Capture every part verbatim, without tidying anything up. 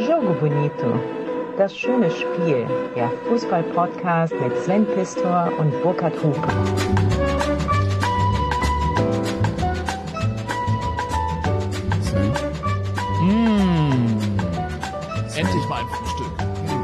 Jogo Bonito, das schöne Spiel, der Fußball-Podcast mit Sven Pistor und Burkhard Hupe. Sven? Mmh. Endlich mal ein Frühstück.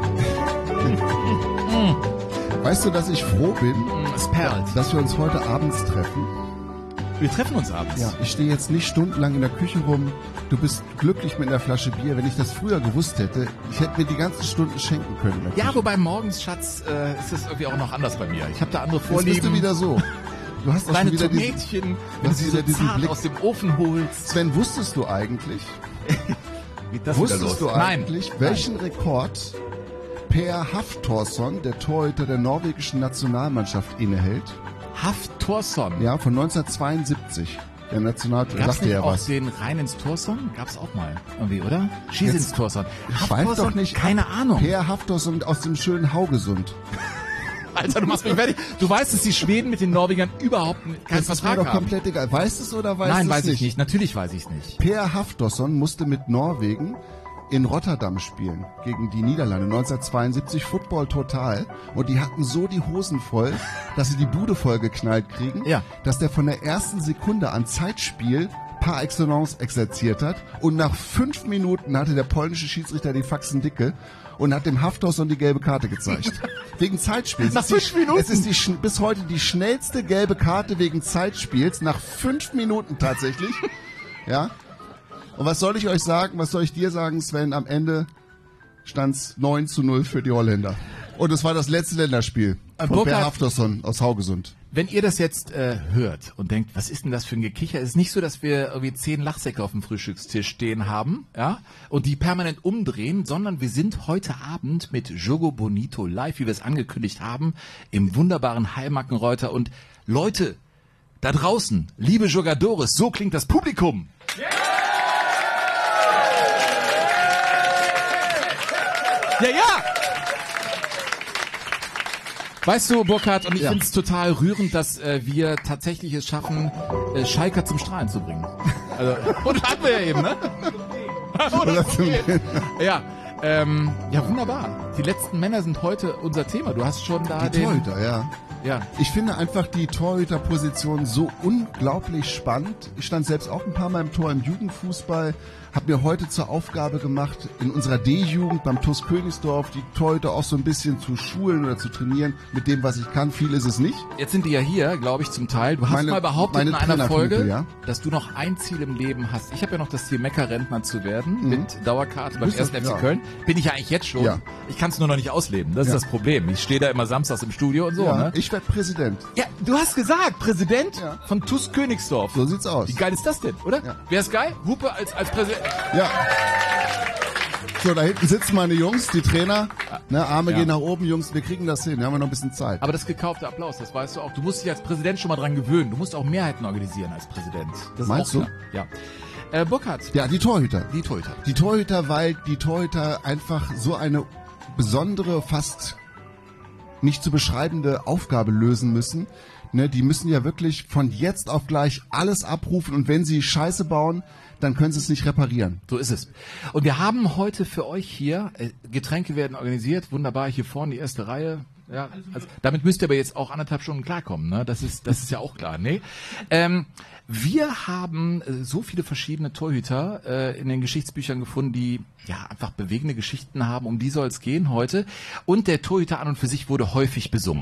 Weißt du, dass ich froh bin, Es perlt. dass wir uns heute abends treffen? Wir treffen uns abends. Ja, ich stehe jetzt nicht stundenlang in der Küche rum. Du bist glücklich mit einer Flasche Bier. Wenn ich das früher gewusst hätte, ich hätte mir die ganzen Stunden schenken können. in der Ja, Küche. wobei morgens, Schatz, äh, ist es irgendwie auch noch anders bei mir. Ich habe da andere Jetzt bist du Vorlieben. wieder so. Du hast auch Kleine schon wieder diesen, Tomätchen, du wenn hast du sie wieder so diesen zart Blick. aus dem Ofen holst. Sven, wusstest du eigentlich, Geht das wusstest wieder du los? Nein. eigentlich, welchen Rekord Per Hafþórsson, der Torhüter der norwegischen Nationalmannschaft, innehält? Hafþórsson. Ja, von neunzehnhundertzweiundsiebzig. Der Nationaltorhüter, Gab's sagte nicht ja auch was. den rein ins Torsson? Gab's auch mal. Irgendwie, oder? Schieß Jetzt ins Torsson. Schweif doch nicht Keine ab. Ahnung. Per Hafþórsson aus dem schönen Haugesund. Alter, du machst mich fertig. Du weißt, dass die Schweden mit den Norwegern überhaupt keinen Das ist mir Vertrag doch haben. komplett egal. Weißt du es oder weißt du es Nein, nicht? weiß ich nicht. Natürlich weiß ich es nicht. Per Hafþórsson musste mit Norwegen in Rotterdam spielen gegen die Niederlande neunzehnhundertzweiundsiebzig, Football total, und die hatten so die Hosen voll, dass sie die Bude voll geknallt kriegen, Ja. dass der von der ersten Sekunde an Zeitspiel par excellence exerziert hat, und nach fünf Minuten hatte der polnische Schiedsrichter die Faxen dicke und hat dem Hafþórsson die gelbe Karte gezeigt. Wegen Zeitspiels. Nach Es ist fünf die, Minuten? Es ist die, schn- bis heute die schnellste gelbe Karte wegen Zeitspiels, nach fünf Minuten tatsächlich. Ja. Und was soll ich euch sagen, was soll ich dir sagen, Sven? Am Ende stand's neun zu null für die Holländer. Und es war das letzte Länderspiel Äh, von Per Burkhard- Hafþórsson aus Haugesund. Wenn ihr das jetzt äh, hört und denkt, was ist denn das für ein Gekicher? Es ist nicht so, dass wir irgendwie zehn Lachsäcke auf dem Frühstückstisch stehen haben, ja, und die permanent umdrehen, sondern wir sind heute Abend mit Jogo Bonito live, wie wir es angekündigt haben, im wunderbaren Heilmackenreuter. Und Leute, da draußen, liebe Jogadores, so klingt das Publikum. Ja, ja! Weißt du, Burkhard, und ich Ja. finde es total rührend, dass äh, wir tatsächlich es schaffen, äh, Schalker zum Strahlen zu bringen. Also, und hatten wir ja eben, ne? Oder ja, ähm, ja, wunderbar. Die letzten Männer sind heute unser Thema. Du hast schon da Die den... Torhüter, ja. Ja. Ich finde einfach die Torhüterposition so unglaublich spannend. Ich stand selbst auch ein paar Mal im Tor im Jugendfußball, habe mir heute zur Aufgabe gemacht, in unserer D-Jugend beim TuS Königsdorf die Torhüter auch so ein bisschen zu schulen oder zu trainieren mit dem, was ich kann. Viel ist es nicht. Jetzt sind die ja hier, glaube ich, zum Teil. Du hast Meine- mal behauptet meine in einer Trainerkumpel, Folge, ja. dass du noch ein Ziel im Leben hast. Ich habe ja noch das Ziel, Meckerrentner zu werden mit Dauerkarte beim Bist du- ersten F C ja. Köln. Bin ich ja eigentlich jetzt schon. Ja. Ich kann es nur noch nicht ausleben. Das Ja. ist das Problem. Ich stehe da immer samstags im Studio und so. Ja, Ne? ich werde Präsident. Ja, du hast gesagt, Präsident Ja. von TuS Königsdorf. So sieht's aus. Wie geil ist das denn, oder? Ja. Wer ist geil? Hupe als, als Präsident. Ja. So, da hinten sitzen meine Jungs, die Trainer. Ne, Arme Ja. gehen nach oben, Jungs, wir kriegen das hin. Wir haben ja noch ein bisschen Zeit. Aber das gekaufte Applaus, das weißt du auch. Du musst dich als Präsident schon mal dran gewöhnen. Du musst auch Mehrheiten organisieren als Präsident. Das ist Meinst auch du? klar. Ja. Äh, Burkhard, Ja, die Torhüter. die Torhüter. Die Torhüter, weil die Torhüter einfach so eine besondere, fast nicht zu beschreibende Aufgabe lösen müssen. Ne, die müssen ja wirklich von jetzt auf gleich alles abrufen, und wenn sie Scheiße bauen, dann können sie es nicht reparieren. So ist es. Und wir haben heute für euch hier, äh, Getränke werden organisiert, wunderbar, hier vorne die erste Reihe. Ja, also, damit müsst ihr aber jetzt auch anderthalb Stunden klarkommen, ne? Das ist, das ist ja auch klar, ne? Ähm, wir haben äh, so viele verschiedene Torhüter äh, in den Geschichtsbüchern gefunden, die ja einfach bewegende Geschichten haben. Um die soll es gehen heute. Und der Torhüter an und für sich wurde häufig besungen.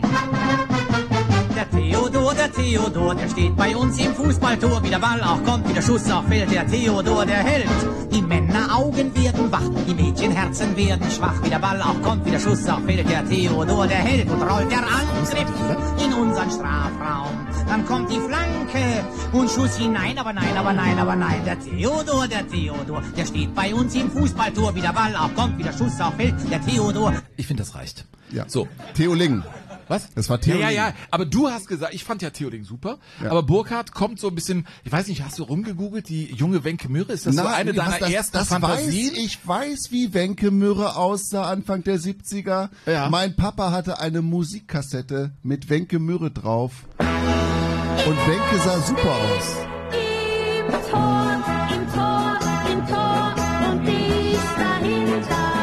Der Theodor, der Theodor, der steht bei uns im Fußballtor. Wie der Ball auch kommt, wie der Schuss auch fällt, der Theodor, der hält. Die Männeraugen werden wach, die Mädchenherzen werden schwach. Wie der Ball auch kommt, wie der Schuss auch fällt, der Theodor, der hält. Und rollt der Angriff in unseren Strafraum. Dann kommt die Flanke und Schuss hinein, aber nein, aber nein, aber nein. Der Theodor, der Theodor, der steht bei uns im Fußballtor. Wie der Ball auch kommt, wie der Schuss auch fällt, der Theodor. Ich finde, das reicht. Ja. So. Theo Ling. Was? Das war Theo Ja, ja, Ling. ja. Aber du hast gesagt, ich fand ja Theoding super. Ja. Aber Burkhard kommt so ein bisschen, ich weiß nicht, hast du rumgegoogelt, die junge Wenke Mürre? Ist das so eine was deiner das, ersten das Fantasien? Weiß, ich weiß, wie Wenke Mürre aussah Anfang der siebziger. Ja. Mein Papa hatte eine Musikkassette mit Wenke Mürre drauf. Und Wenke sah super aus. Im Tor, im Tor, im Tor und dicht dahinter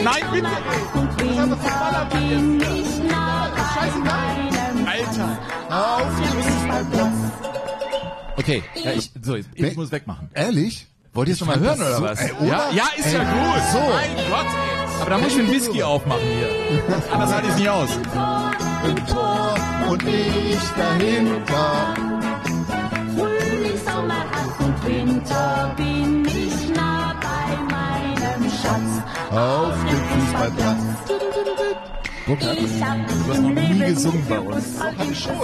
Nein, bitte! Und Winter bin ich nah bei meinem Alter! Auf den Fußballplatz. Okay, ja, ich, so, ich, ich muss wegmachen. Ehrlich? Wollt ihr es nochmal fand hören das oder so- was? ey, oder? Ja, ja, ist ja Ey, gut. so. Mein Gott, ey. Aber da muss ich einen Whisky aufmachen hier. Anders halte ich es nicht aus. Im Tor und ich dahinter. Frühling, Sommer, Herbst und Winter bin ich nah bei meinem Schatz. Auf dem Fußballplatz. Burkhard, Ich hab Du hast noch nie gesungen bei uns. Hab ich schon.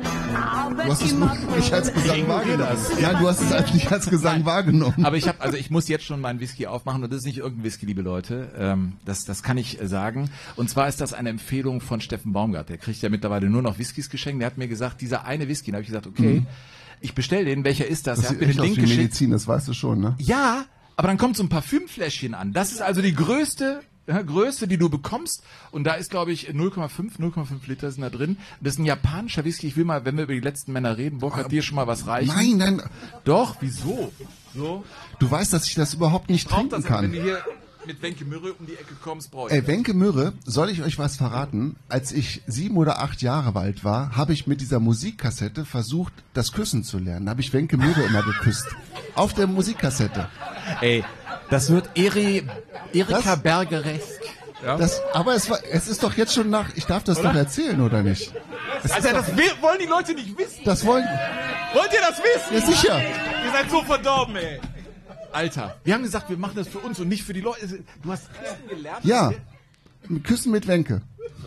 du hast es nur nicht als Gesang Kriegen wir wahrgenommen. das? Nein, du hast es als nicht als Gesang Nein. wahrgenommen. Aber ich habe, also ich muss jetzt schon meinen Whisky aufmachen und das ist nicht irgendein Whisky, liebe Leute. Ähm, das, das kann ich äh, sagen. Und zwar ist das eine Empfehlung von Steffen Baumgart. Der kriegt ja mittlerweile nur noch Whiskys geschenkt. Der hat mir gesagt, dieser eine Whisky. Da habe ich gesagt, okay, ich bestelle den. Welcher ist das? Das er hat sieht mir den echt aus Link wie geschickt. Medizin, das weißt du schon, ne? Ja, aber dann kommt so ein Parfümfläschchen an. Das ist also die größte ja, Größe, die du bekommst. Und da ist, glaube ich, null Komma fünf Liter sind da drin. Das ist ein japanischer Whisky. Ich will mal, wenn wir über die letzten Männer reden, Burkhard, dir schon mal was reichen. Nein, nein, Doch, wieso? So? du weißt, dass ich das überhaupt nicht Braucht trinken das, wenn kann. du hier mit Wenke Mürre um die Ecke kommst, brauche ich Ey, das. Wenke Mürre, soll ich euch was verraten? Als ich sieben oder acht Jahre alt war, habe ich mit dieser Musikkassette versucht, das Küssen zu lernen. Da habe ich Wenke Mürre immer geküsst. Auf der Musikkassette. Ey, das wird Eri, Erika Das- Bergeresk. Ja? Das, aber es war, es ist doch jetzt schon nach, ich darf das doch erzählen, oder nicht? Es Alter, ist das doch, will, wollen die Leute nicht wissen. das wollen, Wollt ihr das wissen? ja sicher. Ihr seid so verdorben, ey. Alter, wir haben gesagt, wir machen das für uns und nicht für die Leute. Du hast Küssen gelernt? Ja. Küssen mit Wenke.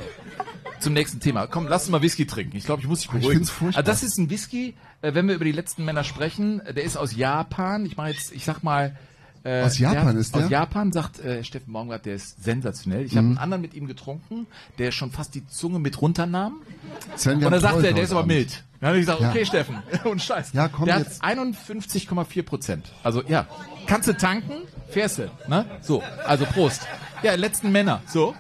Zum nächsten Thema. Komm, lass uns mal Whisky trinken. Ich glaube, ich muss dich beruhigen. find's furchtbar. Also das ist ein Whisky, äh, wenn wir über die letzten Männer sprechen, äh, der ist aus Japan. Ich mache jetzt, ich sag mal... Äh, Aus Japan ist der? Aus Japan, sagt äh, Steffen Baumgart, der ist sensationell. Ich habe einen anderen mit ihm getrunken, der schon fast die Zunge mit runternahm. Sven, wir Und haben dann sagt Freude er, der ist heute aber Abend. mild. Dann habe ich gesagt, Ja. okay, Steffen, und Scheiß. Ja, komm der jetzt. hat einundfünfzig Komma vier Prozent. Also ja, kannst du tanken, fährst du. Ne? So, also Prost. Ja, letzten Männer. So.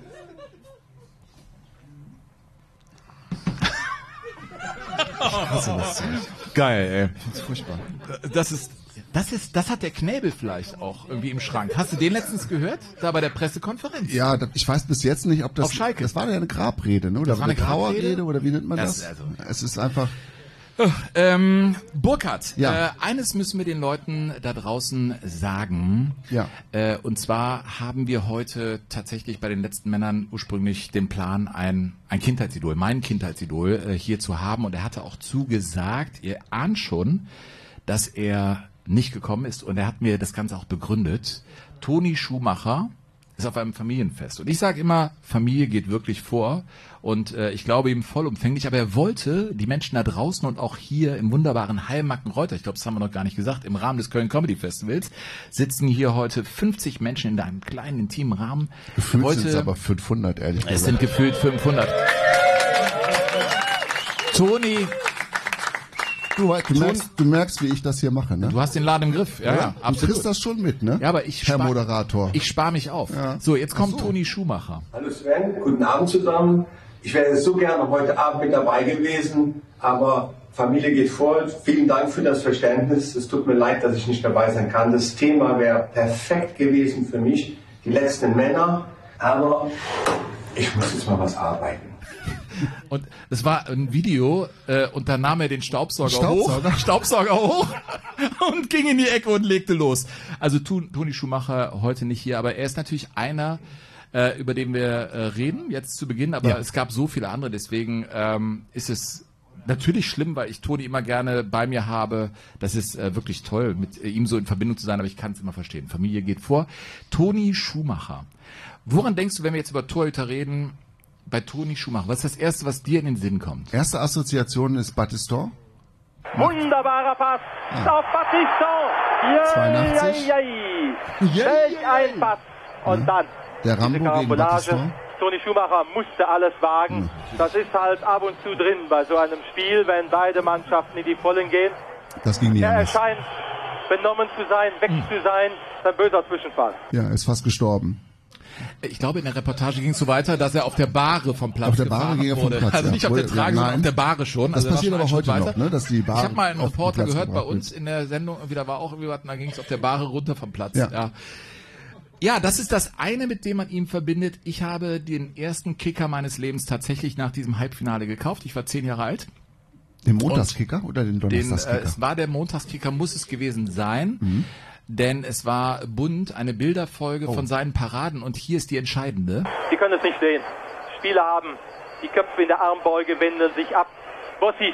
Geil, ey. Das ist furchtbar. Das ist, das ist, das hat der Knäbel vielleicht auch irgendwie im Schrank. Hast du den letztens gehört? Da bei der Pressekonferenz? Ja, da- ich weiß bis jetzt nicht, ob das, Auf Schalke. das war ja eine Grabrede, ne? Oder Das war eine Trauerrede, Grabrede? oder wie nennt man Das das? ist also- Es ist einfach, Ähm, Burkhard, Ja. äh, eines müssen wir den Leuten da draußen sagen. Ja. Äh, und zwar haben wir heute tatsächlich bei den letzten Männern ursprünglich den Plan, ein, ein Kindheitsidol, mein Kindheitsidol äh, hier zu haben. Und er hatte auch zugesagt, ihr ahnt schon, dass er nicht gekommen ist. Und er hat mir das Ganze auch begründet. Toni Schumacher ist auf einem Familienfest. Und ich sage immer, Familie geht wirklich vor. Und äh, ich glaube ihm vollumfänglich. Aber er wollte die Menschen da draußen und auch hier im wunderbaren Heilmacken-Reuter, ich glaube, das haben wir noch gar nicht gesagt, im Rahmen des Köln Comedy Festivals, sitzen hier heute fünfzig Menschen in einem kleinen, intimen Rahmen. gefühlt heute, sind es aber fünfhundert, ehrlich es gesagt. sind gefühlt fünfhundert. Toni, Du, du, merkst, du merkst, wie ich das hier mache, ne? du hast den Laden im Griff. Ja, ja, Du absolut. kriegst das schon mit, ne? Ja, aber ich Herr spar- Moderator. Ich spare mich auf. Ja. So, jetzt kommt Ach so. Toni Schumacher. Hallo Sven, guten Abend zusammen. Ich wäre so gerne heute Abend mit dabei gewesen, aber Familie geht vor. Vielen Dank für das Verständnis. Es tut mir leid, dass ich nicht dabei sein kann. Das Thema wäre perfekt gewesen für mich, die letzten Männer, aber ich muss jetzt mal was arbeiten. Und das war ein Video äh, und dann nahm er den Staubsauger, Staubsauger? hoch, Staubsauger hoch und ging in die Ecke und legte los. Also Tu- Toni Schumacher heute nicht hier, aber er ist natürlich einer, äh, über den wir äh, reden, jetzt zu Beginn, aber Ja. es gab so viele andere, deswegen ähm, ist es natürlich schlimm, weil ich Toni immer gerne bei mir habe. Das ist äh, wirklich toll, mit äh, ihm so in Verbindung zu sein, aber ich kann es immer verstehen. Familie geht vor. Toni Schumacher. Woran denkst du, wenn wir jetzt über Torhüter reden, bei Toni Schumacher? Was ist das Erste, was dir in den Sinn kommt? Erste Assoziation ist Battiston. Wunderbarer Pass auf Battiston. zweiundachtzig. Ja, ja, Welch ein Pass. Und dann Der diese Rambo gegen Karambolage. Battiston. Toni Schumacher musste alles wagen. Das ist halt ab und zu drin bei so einem Spiel, wenn beide Mannschaften in die Vollen gehen. Das ging nie Er anders. erscheint benommen zu sein, weg zu sein. Ein böser Zwischenfall. Ja, er ist fast gestorben. Ich glaube, in der Reportage ging es so weiter, dass er auf der Bahre vom Platz Auf der Bahre gefahren ging er vom wurde. Platz, Also ja. nicht auf der Wohl, Trage, ja, sondern nein. auf der Bahre schon. Das Also er war passiert schon aber einen heute Schritt noch, weiter. ne, dass die Bahre Ich habe mal einen auf den Reporter Platz gehört bei gebracht uns wird. in der Sendung, irgendwie, da war auch irgendwie was, und da ging es auf der Bahre runter vom Platz. Ja. Ja. Ja, das ist das eine, mit dem man ihn verbindet. Ich habe den ersten Kicker meines Lebens tatsächlich nach diesem Halbfinale gekauft. Ich war zehn Jahre alt. Den Montagskicker oder den Donnerstagskicker? Den, äh, es war der Montagskicker, muss es gewesen sein. Mhm. Denn es war bunt, eine Bilderfolge oh. von seinen Paraden. Und hier ist die entscheidende. Sie können es nicht sehen. Spieler haben die Köpfe in der Armbeuge, wenden sich ab. Bossi,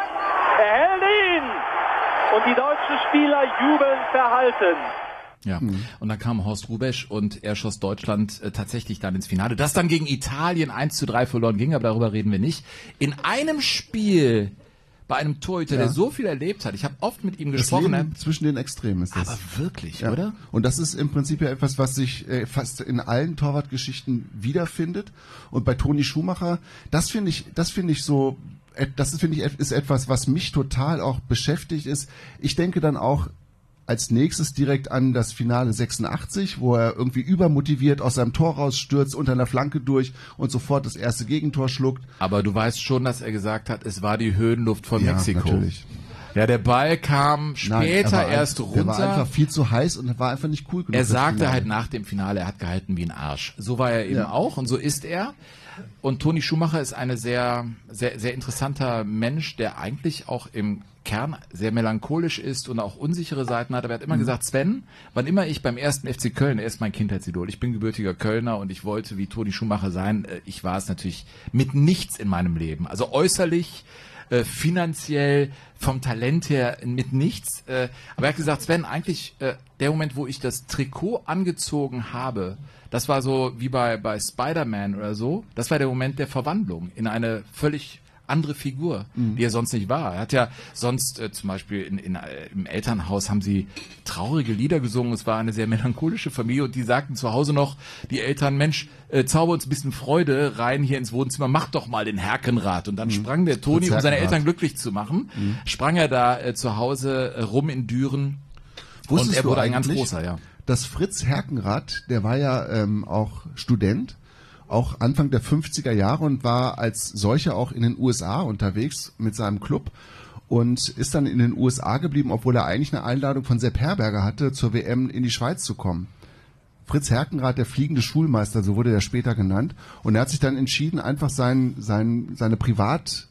er hält ihn! Und die deutschen Spieler jubeln verhalten. Ja, mhm. und dann kam Horst Hrubesch und er schoss Deutschland äh, tatsächlich dann ins Finale. Das dann gegen Italien eins zu drei verloren ging, aber darüber reden wir nicht. In einem Spiel bei einem Torhüter, ja. der so viel erlebt hat. Ich habe oft mit ihm gesprochen. Das Leben zwischen den Extremen ist das. Aber wirklich, ja. oder? Und das ist im Prinzip ja etwas, was sich äh, fast in allen Torwartgeschichten wiederfindet. Und bei Toni Schumacher, das finde ich, das finde ich so, das ist, finde ich, ist etwas, was mich total auch beschäftigt ist. Ich denke dann auch als nächstes direkt an das Finale sechsundachtzig, wo er irgendwie übermotiviert aus seinem Tor rausstürzt, unter einer Flanke durch und sofort das erste Gegentor schluckt. Aber du weißt schon, dass er gesagt hat, es war die Höhenluft von ja, Mexiko. Natürlich. Ja, der Ball kam später Nein, er erst ein, runter. Er war einfach viel zu heiß und war einfach nicht cool genug. Er sagte halt nach dem Finale, er hat gehalten wie ein Arsch. So war er eben ja. auch und so ist er. Und Toni Schumacher ist eine sehr, sehr, sehr interessanter Mensch, der eigentlich auch im Kern sehr melancholisch ist und auch unsichere Seiten hat. Aber er hat immer mhm. gesagt, Sven, wann immer ich beim ersten F C Köln, er ist mein Kindheitsidol, ich bin gebürtiger Kölner und ich wollte wie Toni Schumacher sein. Ich war es natürlich mit nichts in meinem Leben. Also äußerlich, äh, finanziell, vom Talent her mit nichts. Äh, aber er hat gesagt, Sven, eigentlich äh, der Moment, wo ich das Trikot angezogen habe, das war so wie bei, bei Spider-Man oder so, das war der Moment der Verwandlung in eine völlig andere Figur, mhm. die er sonst nicht war. Er hat ja sonst äh, zum Beispiel in, in, äh, im Elternhaus haben sie traurige Lieder gesungen. Es war eine sehr melancholische Familie und die sagten zu Hause noch, die Eltern, Mensch, äh, zauber uns ein bisschen Freude rein hier ins Wohnzimmer, mach doch mal den Herkenrad. Und dann mhm. sprang der Toni, um seine Eltern glücklich zu machen, mhm. sprang er da äh, zu Hause äh, rum in Düren. Wusstest und er du wurde ein ganz großer, ja. dass Fritz Herkenrath, der war ja ähm, auch Student, auch Anfang der fünfziger Jahre und war als solcher auch in den U S A unterwegs mit seinem Club und ist dann in den U S A geblieben, obwohl er eigentlich eine Einladung von Sepp Herberger hatte, zur W M in die Schweiz zu kommen. Fritz Herkenrath, der fliegende Schulmeister, so wurde er später genannt, und er hat sich dann entschieden, einfach sein, sein, seine Privat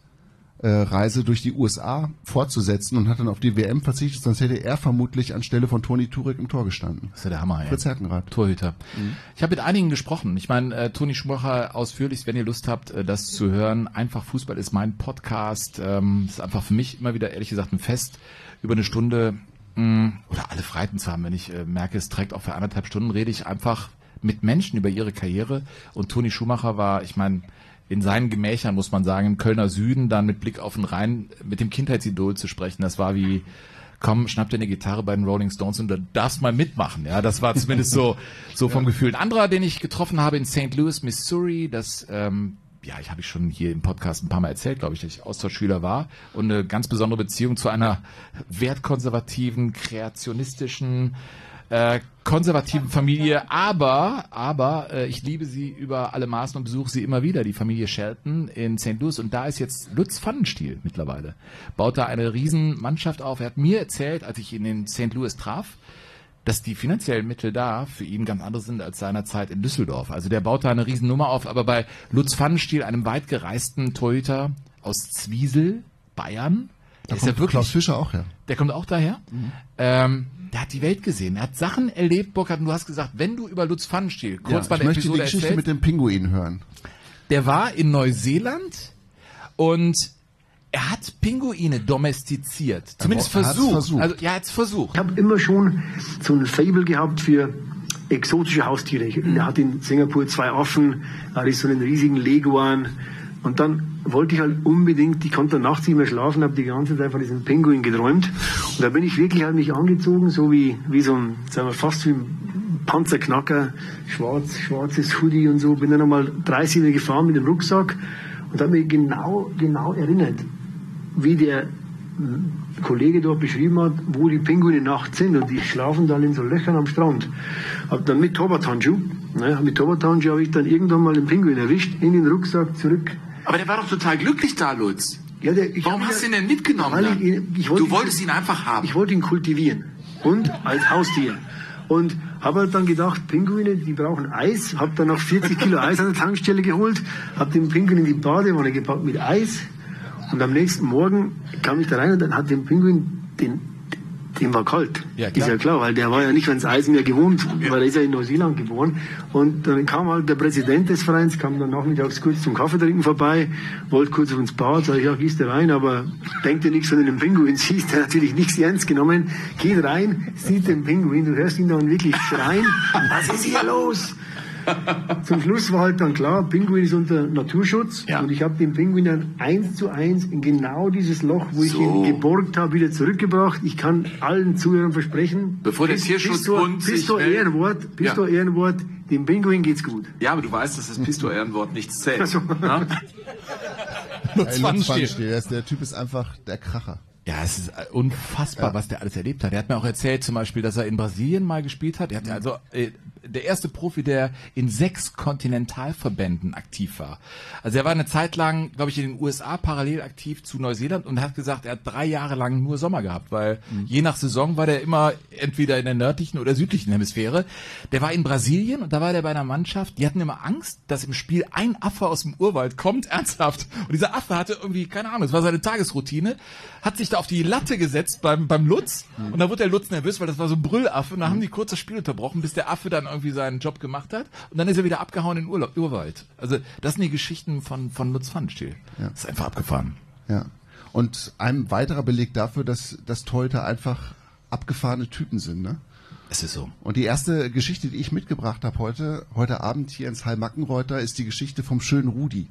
Reise durch die U S A fortzusetzen und hat dann auf die W M verzichtet, sonst hätte er vermutlich anstelle von Toni Turek im Tor gestanden. Das ist ja der Hammer, ey. Fritz Herkenrath. Torhüter. Mhm. Ich habe mit einigen gesprochen. Ich meine, äh, Toni Schumacher ausführlich, wenn ihr Lust habt, äh, das zu hören. Einfach Fußball ist mein Podcast. Ähm, ist einfach für mich immer wieder, ehrlich gesagt, ein Fest, über eine Stunde mh, oder alle Freiten zu haben. Wenn ich äh, merke, es trägt auch für anderthalb Stunden, rede ich einfach mit Menschen über ihre Karriere. Und Toni Schumacher war, ich meine, in seinen Gemächern, muss man sagen, im Kölner Süden, dann mit Blick auf den Rhein, mit dem Kindheitsidol zu sprechen, das war wie, komm, schnapp dir eine Gitarre bei den Rolling Stones und du darfst mal mitmachen. Ja, das war zumindest so, so vom Gefühl. Ein anderer, den ich getroffen habe in Saint Louis, Missouri, das, ähm, ja, ich habe ich schon hier im Podcast ein paar Mal erzählt, glaube ich, dass ich Austauschschüler war und eine ganz besondere Beziehung zu einer wertkonservativen, kreationistischen, Äh, konservativen Familie, aber aber äh, ich liebe sie über alle Maßen und besuche sie immer wieder, die Familie Shelton in Saint Louis, und da ist jetzt Lutz Pfannenstiel mittlerweile. Baut da eine riesen Mannschaft auf. Er hat mir erzählt, als ich ihn in Saint Louis traf, dass die finanziellen Mittel da für ihn ganz andere sind als seinerzeit in Düsseldorf. Also der baut da eine riesen Nummer auf, aber bei Lutz Pfannenstiel, einem weit gereisten Torhüter aus Zwiesel, Bayern, da ist ja wirklich, Klaus Fischer auch her. Der kommt auch daher. Mhm. Ähm, Der hat die Welt gesehen. Er hat Sachen erlebt, Burkhard, und du hast gesagt, wenn du über Lutz Pfannenstiel kurz ja, bei der ich Episode möchte die Geschichte erzählst, mit dem Pinguin hören. Der war in Neuseeland und er hat Pinguine domestiziert. Zumindest er versucht. versucht. Also, ja, er hat es versucht. Ich habe immer schon so ein Faible gehabt für exotische Haustiere. Er hat in Singapur zwei Affen, er hat so einen riesigen Leguan. Und dann wollte ich halt unbedingt, ich konnte nachts nicht mehr schlafen, habe die ganze Zeit von diesem Pinguin geträumt. Und da bin ich wirklich halt mich angezogen, so wie, wie so ein, sagen wir, fast wie ein Panzerknacker, schwarz, schwarzes Hoodie und so. Bin dann nochmal dreißig gefahren mit dem Rucksack und habe mich genau, genau erinnert, wie der Kollege dort beschrieben hat, wo die Pinguine nachts sind, und die schlafen dann in so Löchern am Strand. Hab dann mit Torwarthandschuh, ne, mit Torwarthandschuh habe ich dann irgendwann mal den Pinguin erwischt, in den Rucksack zurück. Aber der war doch total glücklich da, Lutz. Ja, der, ich Warum hast du ihn denn mitgenommen? Ich, ich wollte du wolltest ihn, ihn einfach haben. Ich wollte ihn kultivieren. Und als Haustier. Und habe halt dann gedacht, Pinguine, die brauchen Eis. Habe dann noch vierzig Kilo Eis an der Tankstelle geholt, habe den Pinguin in die Badewanne gepackt mit Eis. Und am nächsten Morgen kam ich da rein und dann hat den Pinguin, den, dem war kalt. Ja, ist ja klar, weil der war ja nicht ans Eis mehr gewohnt, ja. weil er ist ja in Neuseeland geboren. Und dann kam halt der Präsident des Vereins, kam dann nachmittags kurz zum Kaffeetrinken vorbei, wollte kurz auf ins Bad, sag ich, ja, gehst du rein, aber denkt dir nichts von dem Pinguin, siehst du natürlich nichts ernst genommen, geht rein, sieht den Pinguin, du hörst ihn dann wirklich schreien, was ist hier los? Zum Schluss war halt dann klar, Pinguin ist unter Naturschutz ja. und ich habe den Pinguin dann eins zu eins in genau dieses Loch, wo ich so. ihn geborgt habe, wieder zurückgebracht. Ich kann allen Zuhörern versprechen, bevor der Tierschutzbund sich Pistor Ehrenwort, Pistor ja. Ehrenwort, dem Pinguin geht's gut. Ja, aber du weißt, dass das Pistor Ehrenwort nichts zählt. Also. Ja? Der Typ ist einfach der Kracher. Ja, es ist unfassbar, ja. was der alles erlebt hat. Er hat mir auch erzählt, zum Beispiel, dass er in Brasilien mal gespielt hat. Er hat ja also äh, der erste Profi, der in sechs Kontinentalverbänden aktiv war. Also er war eine Zeit lang, glaube ich, in den U S A parallel aktiv zu Neuseeland und hat gesagt, er hat drei Jahre lang nur Sommer gehabt, weil mhm. je nach Saison war der immer entweder in der nördlichen oder südlichen Hemisphäre. Der war in Brasilien und da war der bei einer Mannschaft, die hatten immer Angst, dass im Spiel ein Affe aus dem Urwald kommt, ernsthaft. Und dieser Affe hatte irgendwie, keine Ahnung, es war seine Tagesroutine, hat sich da auf die Latte gesetzt beim, beim Lutz mhm. und da wurde der Lutz nervös, weil das war so ein Brüllaffe und da mhm. haben die kurz das Spiel unterbrochen, bis der Affe dann irgendwie seinen Job gemacht hat und dann ist er wieder abgehauen in den Urla- Urwald. Also das sind die Geschichten von, von Lutz Pfannenstiel. Ja. Das ist einfach abgefahren. Ja. Und ein weiterer Beleg dafür, dass, dass Torhüter einfach abgefahrene Typen sind, ne? Es ist so. Und die erste Geschichte, die ich mitgebracht habe heute, heute Abend hier ins Heil-Mackenreuter, ist die Geschichte vom schönen Rudi.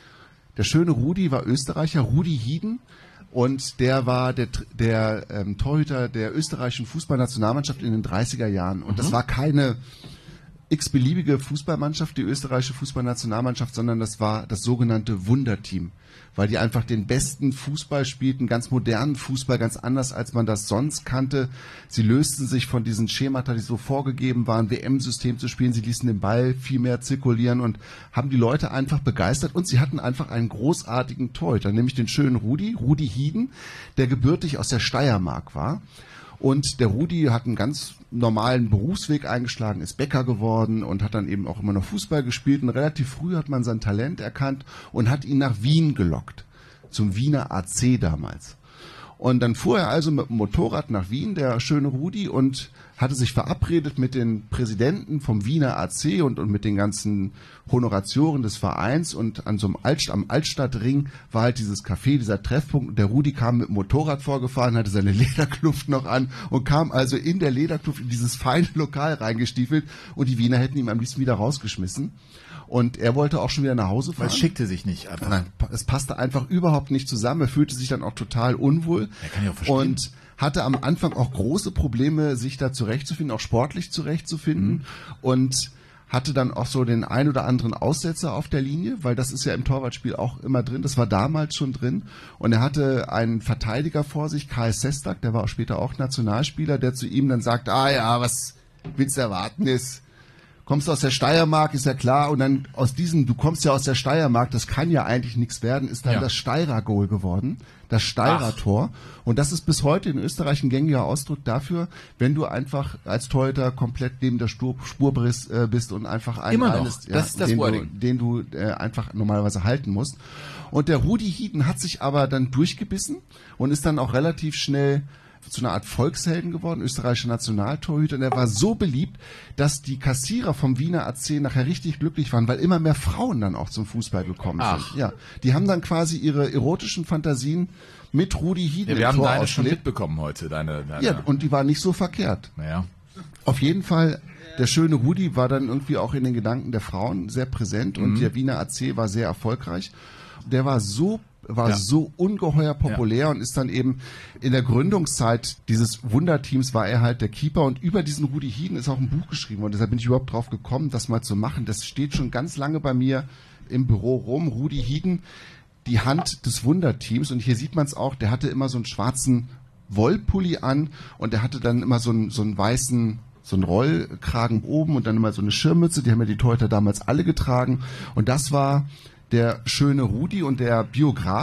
Der schöne Rudi war Österreicher, Rudi Hieden. Und der war der, der ähm, Torhüter der österreichischen Fußballnationalmannschaft in den dreißiger Jahren. Und mhm. das war keine x-beliebige Fußballmannschaft, die österreichische Fußballnationalmannschaft, sondern das war das sogenannte Wunderteam. Weil die einfach den besten Fußball spielten, ganz modernen Fußball, ganz anders, als man das sonst kannte. Sie lösten sich von diesen Schemata, die so vorgegeben waren, W M-System zu spielen. Sie ließen den Ball viel mehr zirkulieren und haben die Leute einfach begeistert. Und sie hatten einfach einen großartigen Torhüter, nämlich den schönen Rudi, Rudi Hieden, der gebürtig aus der Steiermark war. Und der Rudi hat einen ganz normalen Berufsweg eingeschlagen, ist Bäcker geworden und hat dann eben auch immer noch Fußball gespielt. Und relativ früh hat man sein Talent erkannt und hat ihn nach Wien gelockt, zum Wiener A C damals. Und dann fuhr er also mit dem Motorrad nach Wien, der schöne Rudi, und hatte sich verabredet mit den Präsidenten vom Wiener A C und, und mit den ganzen Honoratioren des Vereins. Und an so einem Alt, am Altstadtring war halt dieses Café, dieser Treffpunkt. Und der Rudi kam mit dem Motorrad vorgefahren, hatte seine Lederkluft noch an und kam also in der Lederkluft in dieses feine Lokal reingestiefelt. Und die Wiener hätten ihn am liebsten wieder rausgeschmissen. Und er wollte auch schon wieder nach Hause fahren. Weil es schickte sich nicht ab. Nein, es passte einfach überhaupt nicht zusammen. Er fühlte sich dann auch total unwohl. Ja, kann ich auch verstehen. Und hatte am Anfang auch große Probleme, sich da zurechtzufinden, auch sportlich zurechtzufinden. Mhm. Und hatte dann auch so den ein oder anderen Aussetzer auf der Linie, weil das ist ja im Torwartspiel auch immer drin. Das war damals schon drin. Und er hatte einen Verteidiger vor sich, Karl Sestak, der war auch später auch Nationalspieler, der zu ihm dann sagt, ah ja, was willst du erwarten ist, kommst du aus der Steiermark, ist ja klar, und dann aus diesem, du kommst ja aus der Steiermark, das kann ja eigentlich nichts werden, ist dann ja. das Steirer-Goal geworden, das Steirer-Tor. Und das ist bis heute in Österreich ein gängiger Ausdruck dafür, wenn du einfach als Torhüter komplett neben der Spur, Spur bist, äh, bist und einfach einen Immer noch. Eines, das ist das den, Wording. du, den du äh, einfach normalerweise halten musst. Und der Rudi Hieden hat sich aber dann durchgebissen und ist dann auch relativ schnell zu einer Art Volkshelden geworden, österreichischer Nationaltorhüter. Und er war so beliebt, dass die Kassierer vom Wiener A C nachher richtig glücklich waren, weil immer mehr Frauen dann auch zum Fußball gekommen Ach. sind. Ja, die haben dann quasi ihre erotischen Fantasien mit Rudi Hieden ja, wir im haben Tor deine schon ausgelebt. mitbekommen heute, deine, deine. Ja, und die war nicht so verkehrt. Naja. Auf jeden Fall, der schöne Rudi war dann irgendwie auch in den Gedanken der Frauen sehr präsent und Mhm. der Wiener A C war sehr erfolgreich. Der war so war Ja. so ungeheuer populär und ist dann eben in der Gründungszeit dieses Wunderteams war er halt der Keeper, und über diesen Rudi Hieden ist auch ein Buch geschrieben und deshalb bin ich überhaupt drauf gekommen, das mal zu machen. Das steht schon ganz lange bei mir im Büro rum. Rudi Hieden, die Hand des Wunderteams, und hier sieht man es auch, der hatte immer so einen schwarzen Wollpulli an und der hatte dann immer so einen, so einen weißen so einen Rollkragen oben und dann immer so eine Schirmmütze, die haben ja die Torhüter damals alle getragen, und das war der schöne Rudi. Und der Biograf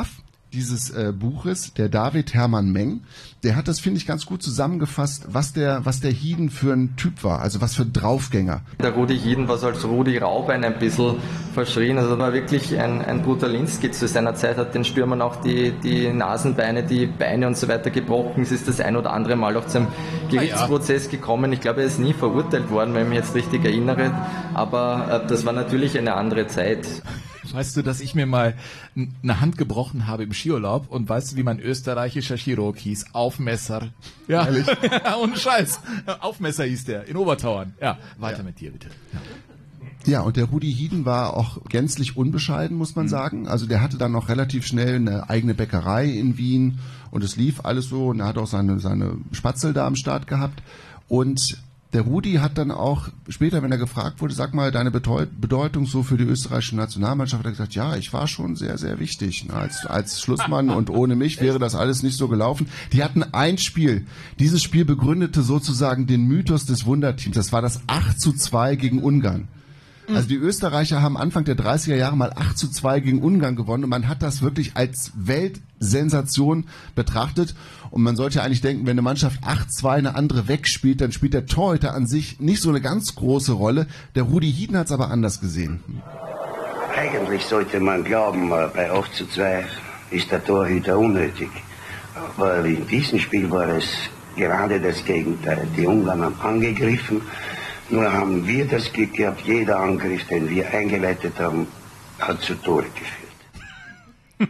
dieses äh, Buches, der David Hermann Meng, der hat das, finde ich, ganz gut zusammengefasst, was der, was der Hieden für ein Typ war, also was für ein Draufgänger. Der Rudi Hieden war so als Rudi Raubein ein bisschen verschrien, also war wirklich ein, ein Brutalinski zu seiner Zeit, hat den Stürmern auch die, die Nasenbeine, die Beine und so weiter gebrochen. Es ist das ein oder andere Mal auch zum Gerichtsprozess gekommen. Ich glaube, er ist nie verurteilt worden, wenn ich mich jetzt richtig erinnere, aber äh, das war natürlich eine andere Zeit. Weißt du, dass ich mir mal eine Hand gebrochen habe im Skiurlaub und weißt du, wie mein österreichischer Chirurg hieß? Aufmesser. Ja, ehrlich? Ohne Scheiß. Aufmesser hieß der, in Obertauern. Ja, weiter ja. mit dir bitte. Ja. Ja, und der Rudi Hieden war auch gänzlich unbescheiden, muss man mhm. sagen. Also der hatte dann noch relativ schnell eine eigene Bäckerei in Wien und es lief alles so und er hat auch seine, seine Spatzel da am Start gehabt. Und der Rudi hat dann auch später, wenn er gefragt wurde, sag mal, deine Bedeutung so für die österreichische Nationalmannschaft, hat er gesagt, ja, ich war schon sehr, sehr wichtig. Als, als Schlussmann und ohne mich wäre das alles nicht so gelaufen. Die hatten ein Spiel. Dieses Spiel begründete sozusagen den Mythos des Wunderteams. Das war das acht zu zwei gegen Ungarn. Also die Österreicher haben Anfang der dreißiger Jahre mal acht zu zwei gegen Ungarn gewonnen und man hat das wirklich als Weltsensation betrachtet und man sollte eigentlich denken, wenn eine Mannschaft acht zwei eine andere wegspielt, dann spielt der Torhüter an sich nicht so eine ganz große Rolle. Der Rudi Hieden hat es aber anders gesehen. Eigentlich sollte man glauben, bei acht zu zwei ist der Torhüter unnötig. Aber in diesem Spiel war es gerade das Gegenteil. Die Ungarn haben angegriffen. Nur haben wir das Glück gehabt, jeder Angriff, den wir eingeleitet haben, hat zu Tore geführt.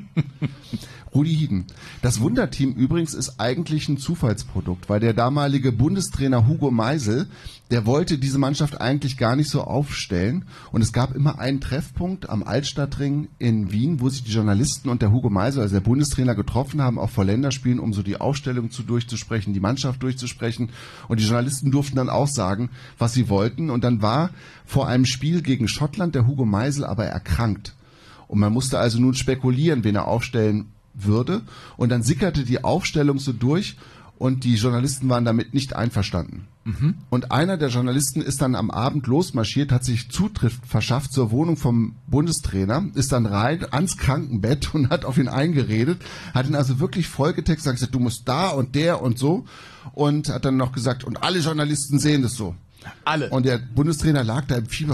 Rudi Hieden. Das Wunderteam übrigens ist eigentlich ein Zufallsprodukt, weil der damalige Bundestrainer Hugo Meisel, der wollte diese Mannschaft eigentlich gar nicht so aufstellen und es gab immer einen Treffpunkt am Altstadtring in Wien, wo sich die Journalisten und der Hugo Meisel, also der Bundestrainer, getroffen haben, auch vor Länderspielen, um so die Aufstellung zu durchzusprechen, die Mannschaft durchzusprechen und die Journalisten durften dann auch sagen, was sie wollten und dann war vor einem Spiel gegen Schottland der Hugo Meisel aber erkrankt und man musste also nun spekulieren, wen er aufstellen würde und dann sickerte die Aufstellung so durch und die Journalisten waren damit nicht einverstanden. Mhm. Und einer der Journalisten ist dann am Abend losmarschiert, hat sich Zutritt verschafft zur Wohnung vom Bundestrainer, ist dann rein ans Krankenbett und hat auf ihn eingeredet, hat ihn also wirklich vollgetextet, hat gesagt, du musst da und der und so und hat dann noch gesagt, und alle Journalisten sehen das so. Alle. Und der Bundestrainer lag da im Fieber.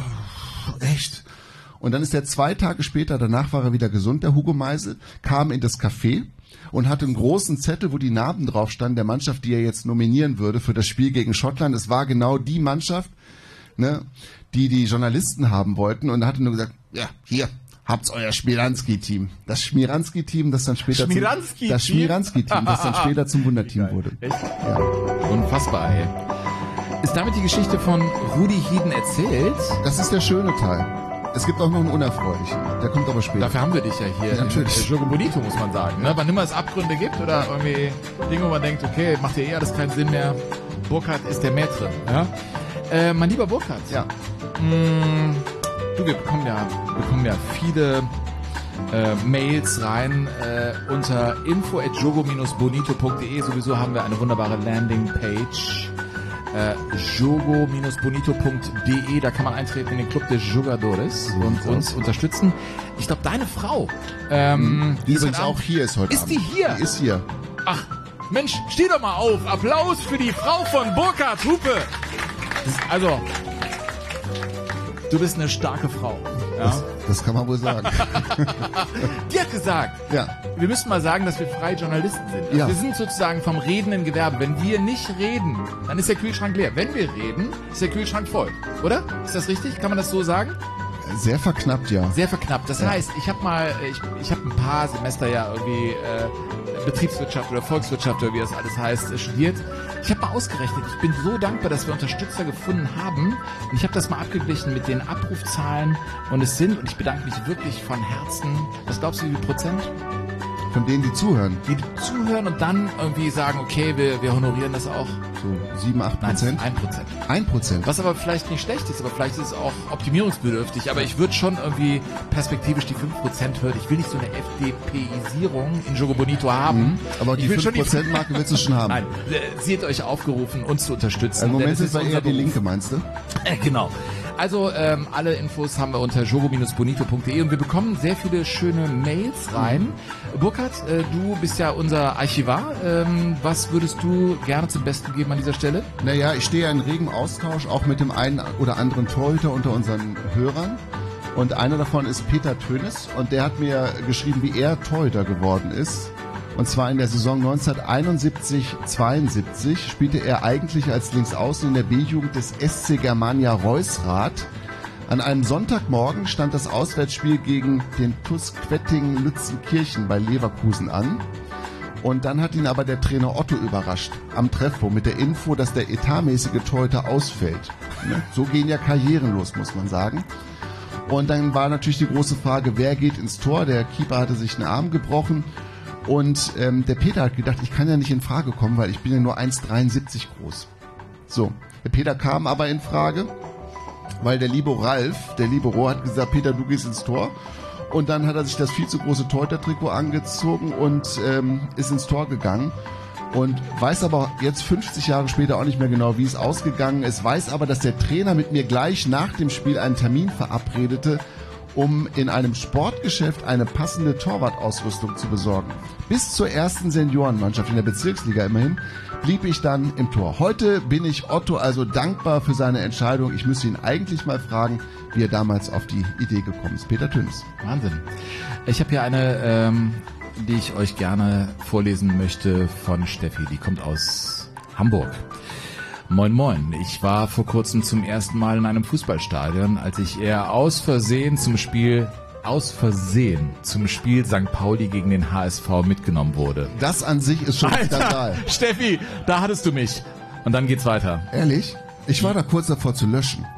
Oh, echt? Und dann ist er zwei Tage später, danach war er wieder gesund, der Hugo Meisel, kam in das Café und hatte einen großen Zettel, wo die Namen drauf standen, der Mannschaft, die er jetzt nominieren würde für das Spiel gegen Schottland. Es war genau die Mannschaft, ne, die die Journalisten haben wollten und er hatte nur gesagt, ja, hier, habt's euer Schmiranski-Team. Das Schmiranski-Team, das dann später Schmiranski zum, das Schmiranski-Team, das dann später zum Wunderteam wurde. Echt? Ja. Unfassbar, ey. Ist damit die Geschichte von Rudi Hieden erzählt? Das ist der schöne Teil. Es gibt auch noch einen unerfreulichen, der kommt aber später. Dafür haben wir dich ja hier. Ja, natürlich. Jogo Bonito, muss man sagen. Ne? Wann immer es Abgründe gibt oder irgendwie Dinge, wo man denkt, okay, macht ja eh alles keinen Sinn mehr. Burkhard ist der Maître. Ja? Äh, mein lieber Burkhard. Ja. Mh, du, wir bekommen ja, bekommen ja viele äh, Mails rein äh, unter info at jogo bonito punkt de. Sowieso haben wir eine wunderbare Landingpage. Äh, jogo bonito punkt de, da kann man eintreten in den Club des Jogadores so und uns unterstützen. Ich glaube, deine Frau, ähm, die übrigens auch hier ist heute Ist Abend. die hier? Die ist hier. Ach, Mensch, steh doch mal auf. Applaus für die Frau von Burkhard Hupe. Also, du bist eine starke Frau. Ja? Das, das kann man wohl sagen. Die hat gesagt, ja. wir müssen mal sagen, dass wir freie Journalisten sind. Also ja. Wir sind sozusagen vom redenden Gewerbe. Wenn wir nicht reden, dann ist der Kühlschrank leer. Wenn wir reden, ist der Kühlschrank voll. Oder? Ist das richtig? Kann man das so sagen? Sehr verknappt, ja. Sehr verknappt. Das ja. heißt, ich habe mal, ich, ich habe ein paar Semester ja irgendwie äh, Betriebswirtschaft oder Volkswirtschaft oder wie das alles heißt, äh, studiert. Ich habe mal ausgerechnet, ich bin so dankbar, dass wir Unterstützer gefunden haben und ich habe das mal abgeglichen mit den Abrufzahlen und es sind, und ich bedanke mich wirklich von Herzen, was glaubst du, wie viel Prozent? Von denen, die zuhören. Die zuhören und dann irgendwie sagen, okay, wir, wir honorieren das auch. So sieben, acht Prozent? Nein, ein Prozent. Ein Prozent. Was aber vielleicht nicht schlecht ist, aber vielleicht ist es auch optimierungsbedürftig. Aber ich würde schon irgendwie perspektivisch die fünf Prozent hören. Ich will nicht so eine F D P-Isierung in Jogo Bonito haben. Mhm, aber die fünf Prozent-Marke willst du schon haben. Nein, seht euch aufgerufen, uns zu unterstützen. Im Moment das ist es eher die Linke, meinst du? Äh, genau. Also ähm, alle Infos haben wir unter jogo bonito punkt de und wir bekommen sehr viele schöne Mails rein. Mhm. Burkhard, äh, du bist ja unser Archivar. Ähm, was würdest du gerne zum Besten geben an dieser Stelle? Naja, ich stehe ja in regem Austausch auch mit dem einen oder anderen Torhüter unter unseren Hörern. Und einer davon ist Peter Tönes und der hat mir geschrieben, wie er Torhüter geworden ist. Und zwar in der Saison neunzehnhunderteinundsiebzig zweiundsiebzig spielte er eigentlich als Linksaußen in der B-Jugend des S C Germania Reusrath. An einem Sonntagmorgen stand das Auswärtsspiel gegen den T U S Quettingen-Lützenkirchen bei Leverkusen an. Und dann hat ihn aber der Trainer Otto überrascht am Treffpunkt mit der Info, dass der etatmäßige Torhüter ausfällt. So gehen ja Karrieren los, muss man sagen. Und dann war natürlich die große Frage, wer geht ins Tor? Der Keeper hatte sich einen Arm gebrochen und ähm, der Peter hat gedacht, ich kann ja nicht in Frage kommen, weil ich bin ja nur eins Komma dreiundsiebzig groß. So, der Peter kam aber in Frage, weil der liebe Ralf, der liebe Rohr hat gesagt, Peter, du gehst ins Tor. Und dann hat er sich das viel zu große Torhüter-Trikot angezogen und ähm, ist ins Tor gegangen. Und weiß aber jetzt fünfzig Jahre später auch nicht mehr genau, wie es ausgegangen ist. Weiß aber, dass der Trainer mit mir gleich nach dem Spiel einen Termin verabredete, um in einem Sportgeschäft eine passende Torwartausrüstung zu besorgen. Bis zur ersten Seniorenmannschaft in der Bezirksliga immerhin blieb ich dann im Tor. Heute bin ich Otto also dankbar für seine Entscheidung. Ich müsste ihn eigentlich mal fragen, wie er damals auf die Idee gekommen ist. Peter Tönes. Wahnsinn. Ich habe hier eine... Ähm die ich euch gerne vorlesen möchte von Steffi. Die kommt aus Hamburg. Moin Moin. Ich war vor kurzem zum ersten Mal in einem Fußballstadion, als ich eher aus Versehen zum Spiel aus Versehen zum Spiel Sankt Pauli gegen den H S V mitgenommen wurde. Das an sich ist schon ein Skandal. Steffi, da hattest du mich. Und dann geht's weiter. Ehrlich? Ich war da kurz davor zu löschen.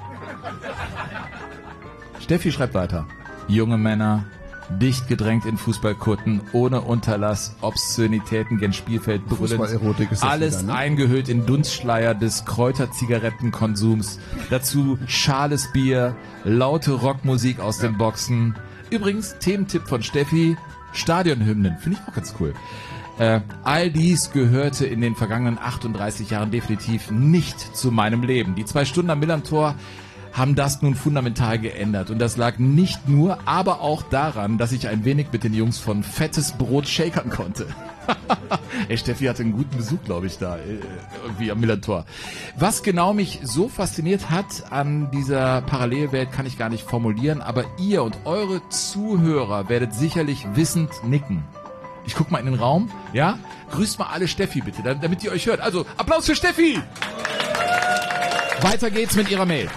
Steffi schreibt weiter. Junge Männer, dicht gedrängt in Fußballkutten, ohne Unterlass, Obszönitäten gen Spielfeld brüllend, alles wieder, ne? Eingehüllt in Dunstschleier des Kräuterzigarettenkonsums, dazu schales Bier, laute Rockmusik aus den Boxen. Übrigens, Thementipp von Steffi, Stadionhymnen, finde ich auch ganz cool. Äh, all dies gehörte in den vergangenen achtunddreißig Jahren definitiv nicht zu meinem Leben. Die zwei Stunden am Millantor haben das nun fundamental geändert. Und das lag nicht nur, aber auch daran, dass ich ein wenig mit den Jungs von Fettes Brot shakern konnte. Ey, Steffi hatte einen guten Besuch, glaube ich, da irgendwie am Millantor. Was genau mich so fasziniert hat an dieser Parallelwelt, kann ich gar nicht formulieren, aber ihr und eure Zuhörer werdet sicherlich wissend nicken. Ich guck mal in den Raum, ja? Grüßt mal alle Steffi bitte, damit ihr euch hört. Also, Applaus für Steffi! Weiter geht's mit ihrer Mail.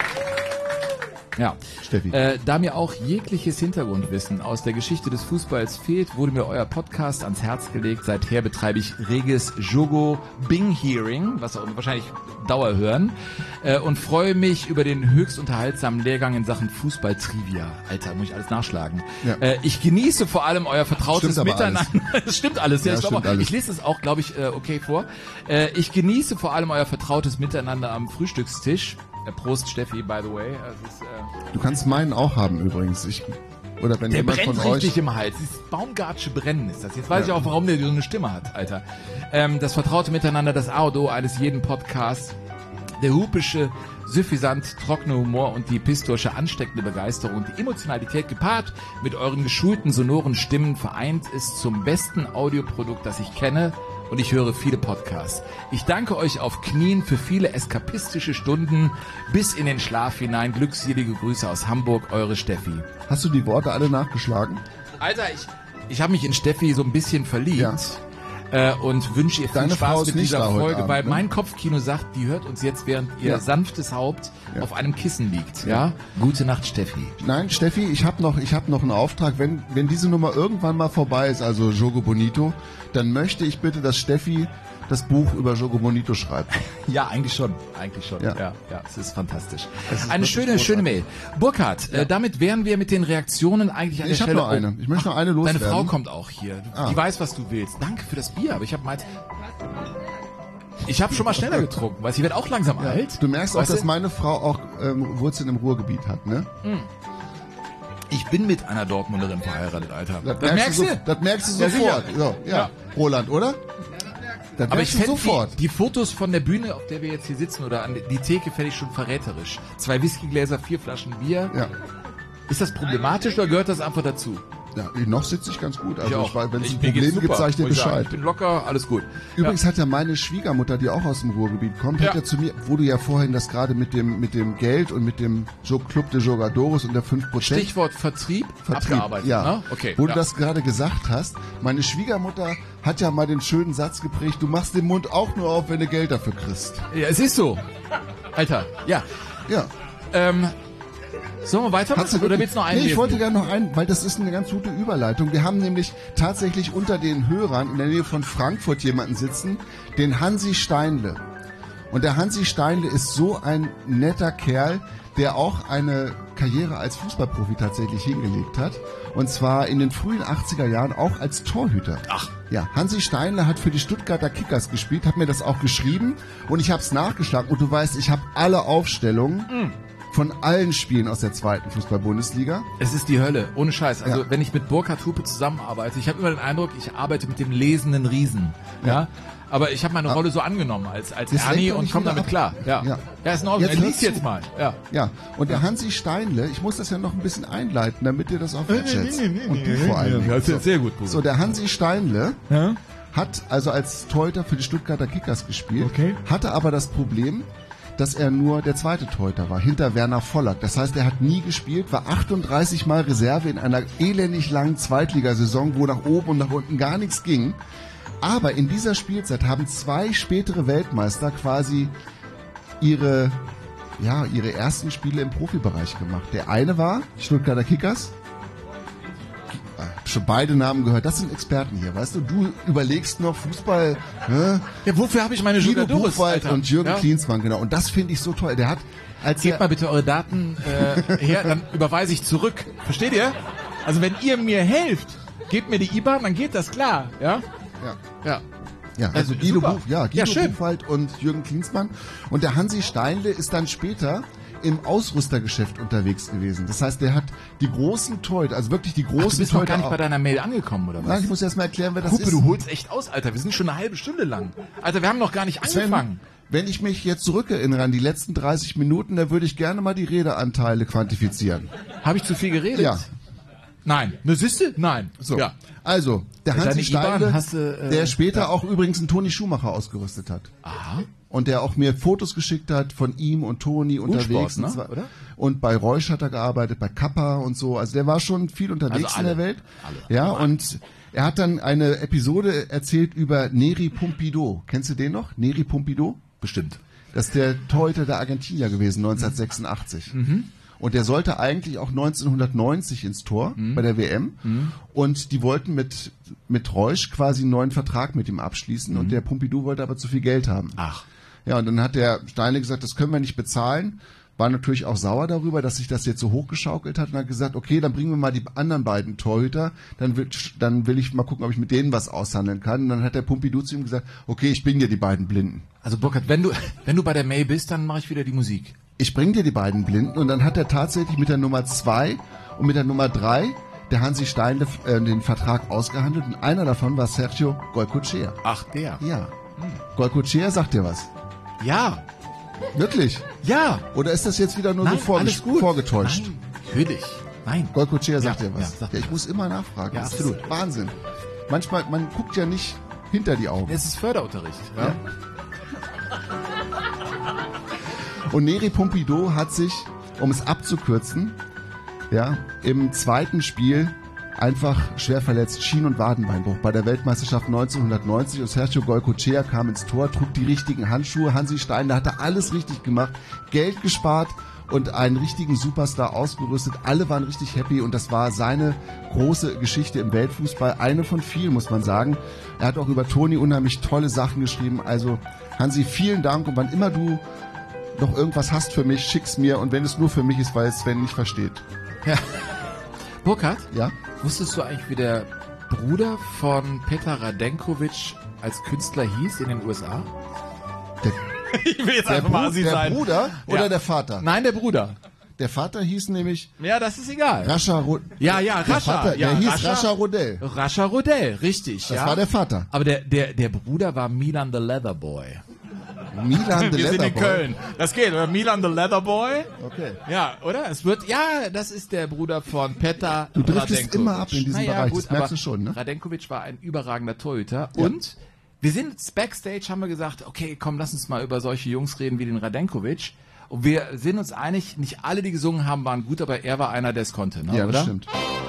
Ja, Steffi. Äh, da mir auch jegliches Hintergrundwissen aus der Geschichte des Fußballs fehlt, wurde mir euer Podcast ans Herz gelegt. Seither betreibe ich reges Jogo Bing Hearing, was auch wahrscheinlich Dauer hören, äh, und freue mich über den höchst unterhaltsamen Lehrgang in Sachen Fußball-Trivia. Alter, muss ich alles nachschlagen. Ja. Äh, ich genieße vor allem euer vertrautes Miteinander. Es stimmt alles. Ja, ja, ich, stimmt alles. Ich lese es auch, glaube ich, äh, okay vor. Äh, ich genieße vor allem euer vertrautes Miteinander am Frühstückstisch. Prost, Steffi, by the way. Also ist, äh, du kannst meinen auch haben übrigens. Ich, oder wenn der jemand brennt von euch richtig im Hals. Dieses Baumgartsche Brennen ist das. Jetzt weiß ja. ich auch, warum der so eine Stimme hat, Alter. Ähm, das vertraute Miteinander, das A und O eines jeden Podcasts. Der hupische, suffisant, trockene Humor und die pistorische, ansteckende Begeisterung und die Emotionalität gepaart mit euren geschulten, sonoren Stimmen vereint ist zum besten Audioprodukt, das ich kenne. Und ich höre viele Podcasts. Ich danke euch auf Knien für viele eskapistische Stunden bis in den Schlaf hinein. Glückselige Grüße aus Hamburg, eure Steffi. Hast du die Worte alle nachgeschlagen? Alter, ich, ich habe mich in Steffi so ein bisschen verliebt. Ja. Äh, und wünsche ihr viel Deine Spaß mit dieser Folge, Abend, weil ne? mein Kopfkino sagt, die hört uns jetzt, während ihr ja. sanftes Haupt ja. auf einem Kissen liegt. Ja? Ja? Gute Nacht, Steffi. Nein, Steffi, ich habe noch, ich hab noch einen Auftrag. Wenn, wenn diese Nummer irgendwann mal vorbei ist, also Jogo Bonito, dann möchte ich bitte, dass Steffi das Buch über Jogo Bonito schreibt. Ja, eigentlich schon. Eigentlich schon. Ja, ja, ja, es ist fantastisch. Es ist Eine schöne, großartig. schöne Mail. Burkhard, ja. äh, damit wären wir mit den Reaktionen eigentlich an ich der Stelle... Ich habe noch eine. Ich möchte noch eine loswerden. Deine Frau kommt auch hier. Ah. Die weiß, was du willst. Danke für das Bier, aber ich habe meins... Ich habe schon mal schneller getrunken, weil sie wird auch langsam ja. alt. Du merkst weißt auch, dass meine Frau auch ähm, Wurzeln im Ruhrgebiet hat, ne? Mhm. Ich bin mit einer Dortmunderin verheiratet, Alter. Das, das merkst du? So, das merkst du sofort. Ja, so, ja. ja. Roland, oder? Das Aber ich fände fände sofort. die, die Fotos von der Bühne, auf der wir jetzt hier sitzen, oder an die Theke, fände ich schon verräterisch. Zwei Whiskygläser, vier Flaschen Bier. Ja. Ist das problematisch oder gehört das einfach dazu? Ja, noch sitze ich ganz gut. Also Ich auch. ich weiß, wenn es Ich- ein mir geht's Problem gibt, super, sage ich dir muss sagen. Bescheid. Ich bin locker, alles gut. Übrigens hat ja meine Schwiegermutter, die auch aus dem Ruhrgebiet kommt, Ja. hat ja zu mir, wo du ja vorhin das gerade mit dem mit dem Geld und mit dem Jo- Club de Jogadores und der fünf Prozent Stichwort Vertrieb, Vertrieb, abgearbeitet. ja. Ne? Okay. Wo ja. du das gerade gesagt hast, meine Schwiegermutter hat ja mal den schönen Satz geprägt, du machst den Mund auch nur auf, wenn du Geld dafür kriegst. Ja, es ist so. Alter, ja. Ja. Ähm, sollen wir weitermachen Hast du oder wirklich- willst du noch einen Nee, ich lesen? wollte gerne noch einen, weil das ist eine ganz gute Überleitung. Wir haben nämlich tatsächlich unter den Hörern in der Nähe von Frankfurt jemanden sitzen, den Hansi Steinle. Und der Hansi Steinle ist so ein netter Kerl, der auch eine Karriere als Fußballprofi tatsächlich hingelegt hat. Und zwar in den frühen achtziger Jahren auch als Torhüter. Ach. Ja, Hansi Steinle hat für die Stuttgarter Kickers gespielt, hat mir das auch geschrieben und ich habe es nachgeschlagen. Und du weißt, ich habe alle Aufstellungen Mm. von allen Spielen aus der zweiten Fußball-Bundesliga. Es ist die Hölle, ohne Scheiß. Also Ja. wenn ich mit Burkhard Hupe zusammenarbeite, ich habe immer den Eindruck, ich arbeite mit dem lesenden Riesen. Ja. Aber ich habe meine Rolle so angenommen als als Das Ernie lenkt doch und nicht komme wieder damit ab. klar. klar. Ja. Ja. Ja, ist in Ordnung. Jetzt Er hör liest zu. jetzt mal. Ja. Ja, und der Hansi Steinle, ich muss das ja noch ein bisschen einleiten, damit ihr das auch wertschätzt. Und du vor allem. Ja, das ist sehr gut, Bruder. So, der Hansi Steinle Ja? hat also als Torhüter für die Stuttgarter Kickers gespielt, Okay. hatte aber das Problem, dass er nur der zweite Torhüter war, hinter Werner Vollack. Das heißt, er hat nie gespielt, war achtunddreißig Mal Reserve in einer elendig langen Zweitligasaison, wo nach oben und nach unten gar nichts ging. Aber in dieser Spielzeit haben zwei spätere Weltmeister quasi ihre, ja, ihre ersten Spiele im Profibereich gemacht. Der eine war die Stuttgarter Kickers. Hab schon beide Namen gehört. Das sind Experten hier, weißt du? Du überlegst noch Fußball. Hä? Ja, wofür habe ich meine Guido Jugadores, Buchwald Alter? und Jürgen Ja. Klinsmann, genau. Und das finde ich so toll. Der hat, als Gebt er, mal bitte eure Daten äh, her, dann überweise ich zurück. Versteht ihr? Also wenn ihr mir helft, gebt mir die I B A N, dann geht das klar. Ja? ja. Ja. Ja, also Also, Guido, super. Buch, ja, Guido Ja, schön. Buchwald und Jürgen Klinsmann. Und der Hansi Steinle ist dann später im Ausrüstergeschäft unterwegs gewesen. Das heißt, der hat die großen Torhüter, also wirklich die Ach, großen du bist noch gar nicht auch- bei deiner Mail angekommen, oder was? Nein, ich muss erst mal erklären, wer das Hupe, ist. du holst echt aus, Alter. Wir sind schon eine halbe Stunde lang. Alter, wir haben noch gar nicht angefangen. Sven, wenn ich mich jetzt zurückerinnere an die letzten dreißig Minuten, dann würde ich gerne mal die Redeanteile quantifizieren. Habe ich zu viel geredet? Ja. Nein. Ne, siehste? Nein. So. Ja. Also, der Deine Hansi I B A N Steinle, hast du, äh, der später ja. auch übrigens einen Toni Schumacher ausgerüstet hat. Aha. Und der auch mir Fotos geschickt hat von ihm und Toni unterwegs. ne? Und, zwar, Oder? und bei Reusch hat er gearbeitet, bei Kappa und so. Also der war schon viel unterwegs Also alle. in der Welt. Alle. Ja, und er hat dann eine Episode erzählt über Neri Pompidou. Kennst du den noch? Neri Pompidou? Bestimmt. Das ist der Torhüter der Argentinier gewesen, neunzehnhundertsechsundachtzig. Mhm. Und der sollte eigentlich auch neunzehnhundertneunzig ins Tor Mhm. bei der W M. Und die wollten mit, mit Reusch quasi einen neuen Vertrag mit ihm abschließen. Und der Pompidou wollte aber zu viel Geld haben. Mhm. Ach. Ja, und dann hat der Steinle gesagt, das können wir nicht bezahlen. War natürlich auch sauer darüber, dass sich das jetzt so hochgeschaukelt hat und hat gesagt, okay, dann bringen wir mal die anderen beiden Torhüter, dann will, dann will ich mal gucken, ob ich mit denen was aushandeln kann. Und dann hat der Pompidou zu ihm gesagt, okay, ich bring dir die beiden Blinden. Also Burkhard, wenn du, wenn du bei der May bist, dann mache ich wieder die Musik. Ich bring dir die beiden Blinden und dann hat er tatsächlich mit der Nummer zwei und mit der Nummer drei der Hansi Steinle äh, den Vertrag ausgehandelt und einer davon war Sergio Goycochea. Ach, der. Ja. Goycochea sagt dir was? Ja. Wirklich? Ja. Oder ist das jetzt wieder nur Nein, so vorge alles gut. vorgetäuscht? Nein, natürlich. Nein. Goycochea sagt Ja, dir was. ja, sagt Ja, mir ich muss immer nachfragen. Ja, Das absolut. ist Wahnsinn. Manchmal, man guckt ja nicht hinter die Augen. Es ist Förderunterricht. Ja. Ja. Und Neri Pompidou hat sich, um es abzukürzen, ja, im zweiten Spiel einfach schwer verletzt, Schien- und Wadenbeinbruch bei der Weltmeisterschaft neunzehnhundertneunzig und Sergio Goycochea kam ins Tor, trug die richtigen Handschuhe, Hansi Steinle hatte alles richtig gemacht, Geld gespart und einen richtigen Superstar ausgerüstet. Alle waren richtig happy und das war seine große Geschichte im Weltfußball. Eine von vielen, muss man sagen. Er hat auch über Toni unheimlich tolle Sachen geschrieben. Also Hansi, vielen Dank und wann immer du noch irgendwas hast für mich, schick's mir und wenn es nur für mich ist, weil es Sven nicht versteht. Ja. Burkhard? Ja? Wusstest du eigentlich, wie der Bruder von Petar Radenkovic als Künstler hieß in den U S A? Der, Ich will jetzt der, einfach mal Bru Assi der sein. Bruder oder Ja. der Vater? Nein, der Bruder. der Vater hieß nämlich... Ja, das ist egal. Rascha Rodell. Ja, ja, Der, Rascha. Vater, ja, der hieß Rascha, Rascha Rodell. Rascha Rodell, richtig. Das ja. war der Vater. Aber der, der, der Bruder war Milan the Leatherboy. Milan the Wir sind in Leatherboy. Köln. Das geht, oder? Milan the Leatherboy. Okay. Ja, oder? Es wird, ja, das ist der Bruder von Petar Du driftest Radenkovic. immer ab in diesem naja, Bereich, gut, das merkst aber du schon, ne? Radenkovic war ein überragender Torhüter. Ja. Und wir sind Backstage, haben wir gesagt, okay, komm, lass uns mal über solche Jungs reden wie den Radenkovic. Und wir sind uns einig, nicht alle, die gesungen haben, waren gut, aber er war einer, der es konnte, ne? Ja, oder? das stimmt.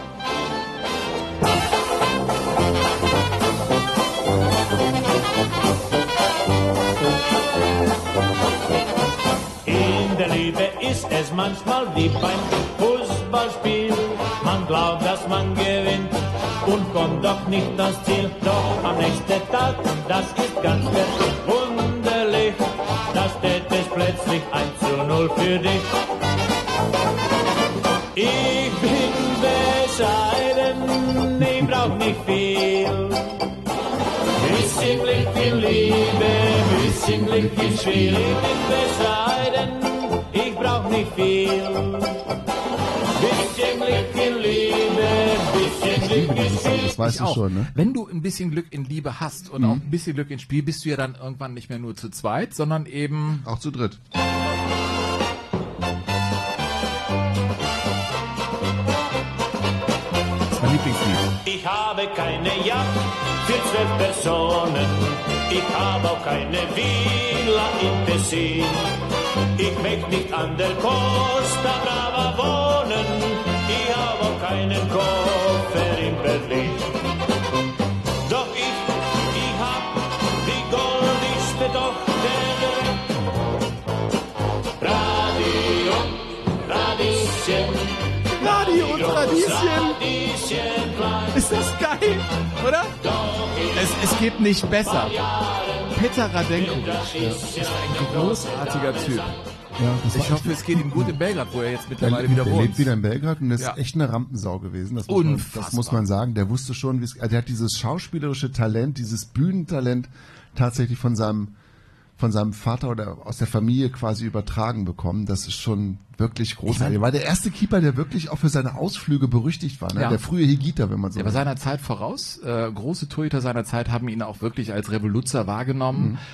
In der Liebe ist es manchmal wie beim Fußballspiel. Man glaubt, dass man gewinnt und kommt doch nicht ans Ziel. Doch am nächsten Tag, und das ist ganz verwunderlich, da steht es plötzlich eins zu null für dich. Ich bin bescheiden, ich brauch nicht viel. Bisschen Glück in Liebe, bisschen Glück im Spiel. Ich bin bescheiden, ich brauch nicht viel. Bisschen Glück in Liebe, bisschen Glück im Spiel. Das weißt du auch. schon, ne? Wenn du ein bisschen Glück in Liebe hast und Mhm. auch ein bisschen Glück im Spiel, bist du ja dann irgendwann nicht mehr nur zu zweit, sondern eben... Auch zu dritt. Das ist mein Lieblingslied. Ich habe keine Yacht für zwölf Personen. Ich habe auch keine Villa in Tessin. Ich möchte nicht an der Costa Brava wohnen. Ich habe auch keinen Koffer in Berlin. Doch ich, ich hab die goldigste Tochter. Radio, Radieschen. Radio und Radieschen. Ist das geil, oder? Es, es geht nicht besser. Petar Radenkovic ist ein großartiger Typ. Ja, das Ich hoffe, es geht ihm gut in Belgrad, wo er jetzt mittlerweile Der, wieder der wohnt. lebt wieder in Belgrad und ist Ja. echt eine Rampensau gewesen. Das muss, man, Unfassbar. das muss man sagen. Der wusste schon, wie es, also der hat dieses schauspielerische Talent, dieses Bühnentalent tatsächlich von seinem, von seinem Vater oder aus der Familie quasi übertragen bekommen. Das ist schon wirklich großartig. Er war der erste Keeper, der wirklich auch für seine Ausflüge berüchtigt war. Ne? Ja. Der frühe Higuita, wenn man so Der war will. seiner Zeit voraus. Äh, große Torhüter seiner Zeit haben ihn auch wirklich als Revoluzer wahrgenommen. Mhm.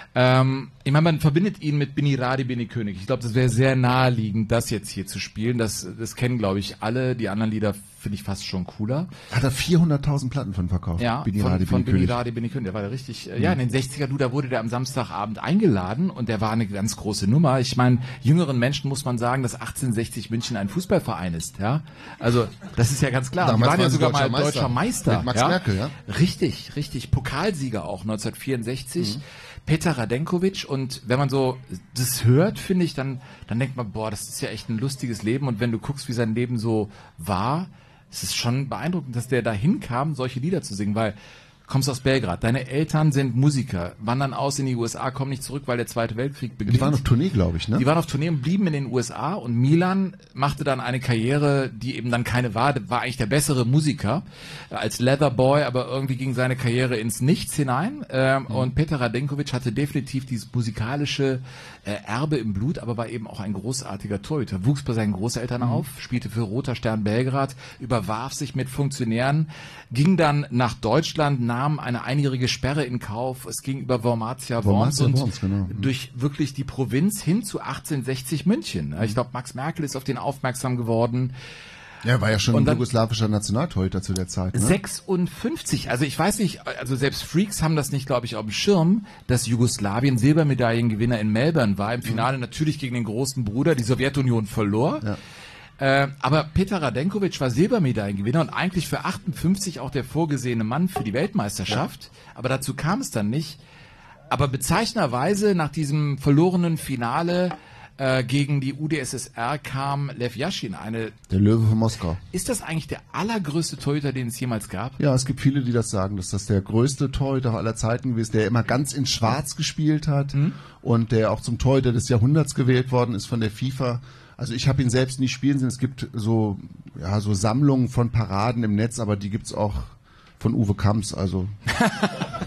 Ähm, ich meine, man verbindet ihn mit Bini Radi, Bini König. Ich glaube, das wäre sehr naheliegend, das jetzt hier zu spielen. Das, das kennen, glaube ich, alle. Die anderen Lieder finde ich fast schon cooler. Hat er vierhunderttausend Platten von verkauft? Ja, Bini von, Radi, von Bini Bini König. Radi, Bini König. Der war der richtig, äh, ja, in den sechziger, du, da wurde der am Samstagabend eingeladen und der war eine ganz große Nummer. Ich meine, jüngeren Menschen muss man sagen, dass achtzehnhundertsechzig München ein Fußballverein ist, ja. Also, das ist ja ganz klar. Damals Die waren ja waren sie sogar mal deutscher deutscher Meister. Meister. Mit Max ja? Merkel, ja. Richtig, richtig. Pokalsieger auch neunzehnhundertvierundsechzig. Mhm. Petar Radenkovic, und wenn man so das hört, finde ich, dann, dann denkt man, boah, das ist ja echt ein lustiges Leben, und wenn du guckst, wie sein Leben so war, es ist schon beeindruckend, dass der dahin kam, solche Lieder zu singen, weil kommst aus Belgrad, deine Eltern sind Musiker, wandern aus in die U S A, kommen nicht zurück, weil der Zweite Weltkrieg beginnt. Die waren auf Tournee, glaube ich, ne? Die waren auf Tournee und blieben in den U S A, und Milan machte dann eine Karriere, die eben dann keine war, war eigentlich der bessere Musiker als Leatherboy, aber irgendwie ging seine Karriere ins Nichts hinein, ähm, mhm. und Petar Radenkovic hatte definitiv dieses musikalische äh, Erbe im Blut, aber war eben auch ein großartiger Torhüter, wuchs bei seinen Großeltern mhm. auf, spielte für Roter Stern Belgrad, überwarf sich mit Funktionären, ging dann nach Deutschland, nahm eine einjährige Sperre in Kauf. Es ging über Wormatia Worms und Worms, genau. durch wirklich die Provinz hin zu achtzehnhundertsechzig München. Ich glaube, Max Merkel ist auf den aufmerksam geworden. Ja, war ja schon Und ein dann- jugoslawischer Nationaltorhüter zu der Zeit. Ne? sechsundfünfzig, also ich weiß nicht, also selbst Freaks haben das nicht, glaube ich, auf dem Schirm, dass Jugoslawien Silbermedaillengewinner in Melbourne war, im Finale natürlich gegen den großen Bruder, die Sowjetunion verlor. Ja. Äh, aber Petar Radenkovic war Silbermedaillengewinner und eigentlich für achtundfünfzig auch der vorgesehene Mann für die Weltmeisterschaft. Aber dazu kam es dann nicht. Aber bezeichnenderweise nach diesem verlorenen Finale äh, gegen die U d S S R kam Lev Yashin. Eine, Der Löwe von Moskau. ist das eigentlich der allergrößte Torhüter, den es jemals gab? Ja, es gibt viele, die das sagen, dass das der größte Torhüter aller Zeiten gewesen ist, der immer ganz in Schwarz gespielt hat Mhm. und der auch zum Torhüter des Jahrhunderts gewählt worden ist von der FIFA. Also ich habe ihn selbst nie spielen sehen. Es gibt so, ja, so Sammlungen von Paraden im Netz, aber die gibt's auch von Uwe Kamps. Also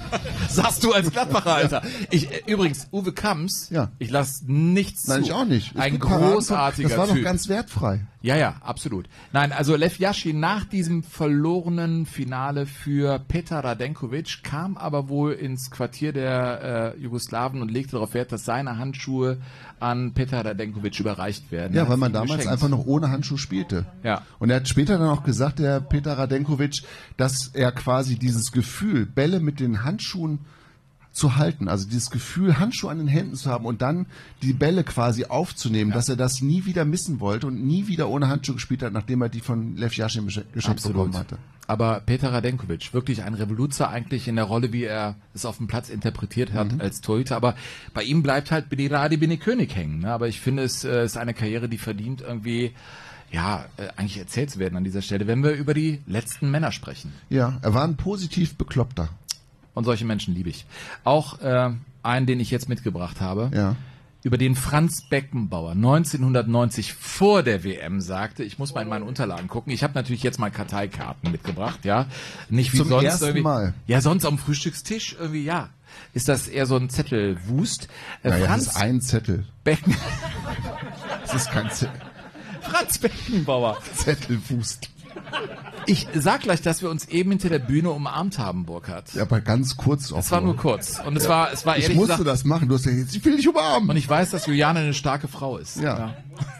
Sagst du als Gladbacher, Alter. Ich, äh, übrigens, Uwe Kamps, Ja. ich lasse nichts Nein, zu. ich auch nicht. Es Ein gibt Paraden, großartiger das war Typ. doch ganz wertfrei. Ja, ja, absolut. Nein, also Lev Yashin nach diesem verlorenen Finale für Petar Radenkovic kam aber wohl ins Quartier der äh, Jugoslawen und legte darauf Wert, dass seine Handschuhe an Petar Radenkovic überreicht werden. Ja, Er weil hat man sie damals geschenkt. einfach noch ohne Handschuh spielte. Ja. Und er hat später dann auch gesagt, der Petar Radenkovic, dass er quasi dieses Gefühl, Bälle mit den Handschuhen zu halten, also dieses Gefühl, Handschuhe an den Händen zu haben und dann die Bälle quasi aufzunehmen, Ja. dass er das nie wieder missen wollte und nie wieder ohne Handschuhe gespielt hat, nachdem er die von Lev Yashin geschenkt Absolut. bekommen hatte. Aber Petar Radenkovic, wirklich ein Revoluzer eigentlich in der Rolle, wie er es auf dem Platz interpretiert hat Mhm. als Torhüter. Aber bei ihm bleibt halt Bini Radi Bini König hängen. Ne? Aber ich finde, es äh, ist eine Karriere, die verdient irgendwie, ja, äh, eigentlich erzählt zu werden an dieser Stelle, wenn wir über die letzten Männer sprechen. Ja, er war ein positiv Bekloppter. Und solche Menschen liebe ich. Auch äh, einen, den ich jetzt mitgebracht habe, Ja. über den Franz Beckenbauer neunzehnhundertneunzig vor der W M sagte, ich muss mal in meine Unterlagen gucken. Ich habe natürlich jetzt mal Karteikarten mitgebracht, ja. Nicht wie Zum sonst ersten irgendwie. Mal. Ja, sonst am Frühstückstisch irgendwie, ja. Ist das eher so ein Zettelwust? Äh, Naja, Franz das ist ein Zettel. Becken Das ist kein Zettel. Franz Beckenbauer. Zettelfuß. Ich sag gleich, dass wir uns eben hinter der Bühne umarmt haben, Burkhard. Ja, aber ganz kurz. Es war nur kurz. Und es war, es war Ich ehrlich musste gesagt, das machen. Du hast ja jetzt, ich will dich umarmen. und ich weiß, dass Juliane eine starke Frau ist. Ja.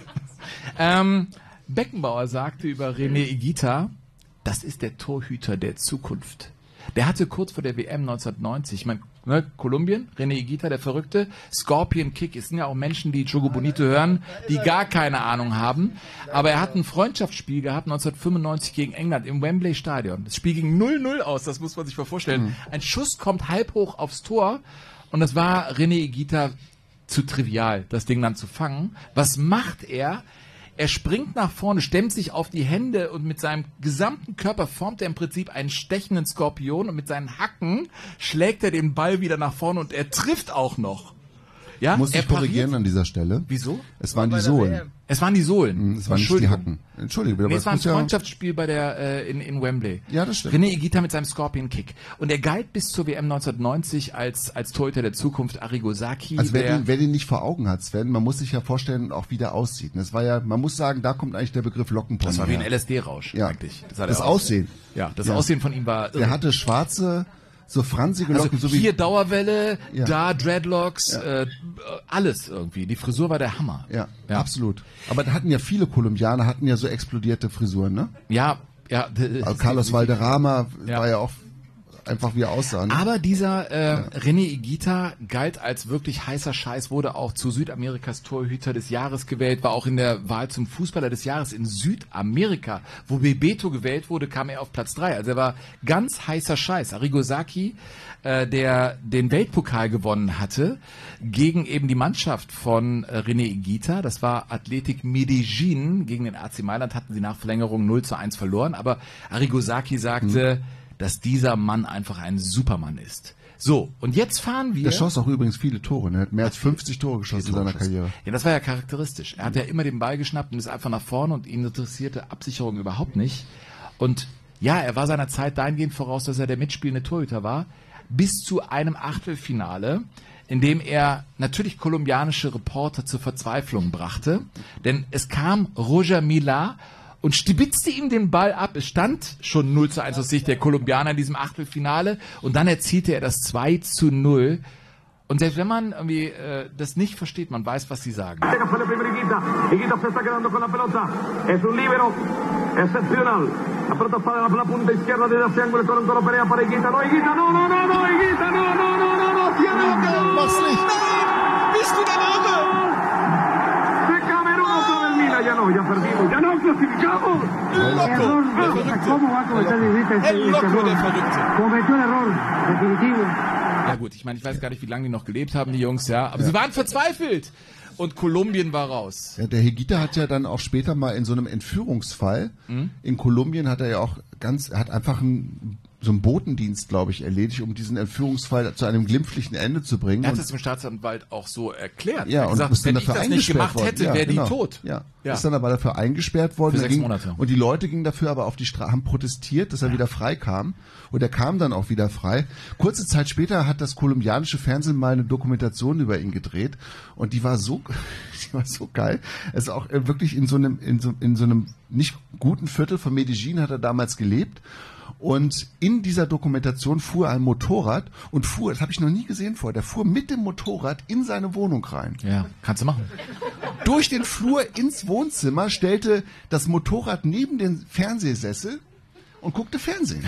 ähm, Beckenbauer sagte über René Higuita, das ist der Torhüter der Zukunft. Der hatte kurz vor der W M neunzehnhundertneunzig, ich meine, ne, Kolumbien, René Higuita, der Verrückte, Scorpion Kick, es sind ja auch Menschen, die Jogo Bonito hören, die gar keine Ahnung haben, aber er hat ein Freundschaftsspiel gehabt, neunzehnhundertfünfundneunzig gegen England im Wembley Stadion. Das Spiel ging null null aus, das muss man sich mal vorstellen. Mhm. Ein Schuss kommt halb hoch aufs Tor und das war René Higuita zu trivial, das Ding dann zu fangen. Was macht er? Er springt nach vorne, stemmt sich auf die Hände und mit seinem gesamten Körper formt er im Prinzip einen stechenden Skorpion und mit seinen Hacken schlägt er den Ball wieder nach vorne und er trifft auch noch. Ja, Muss er ich korrigieren pariert. an dieser Stelle. Wieso? Es waren die Sohlen. Es waren die Sohlen. Es waren nicht die Hacken. Entschuldige bitte, Nee, aber es war ein muss ja... Freundschaftsspiel bei der, äh, in, in Wembley. Ja, das stimmt. René Higuita mit seinem Scorpion Kick. Und er galt bis zur W M neunzehnhundertneunzig als, als Torhüter der Zukunft Arrigo Sacchi. Also wer der, den, wer den nicht vor Augen hat, Sven, man muss sich ja vorstellen, auch wie der aussieht. Das war ja, man muss sagen, da kommt eigentlich der Begriff Lockenpony das war wie ein her. L S D-Rausch Ja. eigentlich. sah Das der aus. Aussehen. Ja, das Ja. Aussehen von ihm war irre. Der hatte schwarze, so franzige Also Locken, so wie... hier Dauerwelle, Ja. da Dreadlocks, Ja. äh, alles irgendwie. Die Frisur war der Hammer. Ja, Ja. absolut. Aber da hatten ja viele Kolumbianer, hatten ja so explodierte Frisuren, ne? Ja, ja. Also Carlos Valderrama Ja. war ja auch einfach wie er aussah. Ne? Aber dieser äh, René Higuita galt als wirklich heißer Scheiß, wurde auch zu Südamerikas Torhüter des Jahres gewählt, war auch in der Wahl zum Fußballer des Jahres in Südamerika. Wo Bebeto gewählt wurde, kam er auf Platz drei. Also er war ganz heißer Scheiß. Arrigo Sacchi, äh, der den Weltpokal gewonnen hatte, gegen eben die Mannschaft von äh, René Higuita. Das war Athletic Medellin. Gegen den A C Mailand hatten sie nach Verlängerung null zu eins verloren. Aber Arrigo Sacchi sagte, Mhm. dass dieser Mann einfach ein Supermann ist. So, und jetzt fahren wir... Der schoss auch übrigens viele Tore. Ne? Er hat mehr als fünfzig Tore geschossen in seiner Karriere. Ja, das war ja charakteristisch. Er hat ja immer den Ball geschnappt und ist einfach nach vorne und ihn interessierte Absicherung überhaupt nicht. Und ja, er war seiner Zeit dahingehend voraus, dass er der mitspielende Torhüter war, bis zu einem Achtelfinale, in dem er natürlich kolumbianische Reporter zur Verzweiflung brachte. Denn es kam Roger Milá und stibitzte ihm den Ball ab. Es stand schon null zu eins aus Sicht der Kolumbianer in diesem Achtelfinale und dann erzielte er das zwei zu null. Und selbst wenn man irgendwie äh, das nicht versteht, man weiß, was sie sagen. Higuita se está quedando con la pelota. Es un líbero excepcional. La pelota sale por la punta izquierda desde ese ángulo. Toro Toro pelea para Higuita. No, Higuita, no, no, no, no, Higuita, no, no, no, no, no. Tiene la pelota. Mach's nicht. Nein, bist du denn irre? De Camerún otra vez Mila. Ya no, ya perdimos. Ya no clasificamos. Loco, der Verrückte. ¿Cómo va a cometer Higuita El Loco, der Verrückte. Cometió el error definitivo. Ja gut, ich meine, ich weiß gar nicht, wie lange die noch gelebt haben, die Jungs, ja. Aber ja. sie waren verzweifelt. Und Kolumbien war raus. Ja, der Higuita hat ja dann auch später mal in so einem Entführungsfall, mhm. in Kolumbien hat er ja auch ganz, er hat einfach einen so einen Botendienst, glaube ich, erledigt, um diesen Entführungsfall zu einem glimpflichen Ende zu bringen. Er hat und es dem Staatsanwalt auch so erklärt. Ja, er hat und gesagt, ist dann wenn ich dafür das nicht eingesperrt gemacht worden. hätte, Ja, wäre genau. die tot. Ja. Ja. Ist dann aber dafür eingesperrt worden. Für Da sechs ging, Monate. Und die Leute gingen dafür aber auf die Straße, haben protestiert, dass er wieder frei kam. Und er kam dann auch wieder frei. Kurze Zeit später hat das kolumbianische Fernsehen mal eine Dokumentation über ihn gedreht. Und die war so, die war so geil. Es ist auch wirklich in so einem, in so, in so einem nicht guten Viertel von Medellin hat er damals gelebt. Und in dieser Dokumentation fuhr ein Motorrad und fuhr, das habe ich noch nie gesehen vorher, der fuhr mit dem Motorrad in seine Wohnung rein. Ja, kannst du machen. Durch den Flur ins Wohnzimmer, stellte das Motorrad neben den Fernsehsessel und guckte Fernsehen.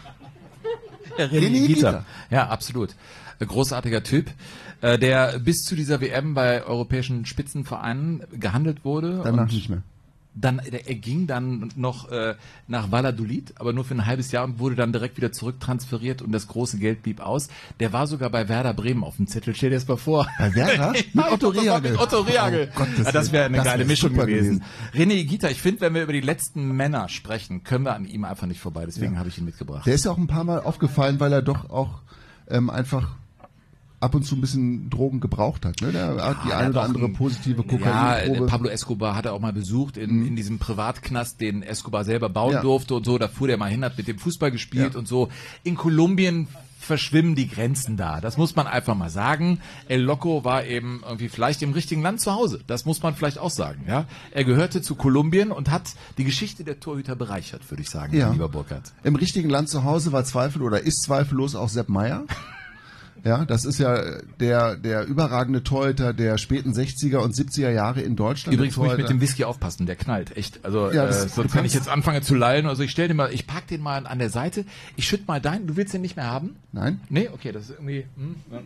René Higuita. Ja, absolut. Großartiger Typ, der bis zu dieser W M bei europäischen Spitzenvereinen gehandelt wurde. Danach und nicht mehr. Dann, er ging dann noch äh, nach Valladolid, aber nur für ein halbes Jahr und wurde dann direkt wieder zurücktransferiert und das große Geld blieb aus. Der war sogar bei Werder Bremen auf dem Zettel. Stell dir das mal vor. Bei Werder? Mit Otto Rehagel. Mit Otto Rehagel. Oh, ja, das wäre eine das geile wär Mischung gewesen. gewesen. René Higuita, ich finde, wenn wir über die letzten Männer sprechen, können wir an ihm einfach nicht vorbei. Deswegen Ja. habe ich ihn mitgebracht. Der ist ja auch ein paar Mal aufgefallen, weil er doch auch ähm, einfach ab und zu ein bisschen Drogen gebraucht hat. Ne? Der hat die er eine hat oder auch andere ein- positive Ja, Kokainprobe. Pablo Escobar hat er auch mal besucht in, in diesem Privatknast, den Escobar selber bauen Ja. durfte und so. Da fuhr der mal hin, hat mit dem Fußball gespielt Ja. und so. In Kolumbien verschwimmen die Grenzen da. Das muss man einfach mal sagen. El Loco war eben irgendwie vielleicht im richtigen Land zu Hause. Das muss man vielleicht auch sagen. Ja, er gehörte zu Kolumbien und hat die Geschichte der Torhüter bereichert, würde ich sagen, Ja. lieber Burkhard. Im richtigen Land zu Hause war Zweifel oder ist zweifellos auch Sepp Maier. Ja, das ist ja der, der überragende Torhüter der späten sechziger und siebziger Jahre in Deutschland. Übrigens Der muss ich mit Torhüter- dem Whisky aufpassen, der knallt, echt. Also Ja, äh, das- sonst du wenn ich kannst- jetzt anfange zu lallen, also ich stell den mal, ich pack den mal an der Seite, ich schütt mal deinen, du willst den nicht mehr haben? Nein. Nee, okay, das ist irgendwie... Hm, ja.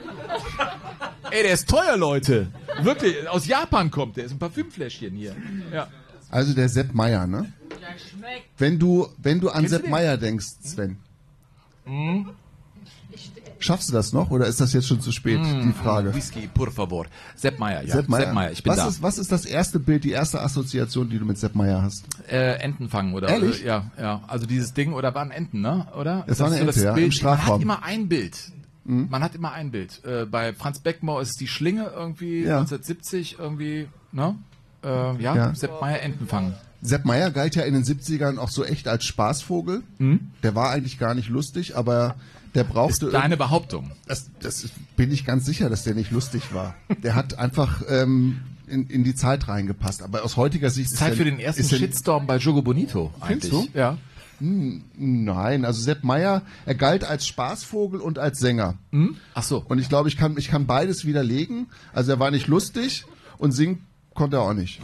Ey, der ist teuer, Leute. Wirklich, aus Japan kommt der, ist ein Parfümfläschchen hier. Ja. Also der Sepp Maier, ne? Wenn du, wenn du an Kennst du Sepp den? Maier denkst, Sven, Hm? schaffst du das noch oder ist das jetzt schon zu spät, Mm, die Frage? Whisky, por favor. Sepp Maier, ja. Sepp Maier. ich bin was da. Ist, was ist das erste Bild, die erste Assoziation, die du mit Sepp Maier hast? Äh, Enten fangen, oder? Ehrlich? Äh, ja, ja. Also dieses Ding, oder waren Enten, ne? Oder? Es war eine ist so das Ente, ja, im Bild. Man Strafraum. hat immer ein Bild. Mhm. Man hat immer ein Bild. Äh, bei Franz Beckenbauer ist es die Schlinge irgendwie, Ja. neunzehnhundertsiebzig irgendwie, ne? Äh, ja, Ja. Sepp Maier, Enten fangen. Sepp Maier galt ja in den siebzigern auch so echt als Spaßvogel. Mhm. Der war eigentlich gar nicht lustig, aber der brauchte... Ist deine Behauptung? Das, das ist, bin ich ganz sicher, dass der nicht lustig war. Der hat einfach ähm, in, in die Zeit reingepasst. Aber aus heutiger Sicht ist Zeit er- für den ersten ist er- Shitstorm bei Jogo Bonito. Findest eigentlich. du? Ja. Hm, Nein, also Sepp Maier, er galt als Spaßvogel und als Sänger. Hm? Ach so. Und ich glaube, ich kann, ich kann beides widerlegen. Also er war nicht lustig und singen konnte er auch nicht.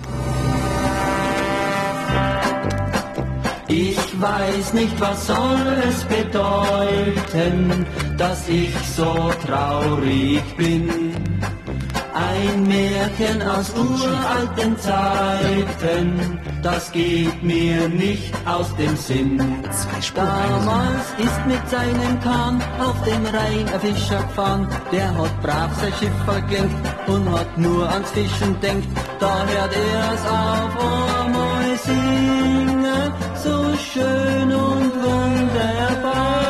Ich weiß nicht, was soll es bedeuten, dass ich so traurig bin. Ein Märchen aus uralten Zeiten, das geht mir nicht aus dem Sinn. Damals ist mit seinem Kahn auf dem Rhein ein Fischer gefahren, der hat brav sein Schiff verklingt und hat nur ans Fischen denkt. Da hört er's auf einmal singen, so schön und wunderbar.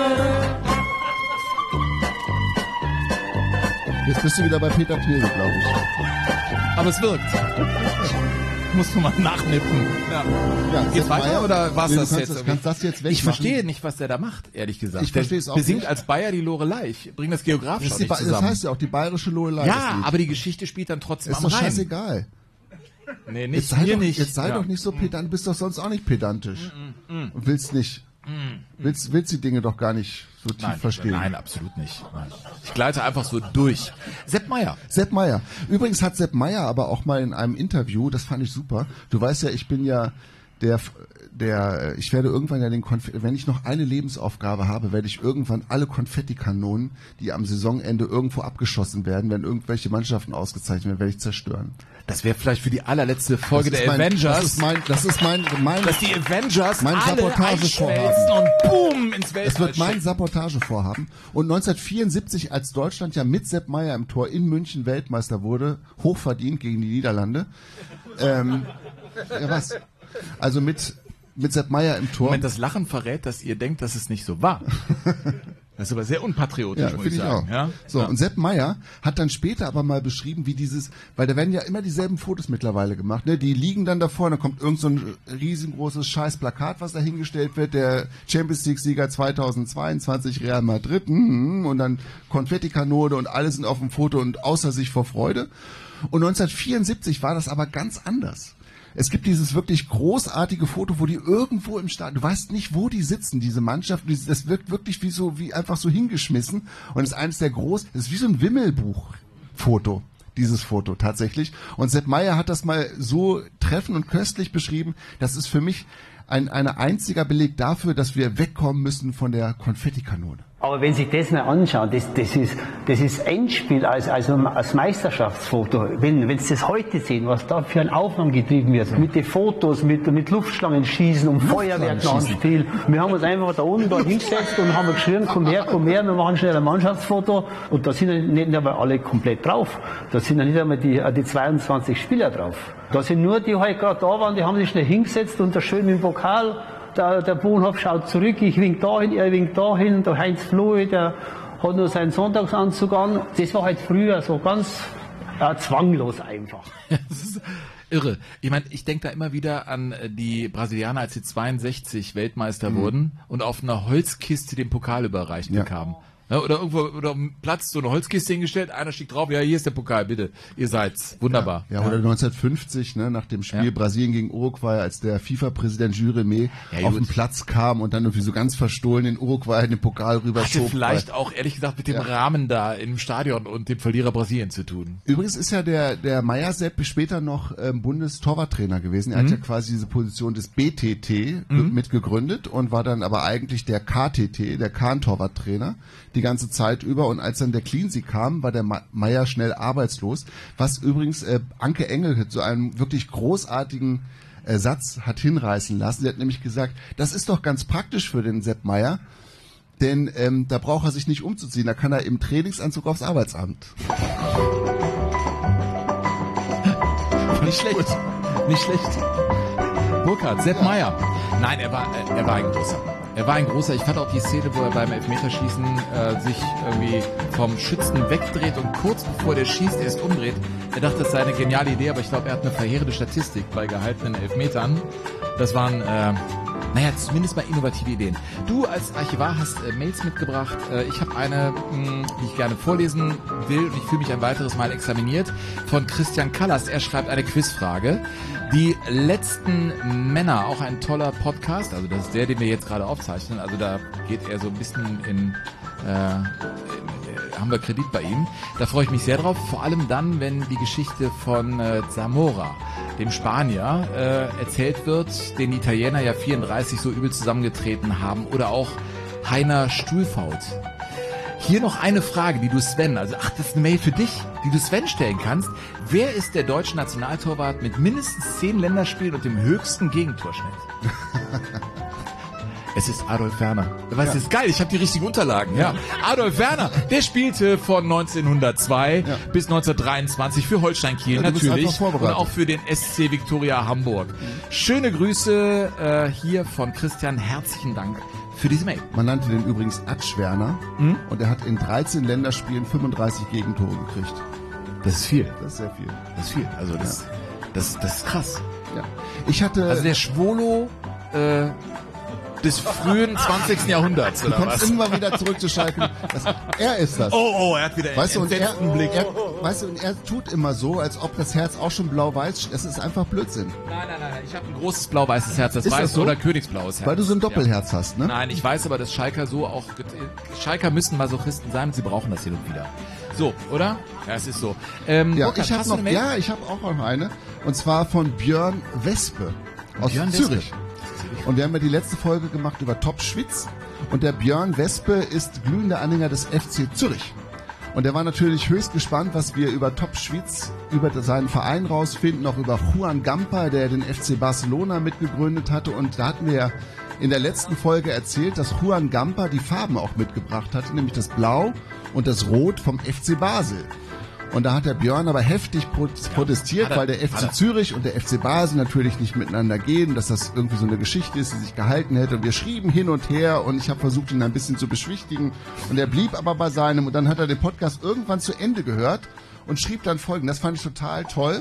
Jetzt bist du wieder bei Peter Knebel, glaube ich. Aber es wirkt. Musst du mal nachnippen. Ja. Ja, Geht's Sepp weiter Maier? oder war's Nee, du das kannst jetzt? das- irgendwie? kannst das jetzt wegmachen. Ich verstehe nicht, was der da macht, ehrlich gesagt. Ich verstehe es auch Der besingt nicht. als Bayer die Lorelei. Ich bringe das geografisch Das, auch ist die, nicht Ba- das zusammen. heißt ja auch die bayerische Lorelei. das ja, Lied. aber die Geschichte spielt dann trotzdem Ist am doch Rhein. scheißegal. Nee, Jetzt nicht, sei, mir doch, nicht. jetzt sei Ja. doch nicht so pedant, du bist doch sonst auch nicht pedantisch. Mm, mm, mm. Und willst nicht, Mm. willst, willst die Dinge doch gar nicht so tief Nein, verstehen. nein, absolut nicht. Nein. Ich gleite einfach so durch. Sepp Maier. Sepp Maier. Übrigens hat Sepp Maier aber auch mal in einem Interview, das fand ich super, du weißt ja, ich bin ja der, der, ich werde irgendwann ja den Konfetti, wenn ich noch eine Lebensaufgabe habe, werde ich irgendwann alle Konfettikanonen, die am Saisonende irgendwo abgeschossen werden, wenn irgendwelche Mannschaften ausgezeichnet werden, werde ich zerstören. Das wäre vielleicht für die allerletzte Folge Das ist der mein- Avengers. Das ist mein, das ist mein, mein, dass die Avengers mein alle Sabotagevorhaben. einschmelzen und boom ins Weltall Das wird mein schicken. Sabotagevorhaben. Und neunzehnhundertvierundsiebzig, als Deutschland ja mit Sepp Maier im Tor in München Weltmeister wurde, hochverdient gegen die Niederlande. Ähm, ja, was? Also mit, mit Sepp Maier im Tor. Moment, das Lachen verrät, dass ihr denkt, dass es nicht so war. Das ist aber sehr unpatriotisch, ja, muss ich ich sagen. auch. Ja? So, ja. und Sepp Maier hat dann später aber mal beschrieben, wie dieses, weil da werden ja immer dieselben Fotos mittlerweile gemacht, ne? Die liegen dann davor, und dann kommt irgend so ein riesengroßes scheiß Plakat, was da hingestellt wird, der Champions League-Sieger zweitausendzweiundzwanzig Real Madrid, und dann Konfettikanone und alle sind auf dem Foto und außer sich vor Freude. Und neunzehnhundertvierundsiebzig war das aber ganz anders. Es gibt dieses wirklich großartige Foto, wo die irgendwo im Stadion, du weißt nicht, wo die sitzen, diese Mannschaft, das wirkt wirklich wie so, wie einfach so hingeschmissen, und ist eines der groß, das ist wie so ein Wimmelbuch-Foto, dieses Foto tatsächlich. Und Sepp Maier hat das mal so treffend und köstlich beschrieben, das ist für mich ein, ein einziger Beleg dafür, dass wir wegkommen müssen von der Konfettikanone. Aber wenn Sie das mal anschauen, das, das ist, das ist Endspiel, also, also als Meisterschaftsfoto. Wenn, wenn Sie das heute sehen, was da für ein Aufwand getrieben wird, mit den Fotos, mit, mit Luftschlangen schießen, um Feuerwerk nach dem Spiel. Wir haben uns einfach da unten da hingesetzt und haben geschrien, komm her, komm her, wir machen schnell ein Mannschaftsfoto. Und da sind ja nicht einmal alle komplett drauf. Da sind ja nicht einmal die, die zweiundzwanzig Spieler drauf. Da sind nur die, die heute gerade da waren, die haben sich schnell hingesetzt und da schön mit dem Pokal. Der, der Bohnhoff schaut zurück, ich wink dahin, er winkt dahin, der Heinz Flohe, der hat nur seinen Sonntagsanzug an. Das war halt früher so ganz äh, zwanglos einfach. Das ist irre. Ich meine, ich denke da immer wieder an die Brasilianer, als sie zweiundsechzig Weltmeister mhm. wurden und auf einer Holzkiste den Pokal überreicht ja. bekamen. Ja, oder irgendwo oder am Platz so eine Holzkiste hingestellt, einer steht drauf, ja, hier ist der Pokal, bitte, ihr seid's. Wunderbar. Ja, ja, oder neunzehnhundertfünfzig, ne, nach dem Spiel ja. Brasilien gegen Uruguay, als der FIFA-Präsident Juremé ja, auf den Platz kam und dann irgendwie so ganz verstohlen in Uruguay den Pokal rüberschob. Hatte vielleicht auch, ehrlich gesagt, mit dem ja. Rahmen da im Stadion und dem Verlierer Brasilien zu tun. Übrigens ist ja der, der Maier Sepp später noch ähm, Bundestorwarttrainer gewesen. Er mhm. hat ja quasi diese Position des B T T mhm. mitgegründet und war dann aber eigentlich der K T T, der Kahn-Torwarttrainer, die ganze Zeit über, und als dann der Cleansea kam, war der Maier schnell arbeitslos, was übrigens äh, Anke Engel zu einem wirklich großartigen äh, Satz hat hinreißen lassen. Sie hat nämlich gesagt, das ist doch ganz praktisch für den Sepp Maier, denn ähm, da braucht er sich nicht umzuziehen, da kann er im Trainingsanzug aufs Arbeitsamt. Nicht schlecht, nicht schlecht. Burkhard, Sepp ja. Maier. Nein, er war, er war ein großer. Er war ein großer, ich fand auch die Szene, wo er beim Elfmeterschießen äh, sich irgendwie vom Schützen wegdreht und kurz bevor der schießt, erst umdreht. Er dachte, das sei eine geniale Idee, aber ich glaube, er hat eine verheerende Statistik bei gehaltenen Elfmetern. Das waren, äh, naja, zumindest mal innovative Ideen. Du als Archivar hast äh, Mails mitgebracht. Äh, ich habe eine, mh, die ich gerne vorlesen will, und ich fühle mich ein weiteres Mal examiniert, von Christian Kallas. Er schreibt eine Quizfrage. Die letzten Männer, auch ein toller Podcast, also das ist der, den wir jetzt gerade aufzeichnen, also da geht er so ein bisschen in, äh, in haben wir Kredit bei ihm. Da freue ich mich sehr drauf, vor allem dann, wenn die Geschichte von äh, Zamora, dem Spanier, äh, erzählt wird, den die Italiener ja vierunddreißig so übel zusammengetreten haben, oder auch Heiner Stuhlfaut. Hier noch eine Frage, die du Sven, also ach, das ist eine Mail für dich, die du Sven stellen kannst. Wer ist der deutsche Nationaltorwart mit mindestens zehn Länderspielen und dem höchsten Gegentorschnitt? Es ist Adolf Werner. Was, ja. Das ist geil, ich habe die richtigen Unterlagen. Ja. Adolf Werner, der spielte von neunzehnhundertzwei ja. bis neunzehnhundertdreiundzwanzig für Holstein Kiel, ja, natürlich, und auch für den S C Viktoria Hamburg. Schöne Grüße äh, hier von Christian, herzlichen Dank für diese Mail. Man nannte den übrigens Atschwerner mhm. und er hat in dreizehn Länderspielen fünfunddreißig Gegentore gekriegt. Das ist viel. Das ist sehr viel. Das ist viel. Also das, ja. das, das ist krass. Ja. Ich hatte also der Schwolo äh, des frühen zwanzigsten Jahrhunderts, oder du kommst was? immer wieder zurückzuschalten. Das, er ist das. Oh, oh, er hat wieder weißt einen entsetzten Blick. Er, weißt du, und er tut immer so, als ob das Herz auch schon blau-weiß ist. Das ist einfach Blödsinn. Nein, nein, nein. Ich habe ein großes blau-weißes Herz. Das ist weiße das so? Oder königsblaues Herz. Weil du so ein Doppelherz ja. hast, ne? Nein, ich weiß aber, dass Schalker so auch... Schalker müssen Masochisten sein und sie brauchen das hin und wieder. So, oder? Ja, es ist so. Ähm, ja, Burkhard, ich habe noch, ja, ich habe auch noch eine. Und zwar von Björn Wespe aus Björn Zürich. Wespe. Und wir haben ja die letzte Folge gemacht über Top Schwitz. Und der Björn Wespe ist glühender Anhänger des F C Zürich. Und er war natürlich höchst gespannt, was wir über Top Schwitz, über seinen Verein rausfinden, auch über Juan Gamper, der den F C Barcelona mitgegründet hatte. Und da hatten wir ja in der letzten Folge erzählt, dass Juan Gamper die Farben auch mitgebracht hatte, nämlich das Blau und das Rot vom F C Basel. Und da hat der Björn aber heftig pro- protestiert, hat er, weil der F hat C er. Zürich und der F C Basel natürlich nicht miteinander gehen, dass das irgendwie so eine Geschichte ist, die sich gehalten hätte. Und wir schrieben hin und her und ich habe versucht, ihn ein bisschen zu beschwichtigen. Und er blieb aber bei seinem. Und dann hat er den Podcast irgendwann zu Ende gehört und schrieb dann Folgendes. Das fand ich total toll.